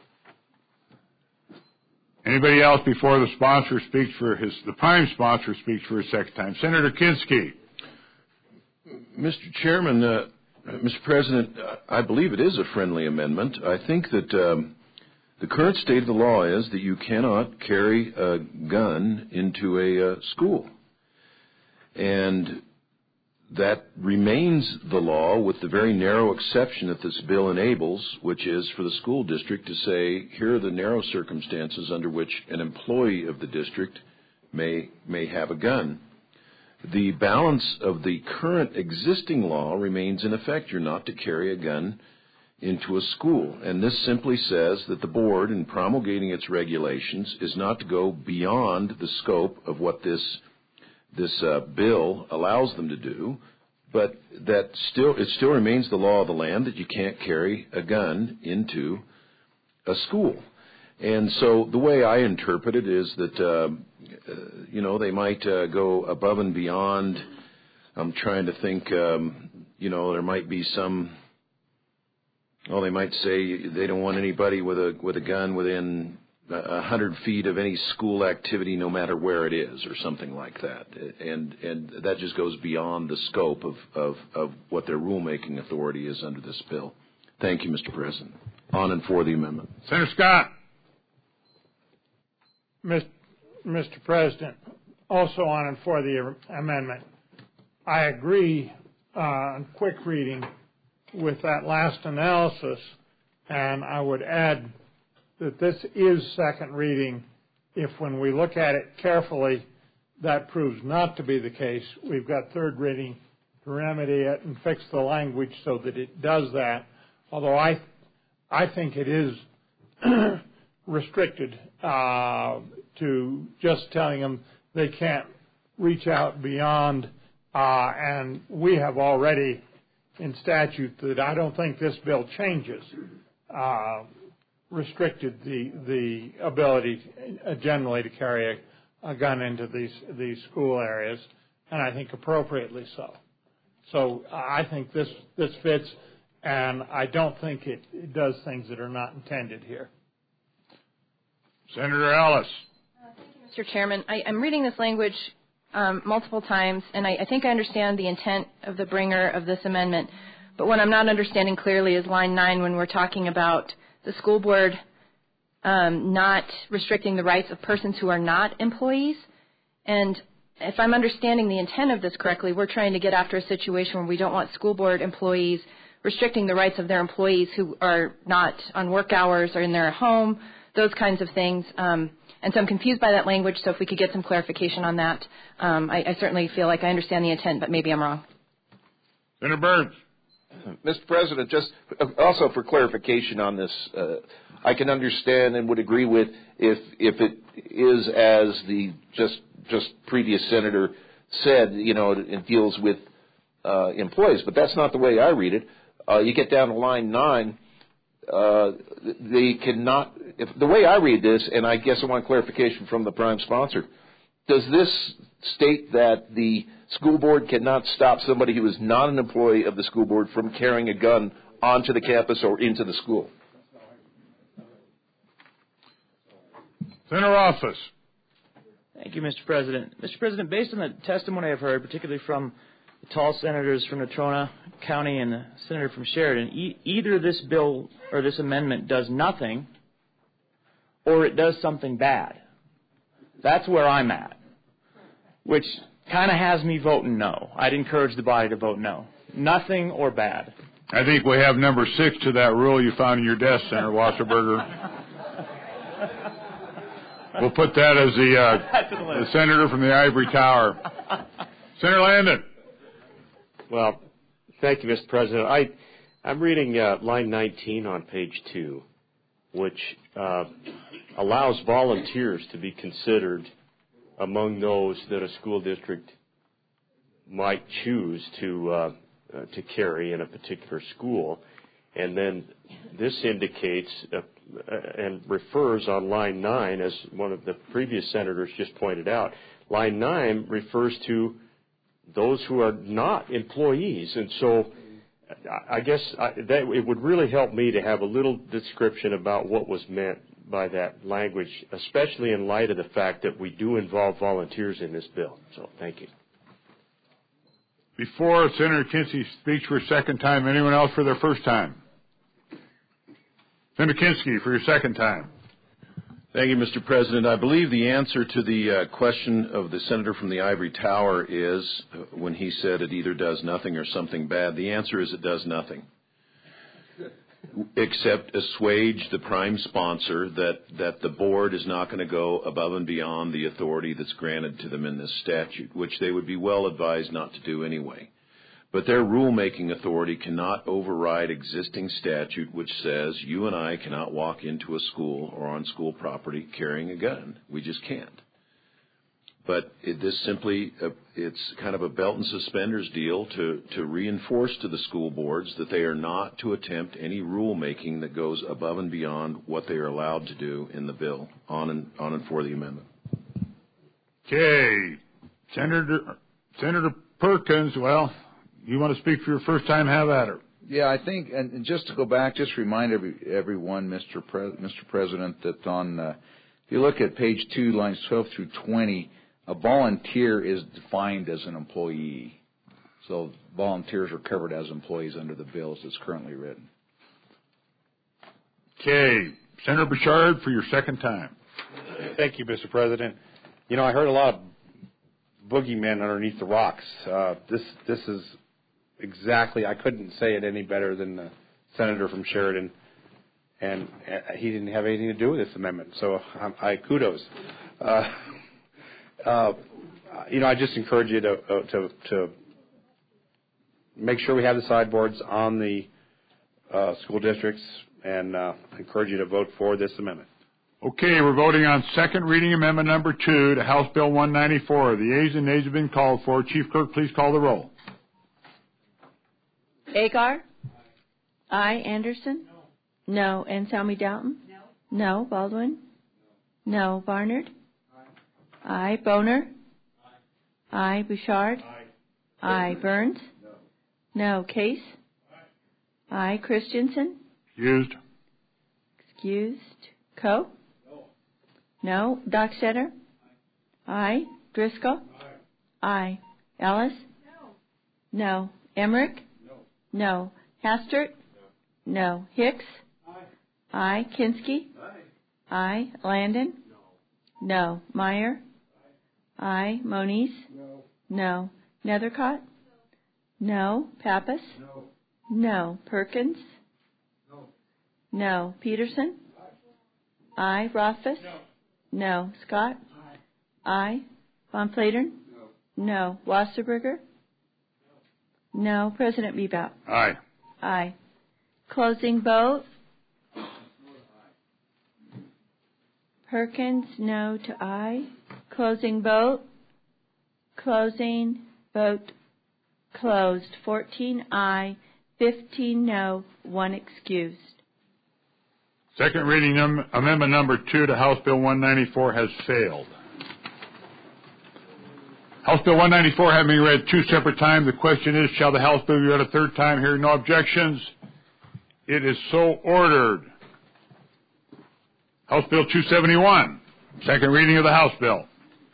Anybody else before the sponsor speaks for his, the prime sponsor speaks for a second time? Senator Kinski. Mister Chairman, uh, Mister President, I believe it is a friendly amendment. I think that um, the current state of the law is that you cannot carry a gun into a uh, school. And that remains the law with the very narrow exception that this bill enables, which is for the school district to say, here are the narrow circumstances under which an employee of the district may may have a gun. The balance of the current existing law remains in effect. You're not to carry a gun into a school. And this simply says that the board, in promulgating its regulations, is not to go beyond the scope of what this this uh, bill allows them to do, but that still it still remains the law of the land that you can't carry a gun into a school. And so the way I interpret it is that, uh, uh, you know, they might uh, go above and beyond. I'm trying to think, um, you know, there might be some, well, they might say they don't want anybody with a with a gun within a hundred feet of any school activity, no matter where it is, or something like that, and and that just goes beyond the scope of of, of what their rulemaking authority is under this bill. Thank you, Mister President. On and for the amendment. Senator Scott. Mister President, also on and for the amendment. I agree uh, on quick reading with that last analysis, and I would add that this is second reading. If when we look at it carefully, that proves not to be the case, we've got third reading to remedy it and fix the language so that it does that. Although I, I think it is restricted uh, to just telling them they can't reach out beyond, uh, and we have already in statute that I don't think this bill changes uh, restricted the the ability uh, generally to carry a, a gun into these these school areas, and I think appropriately so. So I think this this fits, and I don't think it, it does things that are not intended here. Senator Ellis. Mister Chairman, I, I'm reading this language um, multiple times, and I, I think I understand the intent of the bringer of this amendment. But what I'm not understanding clearly is line nine when we're talking about the school board um, not restricting the rights of persons who are not employees. And if I'm understanding the intent of this correctly, we're trying to get after a situation where we don't want school board employees restricting the rights of their employees who are not on work hours or in their home, those kinds of things. Um, and so I'm confused by that language, so if we could get some clarification on that. Um, I, I certainly feel like I understand the intent, but maybe I'm wrong. Senator Burns. Mister President, just also for clarification on this, uh, I can understand and would agree with if if it is as the just just previous senator said, you know, it, it deals with uh, employees, but that's not the way I read it. Uh, you get down to line nine, uh, they cannot. If the way I read this, and I guess I want clarification from the prime sponsor, does this state that the school board cannot stop somebody who is not an employee of the school board from carrying a gun onto the campus or into the school? Senator Office. Thank you, Mister President. Mister President, based on the testimony I've heard, particularly from the tall senators from Natrona County and the senator from Sheridan, e- either this bill or this amendment does nothing or it does something bad. That's where I'm at, which kind of has me voting no. I'd encourage the body to vote no. Nothing or bad. I think we have number six to that rule you found in your desk, Senator Wasserberger. We'll put that as the, uh, the senator from the ivory tower. Senator Landon. Well, thank you, Mister President. I, I'm reading uh, line nineteen on page two, which uh, allows volunteers to be considered among those that a school district might choose to uh, uh, to carry in a particular school. And then this indicates uh, and refers on line nine, as one of the previous senators just pointed out, line nine refers to those who are not employees. And so I guess I, that it would really help me to have a little description about what was meant by that language, especially in light of the fact that we do involve volunteers in this bill. So thank you. Before Senator Kinski speaks for a second time, anyone else for their first time? Senator Kinski, for your second time. Thank you, Mister President. I believe the answer to the uh, question of the senator from the ivory tower is, uh, when he said it either does nothing or something bad, the answer is it does nothing, except assuage the prime sponsor that, that the board is not going to go above and beyond the authority that's granted to them in this statute, which they would be well advised not to do anyway. But their rulemaking authority cannot override existing statute which says you and I cannot walk into a school or on school property carrying a gun. We just can't. But it, this simply, uh, it's kind of a belt and suspenders deal to, to reinforce to the school boards that they are not to attempt any rulemaking that goes above and beyond what they are allowed to do in the bill on and, on and for the amendment. Okay. Senator, Senator Perkins, well, you want to speak for your first time, have at it. Yeah, I think, and just to go back, just remind every, everyone, Mister Pre- Mister President, that on, uh, if you look at page two, lines twelve through twenty, a volunteer is defined as an employee. So volunteers are covered as employees under the bill as it's currently written. Okay. Senator Bouchard, for your second time. Thank you, Mister President. You know, I heard a lot of boogeymen underneath the rocks. Uh, this this is exactly, I couldn't say it any better than the senator from Sheridan, and uh, he didn't have anything to do with this amendment, so um, I kudos. Uh, uh, you know, I just encourage you to, uh, to to make sure we have the sideboards on the uh, school districts, and uh, encourage you to vote for this amendment. Okay, we're voting on second reading amendment number two to House Bill one ninety-four. The ayes and nays have been called for. Chief Clerk, please call the roll. Agar? Aye. Anderson? No. Anselmi Dalton? No. No. Baldwin? No. Barnard? Aye. Boner? Aye. Bouchard? Aye. Burns? No. Case? Aye. Christensen? Excused. Excused. Coe? No. Dockstetter? Aye. Driscoll? Aye. Ellis? No. Emmerich? No. Hastert? No. Hicks? Aye. Kinski? Aye. Landon? No. Meyer? Aye. Moniz? No. Nethercott? No. Pappas? No. Perkins? No. Peterson? Aye. Rothfuss? No. Scott? Aye. Von Flatern? No. Wasserberger? No. President Bebout? Aye. Aye. Closing vote. Perkins, no to aye. Closing vote. Closing vote closed. fourteen aye, fifteen no, one excused. Second reading um, amendment number two to House Bill one ninety-four has failed. House Bill one ninety-four having been read two separate times, the question is, shall the House Bill be read a third time? Hearing no objections, it is so ordered. House Bill two seventy-one, second reading of the House Bill.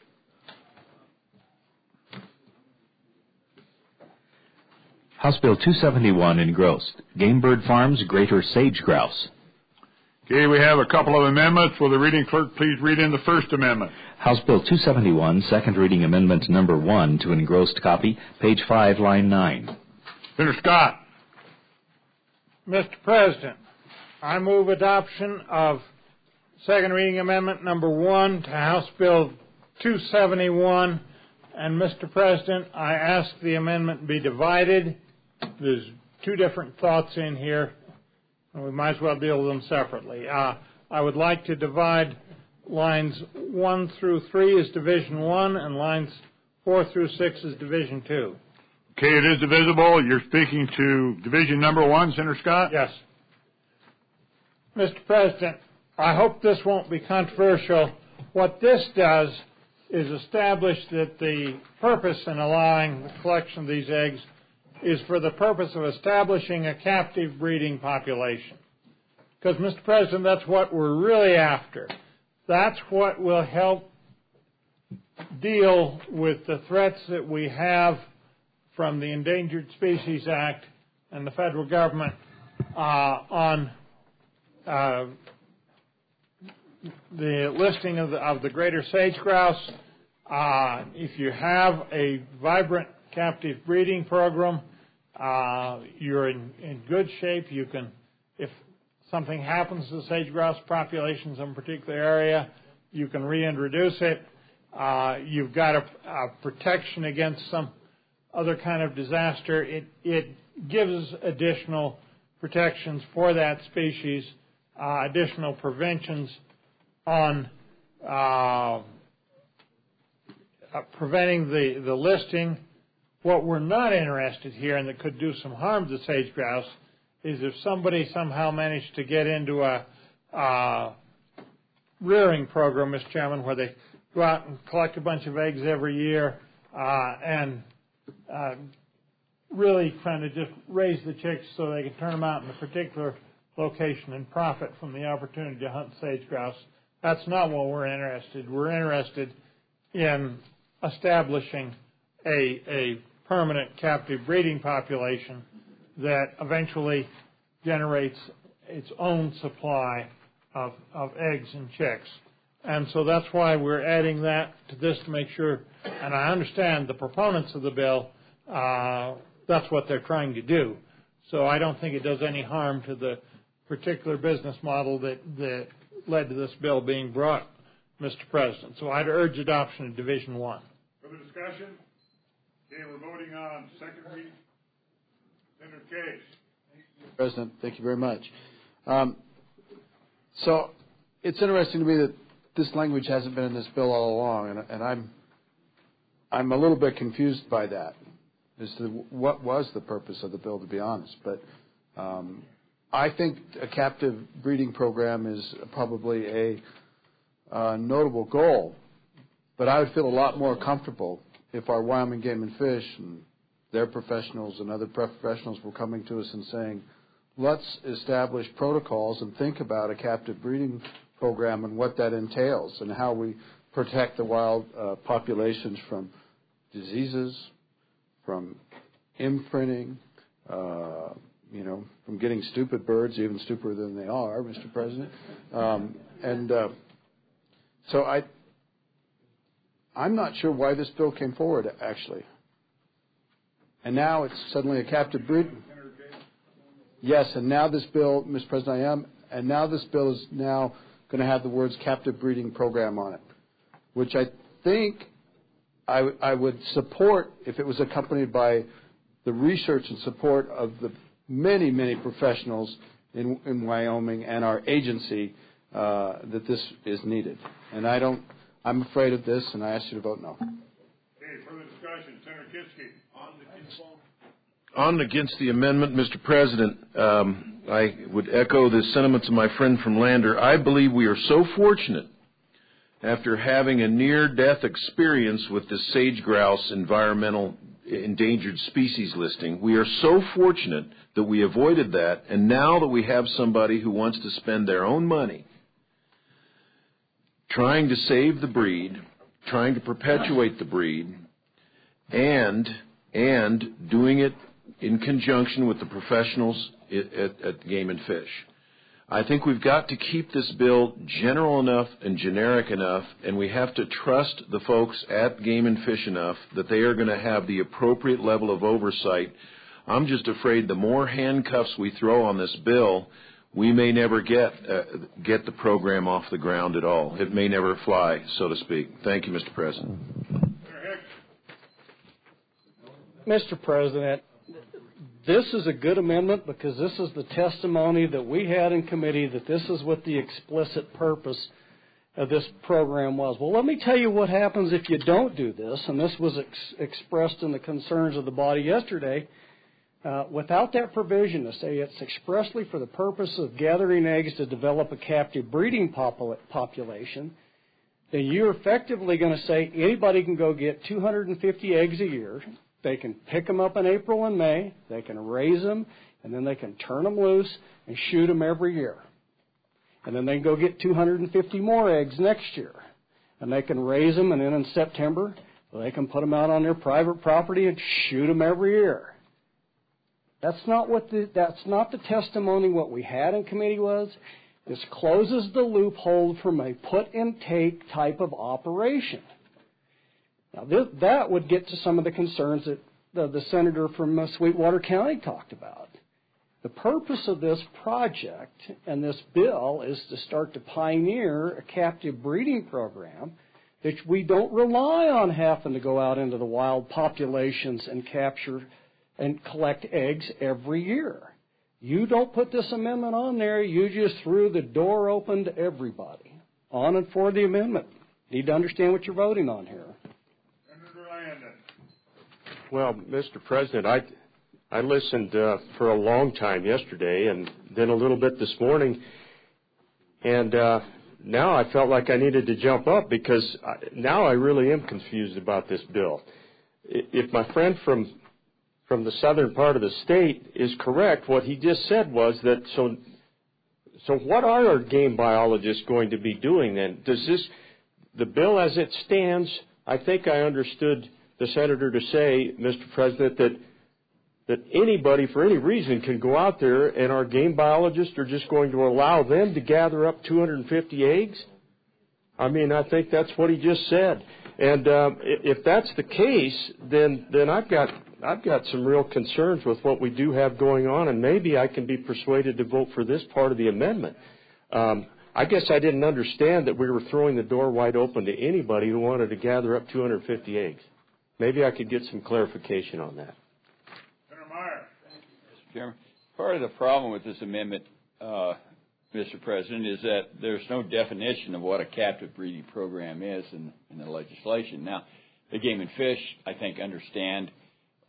House Bill two seventy-one engrossed. Game Bird Farms Greater Sage Grouse. Okay, we have a couple of amendments. Will the reading clerk please read in the first amendment? House Bill two seventy-one, second reading amendment number one to an engrossed copy, page five, line nine. Senator Scott. Mister President, I move adoption of second reading amendment number one to House Bill two seventy-one. And, Mister President, I ask the amendment be divided. There's two different thoughts in here, and we might as well deal with them separately. Uh, I would like to divide lines one through three as Division one and lines four through six as Division two. Okay, it is divisible. You're speaking to Division number one, Senator Scott? Yes. Mister President, I hope this won't be controversial. What this does is establish that the purpose in allowing the collection of these eggs is for the purpose of establishing a captive breeding population. Because, Mister President, that's what we're really after. That's what will help deal with the threats that we have from the Endangered Species Act and the federal government uh, on uh, the listing of the, of the greater sage grouse. Uh, if you have a vibrant captive breeding program, uh, you're in, in good shape. You can, if something happens to the sage grouse populations in a particular area, you can reintroduce it. Uh, you've got a, a protection against some other kind of disaster. It, it gives additional protections for that species, uh, additional preventions on uh, uh, preventing the, the listing. What we're not interested here, and that could do some harm to sage grouse, is if somebody somehow managed to get into a uh, rearing program, Mister Chairman, where they go out and collect a bunch of eggs every year uh, and uh, really trying to just raise the chicks so they can turn them out in a particular location and profit from the opportunity to hunt sage grouse. That's not what we're interested in. We're interested in establishing a, a permanent captive breeding population that eventually generates its own supply of, of eggs and chicks. And so that's why we're adding that to this to make sure, and I understand the proponents of the bill, uh, that's what they're trying to do. So I don't think it does any harm to the particular business model that, that led to this bill being brought, Mister President. So I'd urge adoption of Division one. Further discussion? Okay, we're voting on second reading. Senator Case. Mister President, thank you very much. Um, so it's interesting to me that this language hasn't been in this bill all along, and, and I'm I'm a little bit confused by that, as to what was the purpose of the bill, to be honest. But um, I think a captive breeding program is probably a uh, notable goal. But I would feel a lot more comfortable if our Wyoming Game and Fish and their professionals and other professionals were coming to us and saying, let's establish protocols and think about a captive breeding program and what that entails and how we protect the wild uh, populations from diseases, from imprinting, uh, you know, from getting stupid birds, even stupider than they are, Mister President. Um, and uh, so I, I'm not sure why this bill came forward, actually. And now it's suddenly a captive breeding. Yes, and now this bill, Mister President, I am, and now this bill is now going to have the words captive breeding program on it, which I think I, w- I would support if it was accompanied by the research and support of the many, many professionals in, in Wyoming and our agency uh, that this is needed. And I don't, I'm afraid of this, and I ask you to vote no. Okay, further discussion. Senator Kiske. On the On against the amendment, Mister President, um, I would echo the sentiments of my friend from Lander. I believe we are so fortunate, after having a near-death experience with the sage grouse environmental endangered species listing, we are so fortunate that we avoided that, and now that we have somebody who wants to spend their own money trying to save the breed, trying to perpetuate the breed, and and doing it in conjunction with the professionals at, at, at Game and Fish. I think we've got to keep this bill general enough and generic enough, and we have to trust the folks at Game and Fish enough that they are going to have the appropriate level of oversight. I'm just afraid the more handcuffs we throw on this bill, we may never get uh, get the program off the ground at all. It may never fly, so to speak. Thank you, Mister President. Mister President, this is a good amendment because this is the testimony that we had in committee that this is what the explicit purpose of this program was. Well, let me tell you what happens if you don't do this, and this was ex- expressed in the concerns of the body yesterday. Uh, without that provision to say it's expressly for the purpose of gathering eggs to develop a captive breeding popul- population, then you're effectively going to say anybody can go get two hundred fifty eggs a year. They can pick them up in April and May, they can raise them, and then they can turn them loose and shoot them every year. And then they can go get two hundred fifty more eggs next year. And they can raise them, and then in September, they can put them out on their private property and shoot them every year. That's not what the, that's not the testimony what we had in committee was. This closes the loophole from a put-and-take type of operation. Now, this, that would get to some of the concerns that the, the senator from uh, Sweetwater County talked about. The purpose of this project and this bill is to start to pioneer a captive breeding program that we don't rely on having to go out into the wild populations and capture and collect eggs every year. You don't put this amendment on there, you just threw the door open to everybody. On and for the amendment. Need to understand what you're voting on here. Well, Mister President, I, I listened uh, for a long time yesterday and then a little bit this morning, and uh, now I felt like I needed to jump up because I, now I really am confused about this bill. If my friend from from the southern part of the state is correct, what he just said was that so so what are our game biologists going to be doing then? Does this the bill as it stands? I think I understood the senator to say, Mister President, that that anybody for any reason can go out there and our game biologists are just going to allow them to gather up two hundred fifty eggs? I mean, I think that's what he just said. And um, if that's the case, then then I've got I've got some real concerns with what we do have going on, and maybe I can be persuaded to vote for this part of the amendment. Um, I guess I didn't understand that we were throwing the door wide open to anybody who wanted to gather up two hundred fifty eggs. Maybe I could get some clarification on that. Senator Meyer. Mister Chairman, part of the problem with this amendment, uh, Mister President, is that there's no definition of what a captive breeding program is in, in the legislation. Now, the Game and Fish, I think, understand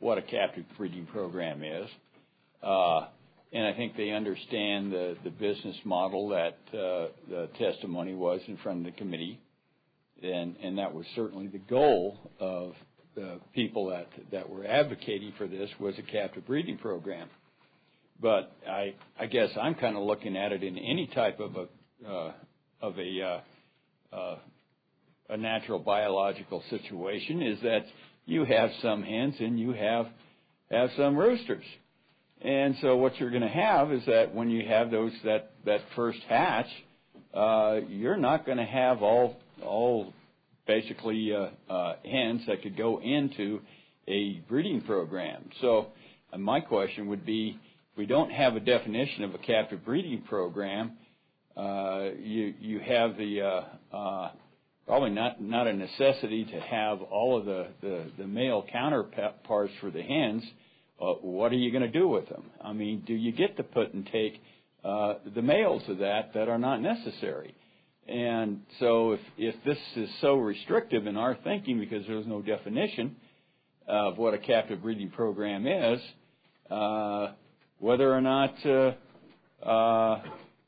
what a captive breeding program is. Uh, and I think they understand the, the business model that uh, the testimony was in front of the committee. And, and that was certainly the goal of the people that, that were advocating for this, was a captive breeding program. But I, I guess I'm kind of looking at it in any type of a, uh, of a, uh, uh, a natural biological situation, is that you have some hens and you have, have some roosters. And so what you're going to have is that when you have those, that, that first hatch, uh, you're not going to have all, all basically, uh, uh, hens that could go into a breeding program. So uh, my question would be, if we don't have a definition of a captive breeding program, uh, you, you have the, uh, uh, probably not, not a necessity to have all of the, the, the male counterparts for the hens. Uh, what are you going to do with them? I mean, do you get to put and take uh, the males of that that are not necessary? And so if, if this is so restrictive in our thinking because there's no definition of what a captive breeding program is, uh, whether or not, uh, uh,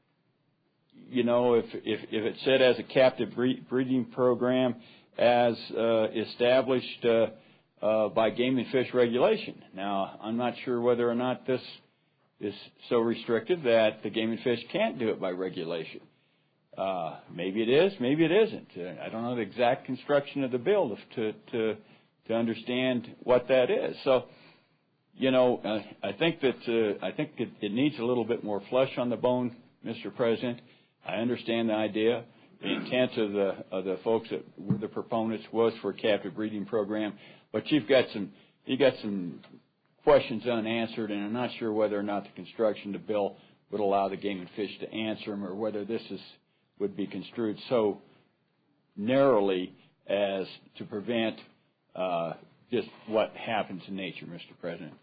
you know, if, if, if it said as a captive breeding program as uh, established uh, uh, by game and fish regulation. Now, I'm not sure whether or not this is so restrictive that the game and fish can't do it by regulation. Uh, maybe it is, maybe it isn't. Uh, I don't know the exact construction of the bill to to to understand what that is. So, you know, uh, I think that uh, I think it, it needs a little bit more flesh on the bone, Mister President. I understand the idea. The intent of the of the folks that were the proponents was for a captive breeding program, but you've got some you got some questions unanswered, and I'm not sure whether or not the construction of the bill would allow the game and fish to answer them, or whether this is would be construed so narrowly as to prevent uh, just what happens in nature, Mister President.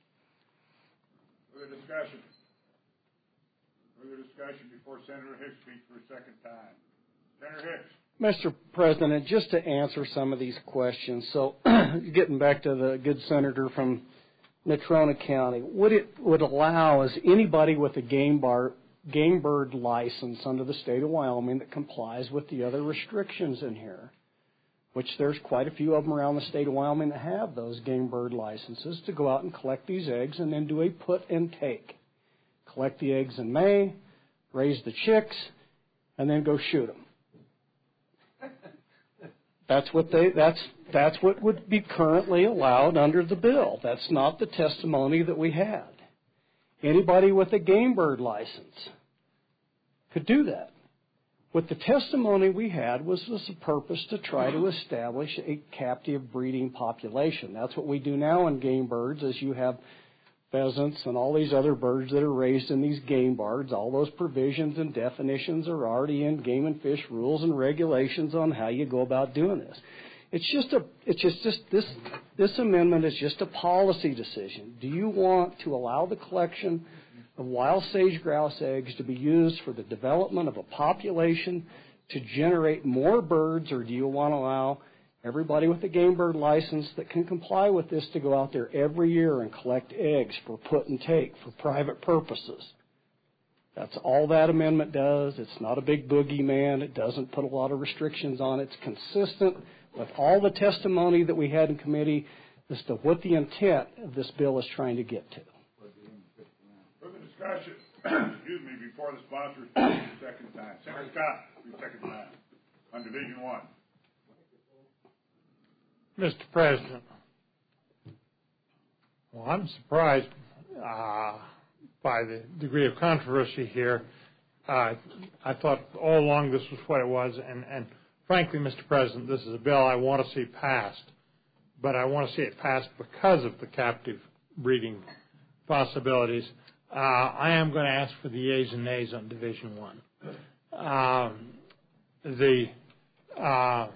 Further discussion. Further discussion before Senator Hicks speaks for a second time. Senator Hicks. Mister President, just to answer some of these questions, so getting back to the good senator from Natrona County, what it would allow is anybody with a game bar game bird license under the state of Wyoming that complies with the other restrictions in here, which there's quite a few of them around the state of Wyoming that have those game bird licenses, to go out and collect these eggs and then do a put and take. Collect the eggs in May, raise the chicks, and then go shoot them. That's what they, that's, that's what would be currently allowed under the bill. That's not the testimony that we had. Anybody with a game bird license could do that. What the testimony we had was, was the purpose to try to establish a captive breeding population. That's what we do now in game birds, is you have pheasants and all these other birds that are raised in these game barns. All those provisions and definitions are already in game and fish rules and regulations on how you go about doing this. It's just a, it's just, just this, this amendment is just a policy decision. Do you want to allow the collection of wild sage grouse eggs to be used for the development of a population to generate more birds, or do you want to allow everybody with a game bird license that can comply with this to go out there every year and collect eggs for put and take for private purposes? That's all that amendment does. It's not a big boogeyman. It doesn't put a lot of restrictions on it. It's consistent with all the testimony that we had in committee as to what the intent of this bill is trying to get to. Further discussion, excuse me, before the sponsors speak the second time. Senator Scott, the second time, on Division One. Mister President, well, I'm surprised uh, by the degree of controversy here. Uh, I thought all along this was what it was, and, and frankly, Mister President, this is a bill I want to see passed, but I want to see it passed because of the captive breeding possibilities. Uh, I am going to ask for the yeas and nays on Division One. Um, the uh,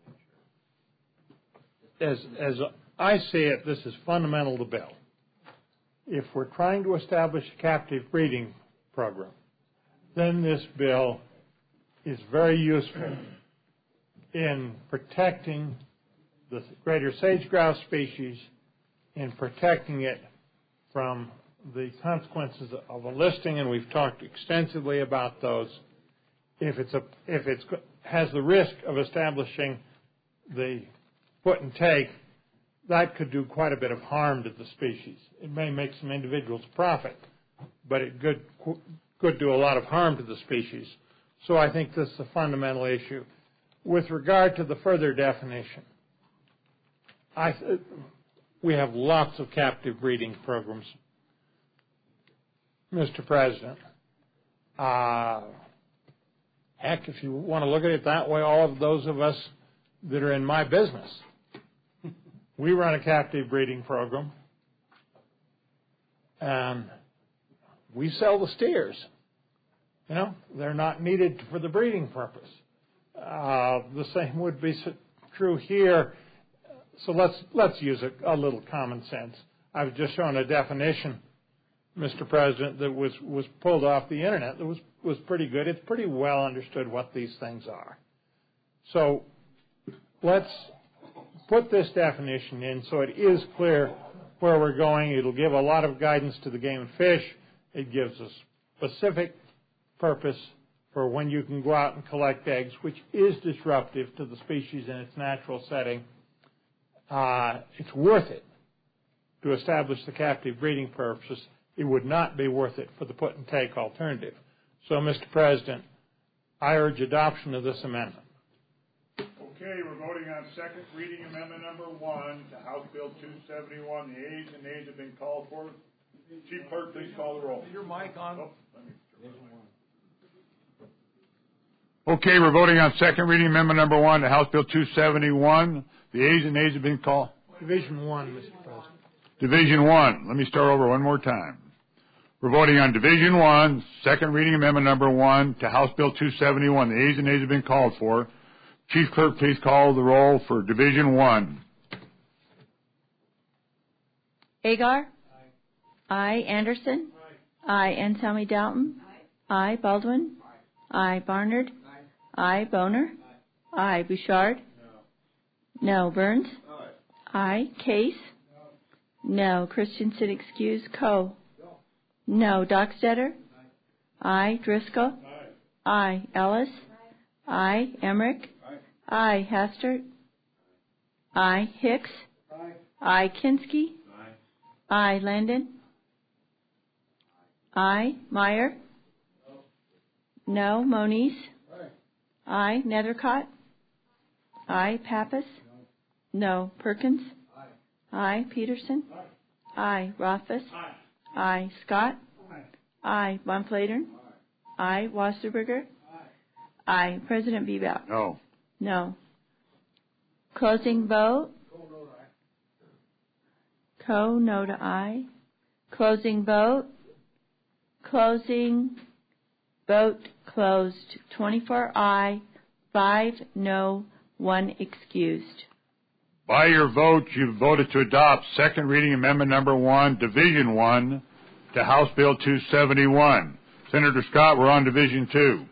as as I see it, this is fundamental to the bill. If we're trying to establish a captive breeding program, then this bill is very useful in protecting the greater sage grouse species in protecting it from the consequences of a listing, and we've talked extensively about those. If it's a, if it's has the risk of establishing the put and take, that could do quite a bit of harm to the species. It may make some individuals profit, but it could could do a lot of harm to the species. So I think this is a fundamental issue. With regard to the further definition, I, we have lots of captive breeding programs, Mister President. Uh, heck, if you want to look at it that way, all of those of us that are in my business, we run a captive breeding program, and we sell the steers. You know, they're not needed for the breeding purpose. Uh, the same would be true here. So let's let's use a, a little common sense. I've just shown a definition, Mister President, that was, was pulled off the internet that was, was pretty good. It's pretty well understood what these things are. So let's put this definition in so it is clear where we're going. It'll give a lot of guidance to the game and fish. It gives a specific purpose for when you can go out and collect eggs, which is disruptive to the species in its natural setting. Uh, it's worth it to establish the captive breeding purposes. It would not be worth it for the put and take alternative. So, Mister President, I urge adoption of this amendment. Okay, we're voting on second reading amendment number one to House Bill two seventy-one. The ayes and nays have been called for. Chief Clerk, please call the roll. Your mic on? Oh, let me Okay, we're voting on second reading amendment number one to House Bill two seventy-one. The ayes and nays have been called. Division one, Mister President. Division one. Let me start over one more time. We're voting on Division one, second reading amendment number one to House Bill two seventy-one. The ayes and nays have been called for. Chief Clerk, please call the roll for Division one. Agar? Aye. Aye. Anderson? Aye. Aye. Anselmi Dalton? Aye. Aye. Baldwin? Aye. Aye. Barnard? Aye. Aye. Boner? Aye. Aye. Bouchard? No. No. Burns? Aye. Aye. Case? No. No. Christensen excused. Coe? No. No. Dockstetter? Aye. Aye. Driscoll? Aye. Aye. Ellis? Aye. Aye. Emmerich? Aye. Aye. Hastert? Aye. Hicks? Aye. Aye. Kinski? Aye. Aye. Landon? Aye. Meyer? No. No. Moniz? Aye. Aye. Nethercott? Aye. Pappas? No. No. Perkins? Aye. Aye. Peterson? Aye. Aye. Rothfuss? Aye. Aye. Scott? Aye. Aye. Von Flatern? Aye. Aye. Wasserberger? Aye. Aye. President Bebout? No. No. Closing vote? Co, no to aye. Closing vote? Closing vote closed. twenty-four aye, five no, one excused. By your vote, you've voted to adopt second reading amendment number one, Division one, to House Bill two seventy-one. Senator Scott, we're on Division two.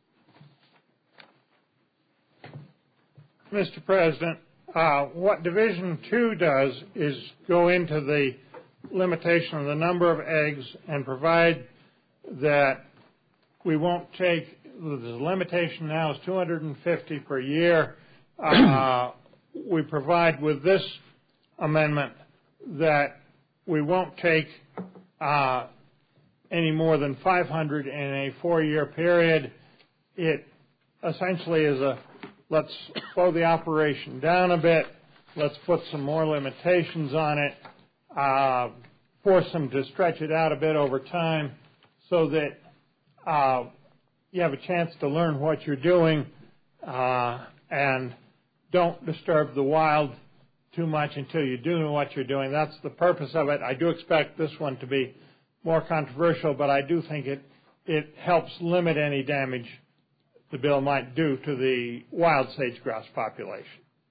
Mister President, uh, what Division two does is go into the limitation of the number of eggs and provide that we won't take, the limitation now is two hundred fifty per year. Uh, we provide with this amendment that we won't take uh, any more than five hundred in a four-year period. It essentially is a, let's slow the operation down a bit. Let's put some more limitations on it, uh, force them to stretch it out a bit over time so that uh, you have a chance to learn what you're doing uh, and don't disturb the wild too much until you do know what you're doing. That's the purpose of it. I do expect this one to be more controversial, but I do think it, it helps limit any damage the bill might do to the wild sage-grouse population.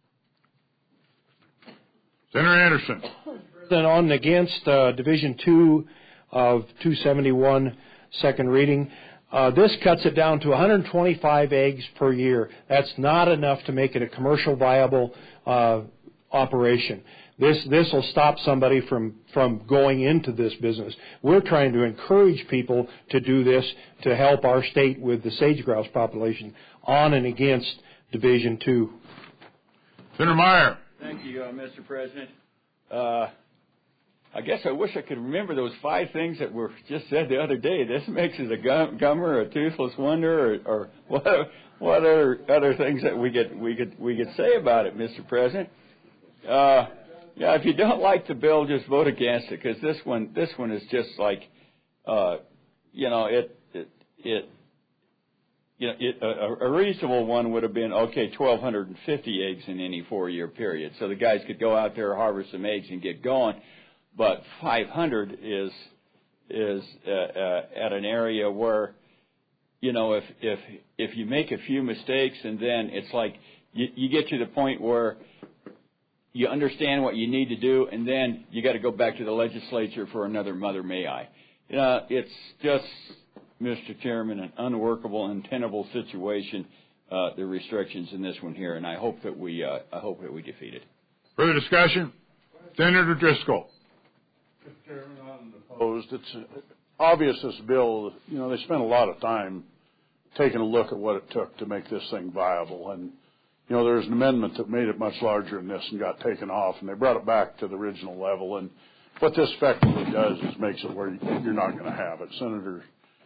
Senator Anderson. Then on and against uh, Division two of two seventy-one, second reading. Uh, this cuts it down to one hundred twenty-five eggs per year. That's not enough to make it a commercial viable uh, operation. This this will stop somebody from, from going into this business. We're trying to encourage people to do this to help our state with the sage grouse population on and against Division Two. Senator Meyer. Thank you, uh, Mister President. Uh, I guess I wish I could remember those five things that were just said the other day. This makes us a gum, gummer, a toothless wonder, or, or what, what other other things that we could we could we could say about it, Mister President. Uh, yeah, if you don't like the bill, just vote against it, because this one this one is just like, uh, you know, it it it. You know, it, a, a reasonable one would have been, okay, one thousand two hundred fifty eggs in any four-year period. So the guys could go out there, harvest some eggs, and get going. But five hundred is is uh, uh, at an area where, you know, if if if you make a few mistakes, and then it's like you, you get to the point where you understand what you need to do, and then you got to go back to the legislature for another Mother May I. You know, it's just, Mister Chairman, an unworkable, untenable situation. Uh, the restrictions in this one here, and I hope that we, uh, I hope that we defeat it. Further discussion, Senator Driscoll. Mister Chairman, on the opposed, it's obvious this bill. You know, they spent a lot of time taking a look at what it took to make this thing viable, and you know, there's an amendment that made it much larger than this and got taken off, and they brought it back to the original level. And what this effectively does is makes it where you're not going to have it. Senator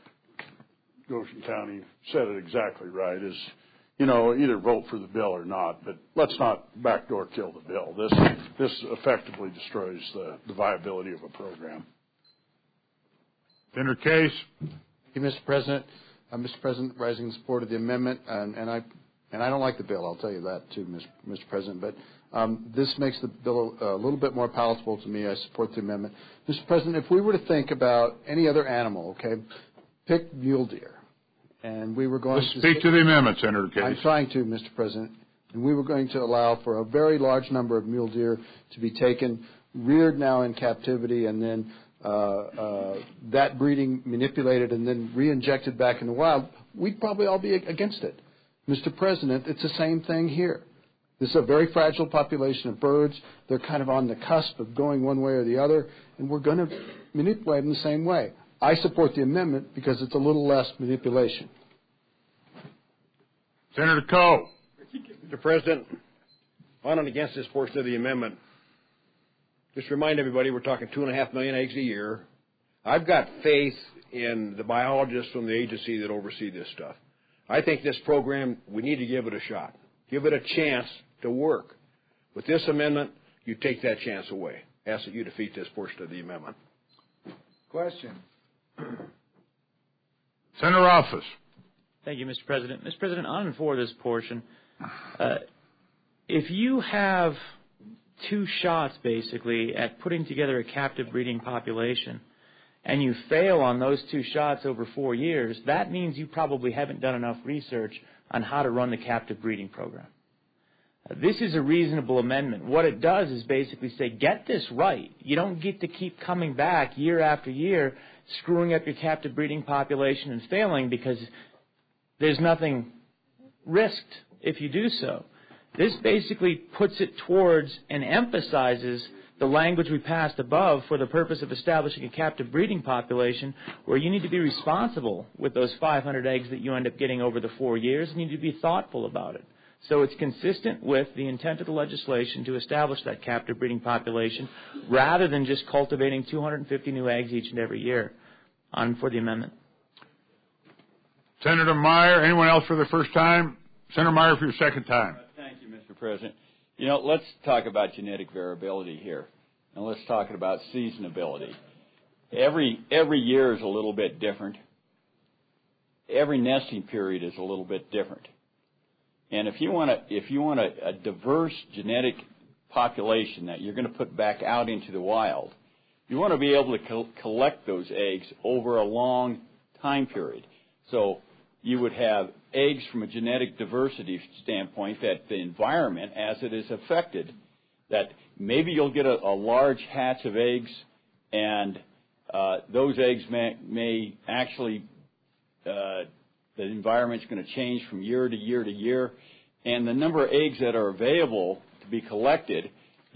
Goshen County said it exactly right, is, you know, either vote for the bill or not, but let's not backdoor kill the bill. This this effectively destroys the, the viability of a program. Senator Case. Thank you, Mister President. Uh, Mister President, rising in support of the amendment, and, and I and I don't like the bill, I'll tell you that too, Mister President, but um, this makes the bill a, a little bit more palatable to me. I support the amendment. Mister President, if we were to think about any other animal, okay, pick mule deer. And we were going Let's to speak to the amendment, Senator Case. I'm trying to, Mister President. And we were going to allow for a very large number of mule deer to be taken, reared now in captivity, and then uh, uh, that breeding manipulated and then re-injected back in the wild. We'd probably all be against it. Mister President, it's the same thing here. This is a very fragile population of birds. They're kind of on the cusp of going one way or the other, and we're going to manipulate them the same way. I support the amendment because it's a little less manipulation. Senator Coe. Mister President, on and against this portion of the amendment, just remind everybody we're talking two and a half million eggs a year. I've got faith in the biologists from the agency that oversee this stuff. I think this program, we need to give it a shot. Give it a chance to work. With this amendment, you take that chance away. Ask that you defeat this portion of the amendment. Question. Senator Office. Thank you, Mister President. Mister President, on and for this portion, uh, if you have two shots, basically, at putting together a captive breeding population, and you fail on those two shots over four years, that means you probably haven't done enough research on how to run the captive breeding program. Uh, this is a reasonable amendment. What it does is basically say, get this right. You don't get to keep coming back year after year, screwing up your captive breeding population and failing because there's nothing risked if you do so. This basically puts it towards and emphasizes the language we passed above for the purpose of establishing a captive breeding population where you need to be responsible with those five hundred eggs that you end up getting over the four years, and you need to be thoughtful about it. So it's consistent with the intent of the legislation to establish that captive breeding population rather than just cultivating two hundred fifty new eggs each and every year. On for the amendment. Senator Meyer. Anyone else for the first time? Senator Meyer for your second time. Thank you, Mister President. You know, let's talk about genetic variability here, and let's talk about seasonability. Every every year is a little bit different. Every nesting period is a little bit different. And if you want to, if you want a, a diverse genetic population that you're going to put back out into the wild, you want to be able to co- collect those eggs over a long time period. So you would have eggs from a genetic diversity standpoint that the environment, as it is affected, that maybe you'll get a, a large hatch of eggs, and uh, those eggs may, may actually, uh, the environment's going to change from year to year to year, and the number of eggs that are available to be collected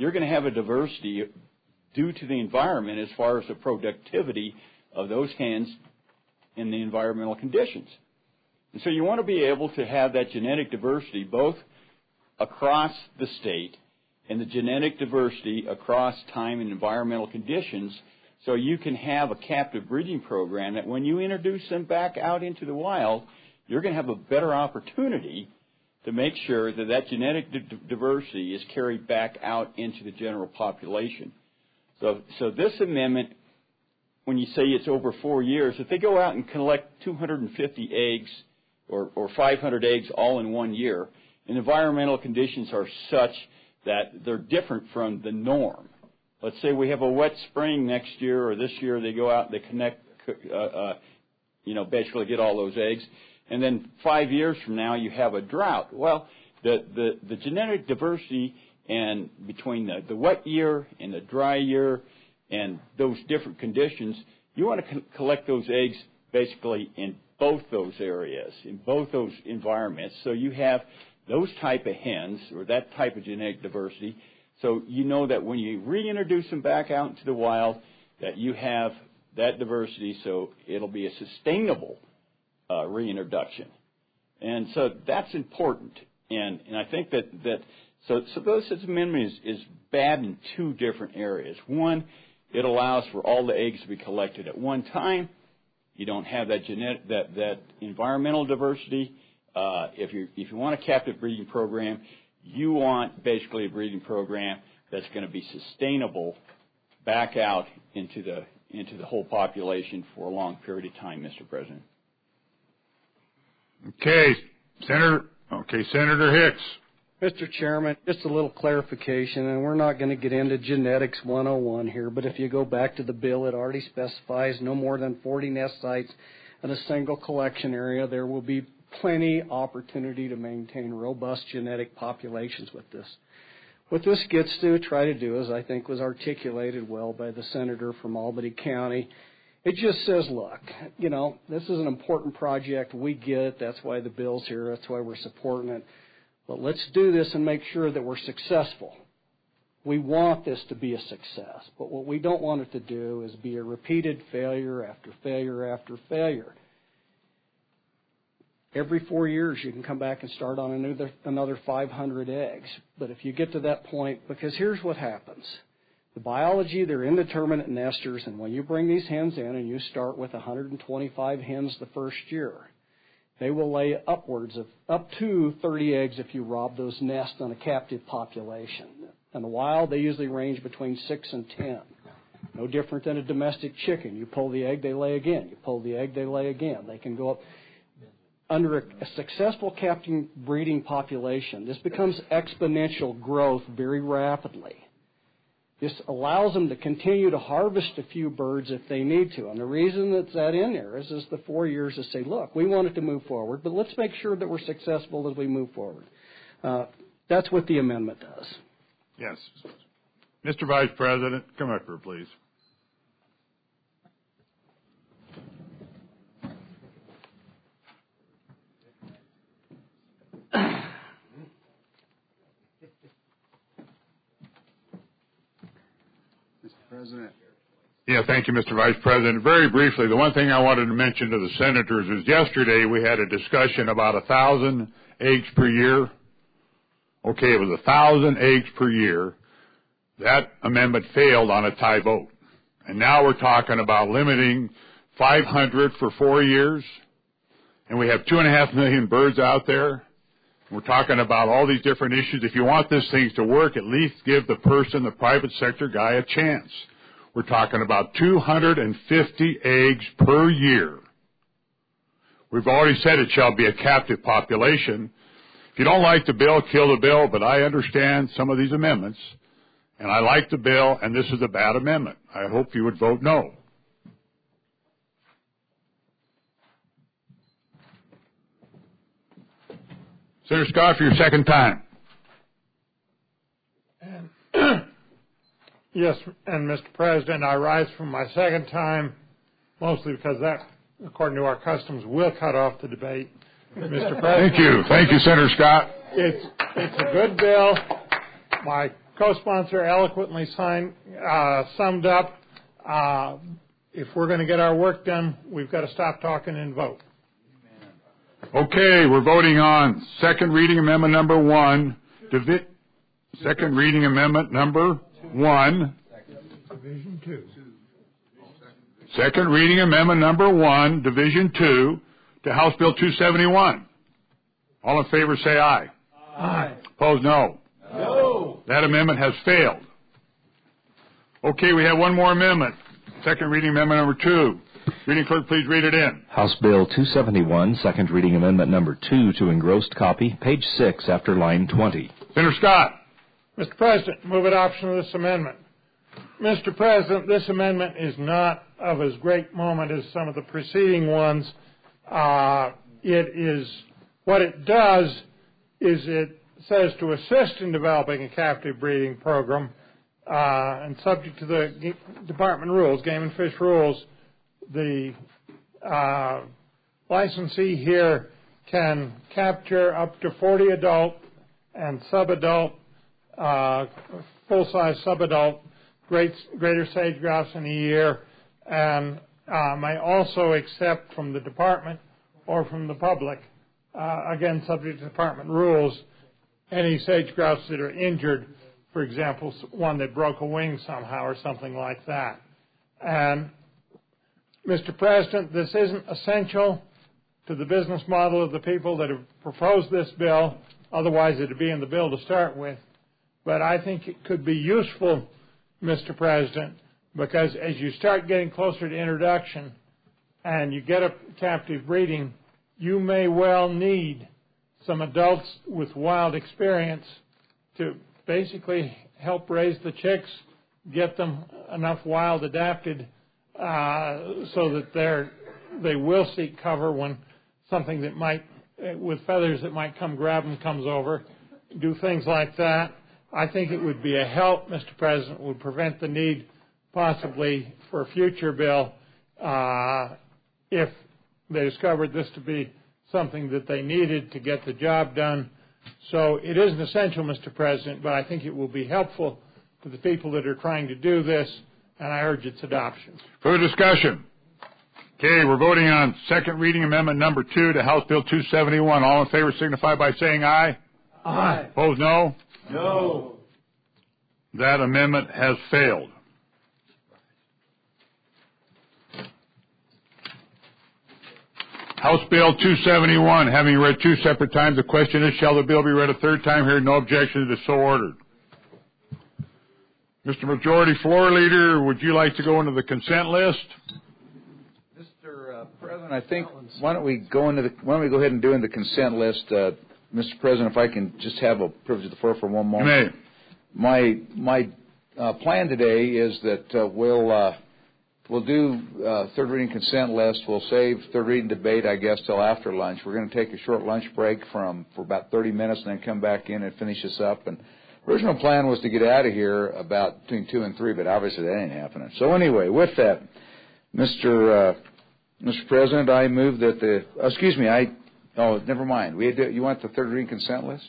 you're going to have a diversity due to the environment as far as the productivity of those hens in the environmental conditions. And so you want to be able to have that genetic diversity both across the state and the genetic diversity across time and environmental conditions, so you can have a captive breeding program that when you introduce them back out into the wild, you're going to have a better opportunity to make sure that that genetic d- diversity is carried back out into the general population. So, so this amendment, when you say it's over four years, if they go out and collect two hundred fifty eggs or, or five hundred eggs all in one year, and environmental conditions are such that they're different from the norm. Let's say we have a wet spring next year, or this year they go out and they connect, uh, uh, you know, basically get all those eggs, and then five years from now you have a drought. Well, the, the, the genetic diversity and between the, the wet year and the dry year and those different conditions, you want to co- collect those eggs basically in both those areas, in both those environments, so you have those type of hens or that type of genetic diversity, so you know that when you reintroduce them back out into the wild, that you have that diversity, so it'll be a sustainable uh, reintroduction. And so that's important. And, and I think that, that so, so this amendment is, is bad in two different areas. One, it allows for all the eggs to be collected at one time. You don't have that genetic, that, that environmental diversity. Uh, if you if you want a captive breeding program, you want basically a breeding program that's going to be sustainable back out into the into the whole population for a long period of time, Mister President. Okay, Senator. Okay, Senator Hicks. Mister Chairman, just a little clarification, and we're not going to get into genetics one oh one here, but if you go back to the bill, it already specifies no more than forty nest sites in a single collection area. There will be plenty opportunity to maintain robust genetic populations with this. What this gets to try to do, as I think was articulated well by the senator from Albany County, it just says, look, you know, this is an important project. We get it. That's why the bill's here. That's why we're supporting it. But let's do this and make sure that we're successful. We want this to be a success. But what we don't want it to do is be a repeated failure after failure after failure. Every four years you can come back and start on another, another five hundred eggs. But if you get to that point, because here's what happens. The biology, they're indeterminate nesters, and when you bring these hens in and you start with one hundred twenty-five hens the first year, they will lay upwards of up to thirty eggs if you rob those nests on a captive population. In the wild, they usually range between six and ten. No different than a domestic chicken. You pull the egg, they lay again. You pull the egg, they lay again. They can go up. Under a, a successful captive breeding population, this becomes exponential growth very rapidly. This allows them to continue to harvest a few birds if they need to. And the reason that's that in there is, is the four years to say, look, we want it to move forward, but let's make sure that we're successful as we move forward. Uh, that's what the amendment does. Yes. Mister Vice President, come up here, please. President. Yeah, thank you, Mister Vice President. Very briefly, the one thing I wanted to mention to the senators is yesterday we had a discussion about a thousand eggs per year. Okay, it was a thousand eggs per year. That amendment failed on a tie vote. And now we're talking about limiting five hundred for four years. And we have two and a half million birds out there. We're talking about all these different issues. If you want this thing to work, at least give the person, the private sector guy, a chance. We're talking about two hundred fifty eggs per year. We've already said it shall be a captive population. If you don't like the bill, kill the bill, but I understand some of these amendments, and I like the bill, and this is a bad amendment. I hope you would vote no. Senator Scott, for your second time. And yes, and Mister President, I rise for my second time, mostly because that, according to our customs, will cut off the debate. Mister President. Thank you. Thank you, Senator Scott. It's, it's a good bill. My co-sponsor eloquently signed, uh, summed up. Uh, if we're going to get our work done, we've got to stop talking and vote. Okay, we're voting on second reading amendment number one. Divi- second reading amendment number one. Division two. Second reading amendment number one, Division two, to House Bill two seventy-one. All in favor say aye. Aye. Opposed, no. No. That amendment has failed. Okay, we have one more amendment. Second reading amendment number two. Reading clerk, please read it in. House Bill two seventy-one, second reading amendment number two to engrossed copy, page six after line twenty. Senator Scott. Mister President, move adoption of this amendment. Mister President, this amendment is not of as great moment as some of the preceding ones. Uh, it is, what it does is it says to assist in developing a captive breeding program, uh, and subject to the G- department rules, Game and Fish rules, the uh, licensee here can capture up to forty adult and subadult, uh, full-size subadult great, greater sage grouse in a year, and uh, may also accept from the department or from the public, uh, again subject to department rules, any sage grouse that are injured, for example, one that broke a wing somehow or something like that. And Mister President, this isn't essential to the business model of the people that have proposed this bill. Otherwise, it would be in the bill to start with. But I think it could be useful, Mister President, because as you start getting closer to introduction and you get a captive breeding, you may well need some adults with wild experience to basically help raise the chicks, get them enough wild adapted uh, so that they're, they will seek cover when something that might, with feathers that might come grab them comes over, do things like that. I think it would be a help, Mister President, would prevent the need possibly for a future bill uh, if they discovered this to be something that they needed to get the job done. So it isn't essential, Mister President, but I think it will be helpful to the people that are trying to do this, and I urge its adoption. Further discussion? Okay, we're voting on second reading amendment number two to House Bill two seventy-one. All in favor signify by saying aye. Aye. Opposed, no? No. That amendment has failed. House Bill two seventy-one, having read two separate times, the question is, shall the bill be read a third time? Hearing no objection, it is so ordered. Mister Majority Floor Leader, would you like to go into the consent list? Mister Uh, President, I think why don't we go into the why don't we go ahead and do in the consent list, uh, Mister President, if I can just have a privilege of the floor for one moment. You may. My my uh, plan today is that uh, we'll uh, we'll do uh, third reading consent list. We'll save third reading debate, I guess, till after lunch. We're going to take a short lunch break from for about thirty minutes, and then come back in and finish this up. And original plan was to get out of here about between two and three, but obviously that ain't happening. So anyway, with that, Mister Uh, Mister President, I move that the oh, excuse me, I oh never mind. We had to, you want the third reading consent list?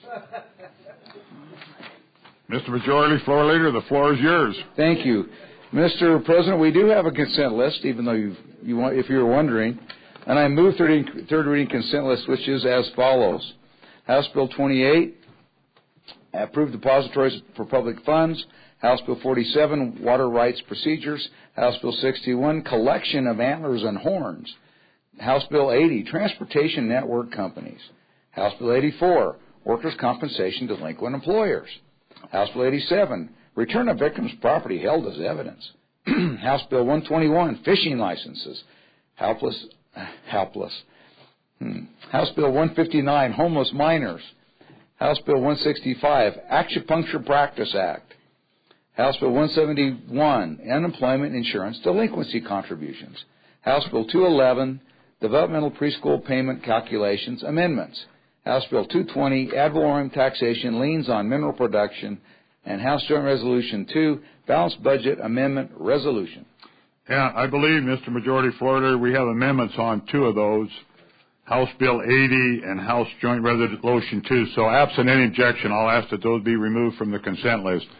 Mister Majority Floor Leader, the floor is yours. Thank you, Mister President. We do have a consent list, even though you you want, if you were wondering, and I move third reading, third reading consent list, which is as follows: House Bill twenty-eight, approved depositories for public funds. House Bill forty-seven, water rights procedures. House Bill sixty-one, collection of antlers and horns. House Bill eighty, transportation network companies. House Bill eighty-four, workers' compensation to delinquent employers. House Bill eighty-seven, return of victims' property held as evidence. House Bill one twenty-one, fishing licenses. Helpless, helpless. Hmm. House Bill one fifty-nine, homeless minors. House Bill one sixty-five, Acupuncture Practice Act. House Bill one seventy-one, Unemployment Insurance Delinquency Contributions. House Bill two eleven, Developmental Preschool Payment Calculations Amendments. House Bill two twenty, ad valorem taxation, liens on mineral production. And House Joint Resolution two, Balanced Budget Amendment Resolution. Yeah, I believe, Mister Majority Floor Leader, we have amendments on two of those, House Bill eighty and House Joint Resolution two. So absent any objection, I'll ask that those be removed from the consent list.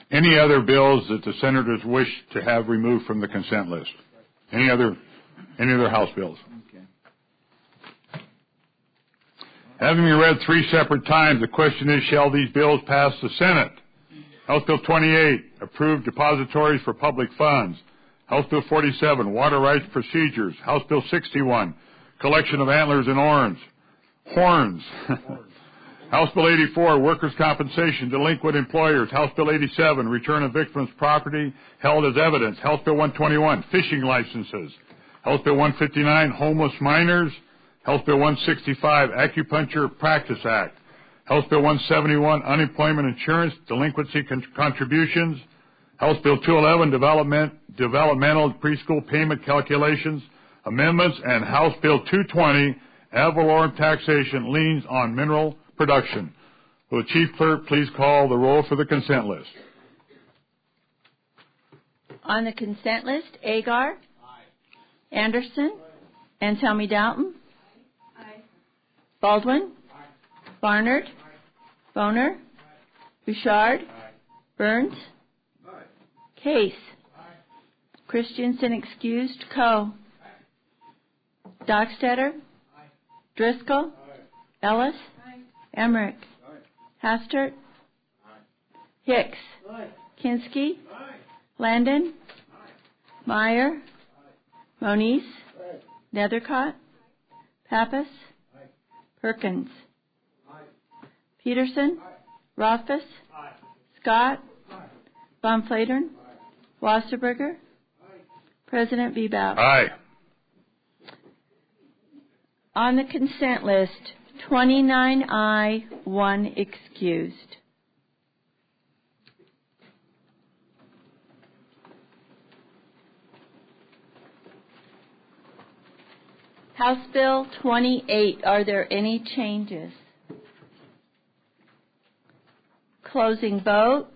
Any other bills that the senators wish to have removed from the consent list? Any other, any other House bills? Okay. Having been read three separate times, the question is, shall these bills pass the Senate? House Bill twenty-eight, approved depositories for public funds. House Bill forty-seven, water rights procedures. House Bill sixty-one, collection of antlers and horns. Horns. House Bill eighty-four, workers' compensation, delinquent employers. House Bill eighty-seven, return of victims' property held as evidence. House Bill one twenty-one, fishing licenses. House Bill one fifty-nine, homeless minors. House Bill one sixty-five, Acupuncture Practice Act. House Bill one seventy-one, unemployment insurance, delinquency con- contributions. House Bill two eleven, development, developmental preschool payment calculations, amendments, and House Bill two twenty, ad valorem taxation, liens on mineral production. Will the Chief Clerk please call the roll for the consent list? On the consent list, Agar. Aye. Anderson. Aye. Anselmi Dalton. Aye. Baldwin. Aye. Barnard. Aye. Boner. Aye. Bouchard. Aye. Burns. Aye. Case. Aye. Christensen excused. Coe. Aye. Dockstader. Aye. Driscoll. Aye. Ellis. Aye. Emmerich. Aye. Hastert. Aye. Hicks. Aye. Kinski. Aye. Landon. Aye. Meyer. Aye. Moniz. Aye. Nethercott. Aye. Pappas. Aye. Perkins. Aye. Peterson. Aye. Rothfuss. Aye. Scott. Aye. Von Flatern. Aye. Wasserberger. Aye. President Bebout. Aye. On the consent list, twenty-nine aye, one excused. House Bill twenty-eight, are there any changes? Closing vote.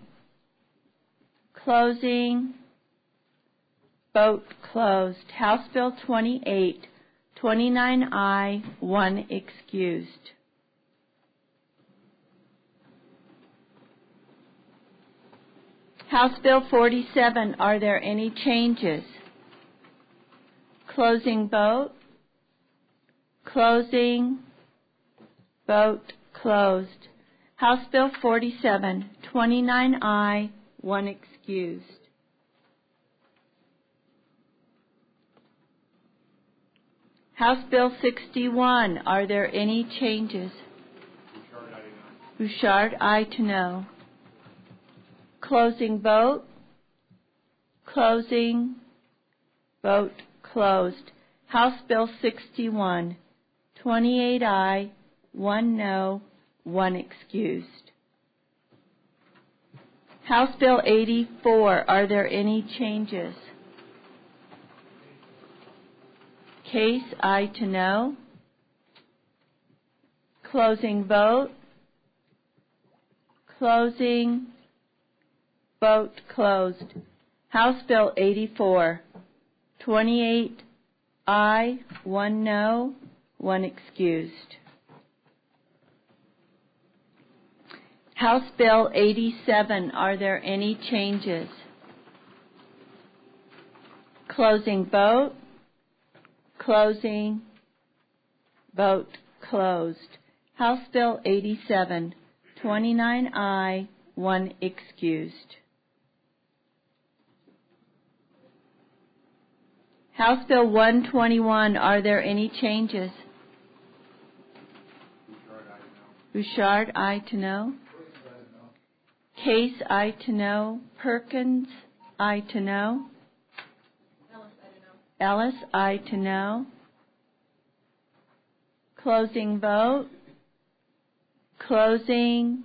Closing. Vote closed. House Bill twenty-eight, twenty-nine aye, one excused. House Bill forty-seven, are there any changes? Closing vote. Closing. Vote closed. House Bill forty-seven, twenty-nine aye, one excused. House Bill sixty-one, are there any changes? Bouchard, aye to no. Closing vote. Closing. Vote closed. House Bill sixty-one, twenty-eight aye, one no, one excused. House Bill eighty-four, are there any changes? Case, aye to no. Closing vote. Closing. Vote closed. House Bill eighty-four, twenty-eight aye, one no, one excused. House Bill eighty-seven, are there any changes? Closing vote. Closing. Vote closed. House Bill eighty-seven, twenty-nine aye, one excused. House Bill one twenty-one, are there any changes? Bouchard, aye to no. Case, aye to no. Perkins, aye to no. Ellis, aye to no. Closing vote. Closing.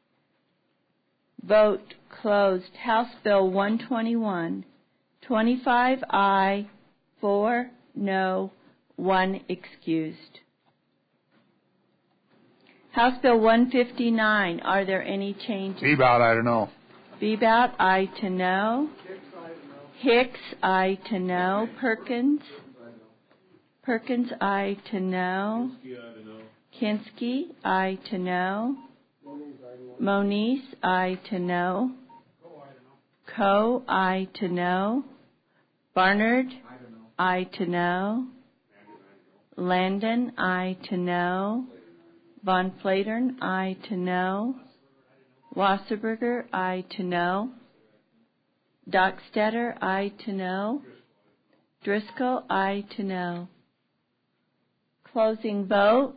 Vote closed. House Bill one twenty-one, twenty-five aye, four no, one excused. House Bill one fifty-nine, are there any changes? Bebout, I don't know. Bebout, aye to no. Hicks, aye to no. Perkins? Perkins, aye to no. Kinski, aye to no. Moniz, aye to no. Coe, aye to no. Barnard, aye to no. Landon, aye to no. Von Flatern, aye to no. Wasserberger, aye to no. Dockstader, aye to no. Driscoll, aye to no. Closing vote.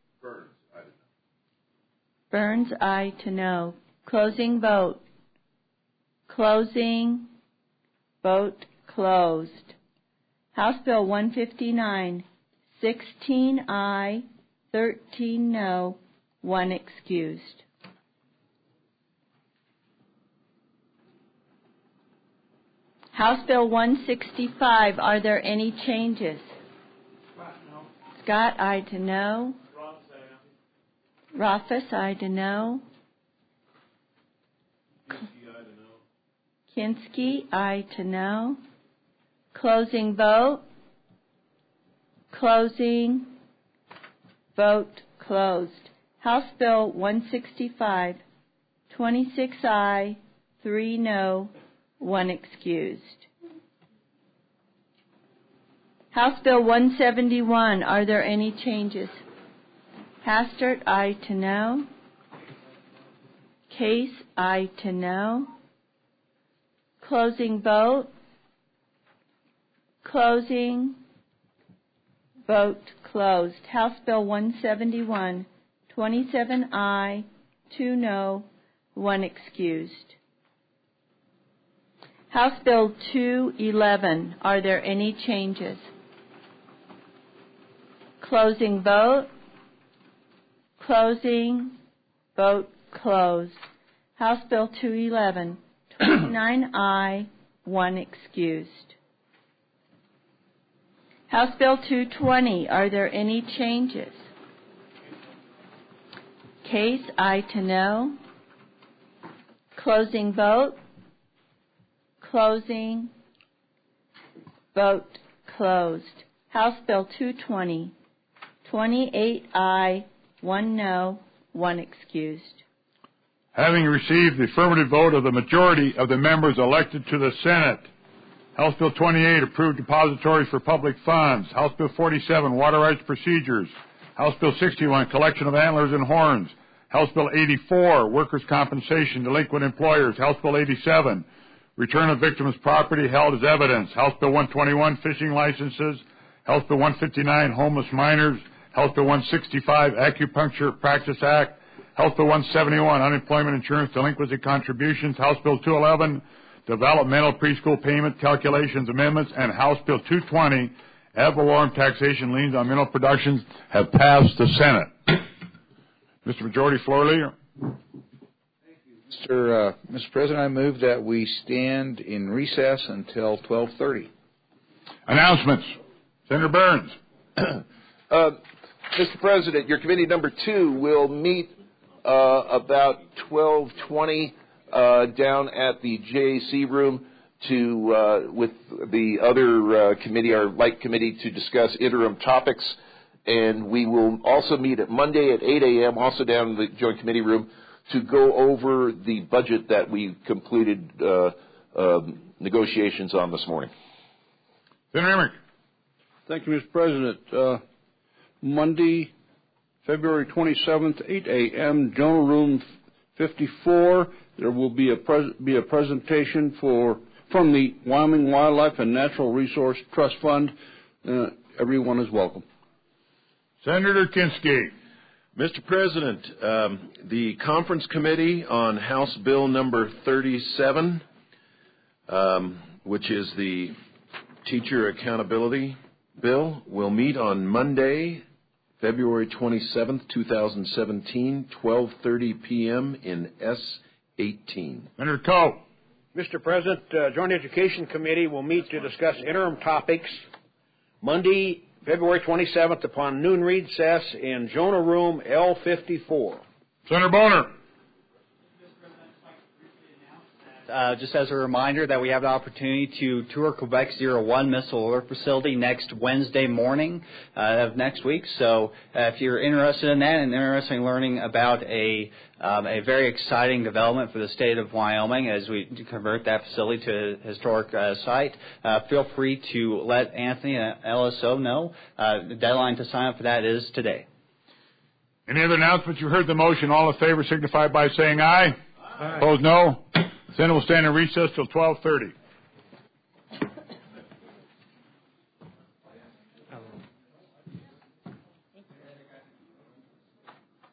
Burns, aye to no. Closing vote. Closing vote closed. House Bill one fifty-nine, sixteen aye, thirteen no, one excused. House Bill one sixty-five, are there any changes? Scott, aye to no. Rothfuss, aye to no. Kinski, aye to no. Closing vote. Closing vote closed. House Bill one sixty-five, twenty-six aye, three no, one excused. House Bill one seventy-one, are there any changes? Hastert, aye to no. Case, aye to no. Closing vote. Closing vote closed. House Bill one seventy-one, twenty-seven aye, two no, one excused. House Bill two eleven, are there any changes? Closing vote. Closing vote closed. House Bill two eleven, twenty-nine aye, one excused. House Bill two twenty, are there any changes? Case, aye to no. Closing vote. Closing vote closed. House Bill two twenty, twenty-eight aye, one no, one excused. Having received the affirmative vote of the majority of the members elected to the Senate, House Bill twenty-eight, approved depositories for public funds. House Bill forty-seven, water rights procedures. House Bill sixty-one, collection of antlers and horns. House Bill eighty-four, workers' compensation, delinquent employers. House Bill eighty-seven, return of victims' property held as evidence. House Bill one twenty-one, fishing licenses. House Bill one fifty-nine, homeless minors. House Bill one sixty-five, Acupuncture Practice Act. House Bill one seventy-one, unemployment insurance delinquency contributions. House Bill two eleven, developmental preschool payment calculations amendments. And House Bill two twenty, ad valorem taxation liens on mineral productions, have passed the Senate. Mister Majority Floor Leader. Mister Uh, Mister President, I move that we stand in recess until twelve thirty. Announcements. Senator Burns. uh, Mister President, your committee number two will meet uh, about twelve twenty uh, down at the J A C room to uh, with the other uh, committee, our light committee, to discuss interim topics. And we will also meet at Monday at eight a.m., also down in the Joint Committee room, to go over the budget that we completed uh, um, negotiations on this morning. Senator Emmerich. Thank you, Mister President. Uh, Monday, February twenty-seventh, eight a.m., Jonah Room fifty-four. There will be a pres- be a presentation for from the Wyoming Wildlife and Natural Resource Trust Fund. Uh, everyone is welcome. Senator Kinski. Mister President, um, the Conference Committee on House Bill number thirty-seven, um, which is the Teacher Accountability Bill, will meet on Monday, February twenty-seventh, twenty seventeen, twelve thirty p.m. in S eighteen. Senator Coe. Mister President, uh, Joint Education Committee will meet to discuss interim topics Monday, February twenty-seventh, upon noon recess in Jonah Room L fifty-four. Senator Boner. uh, just as a reminder that we have the opportunity to tour Quebec Zero One Missile Alert Facility next Wednesday morning uh, of next week. So uh, if you're interested in that and interested in learning about a um, a very exciting development for the state of Wyoming as we convert that facility to a historic uh, site, uh, feel free to let Anthony and L S O know. Uh, the deadline to sign up for that is today. Any other announcements? You heard the motion. All in favor signify by saying aye. Aye. Opposed, no. The Senate will stand in recess till twelve thirty.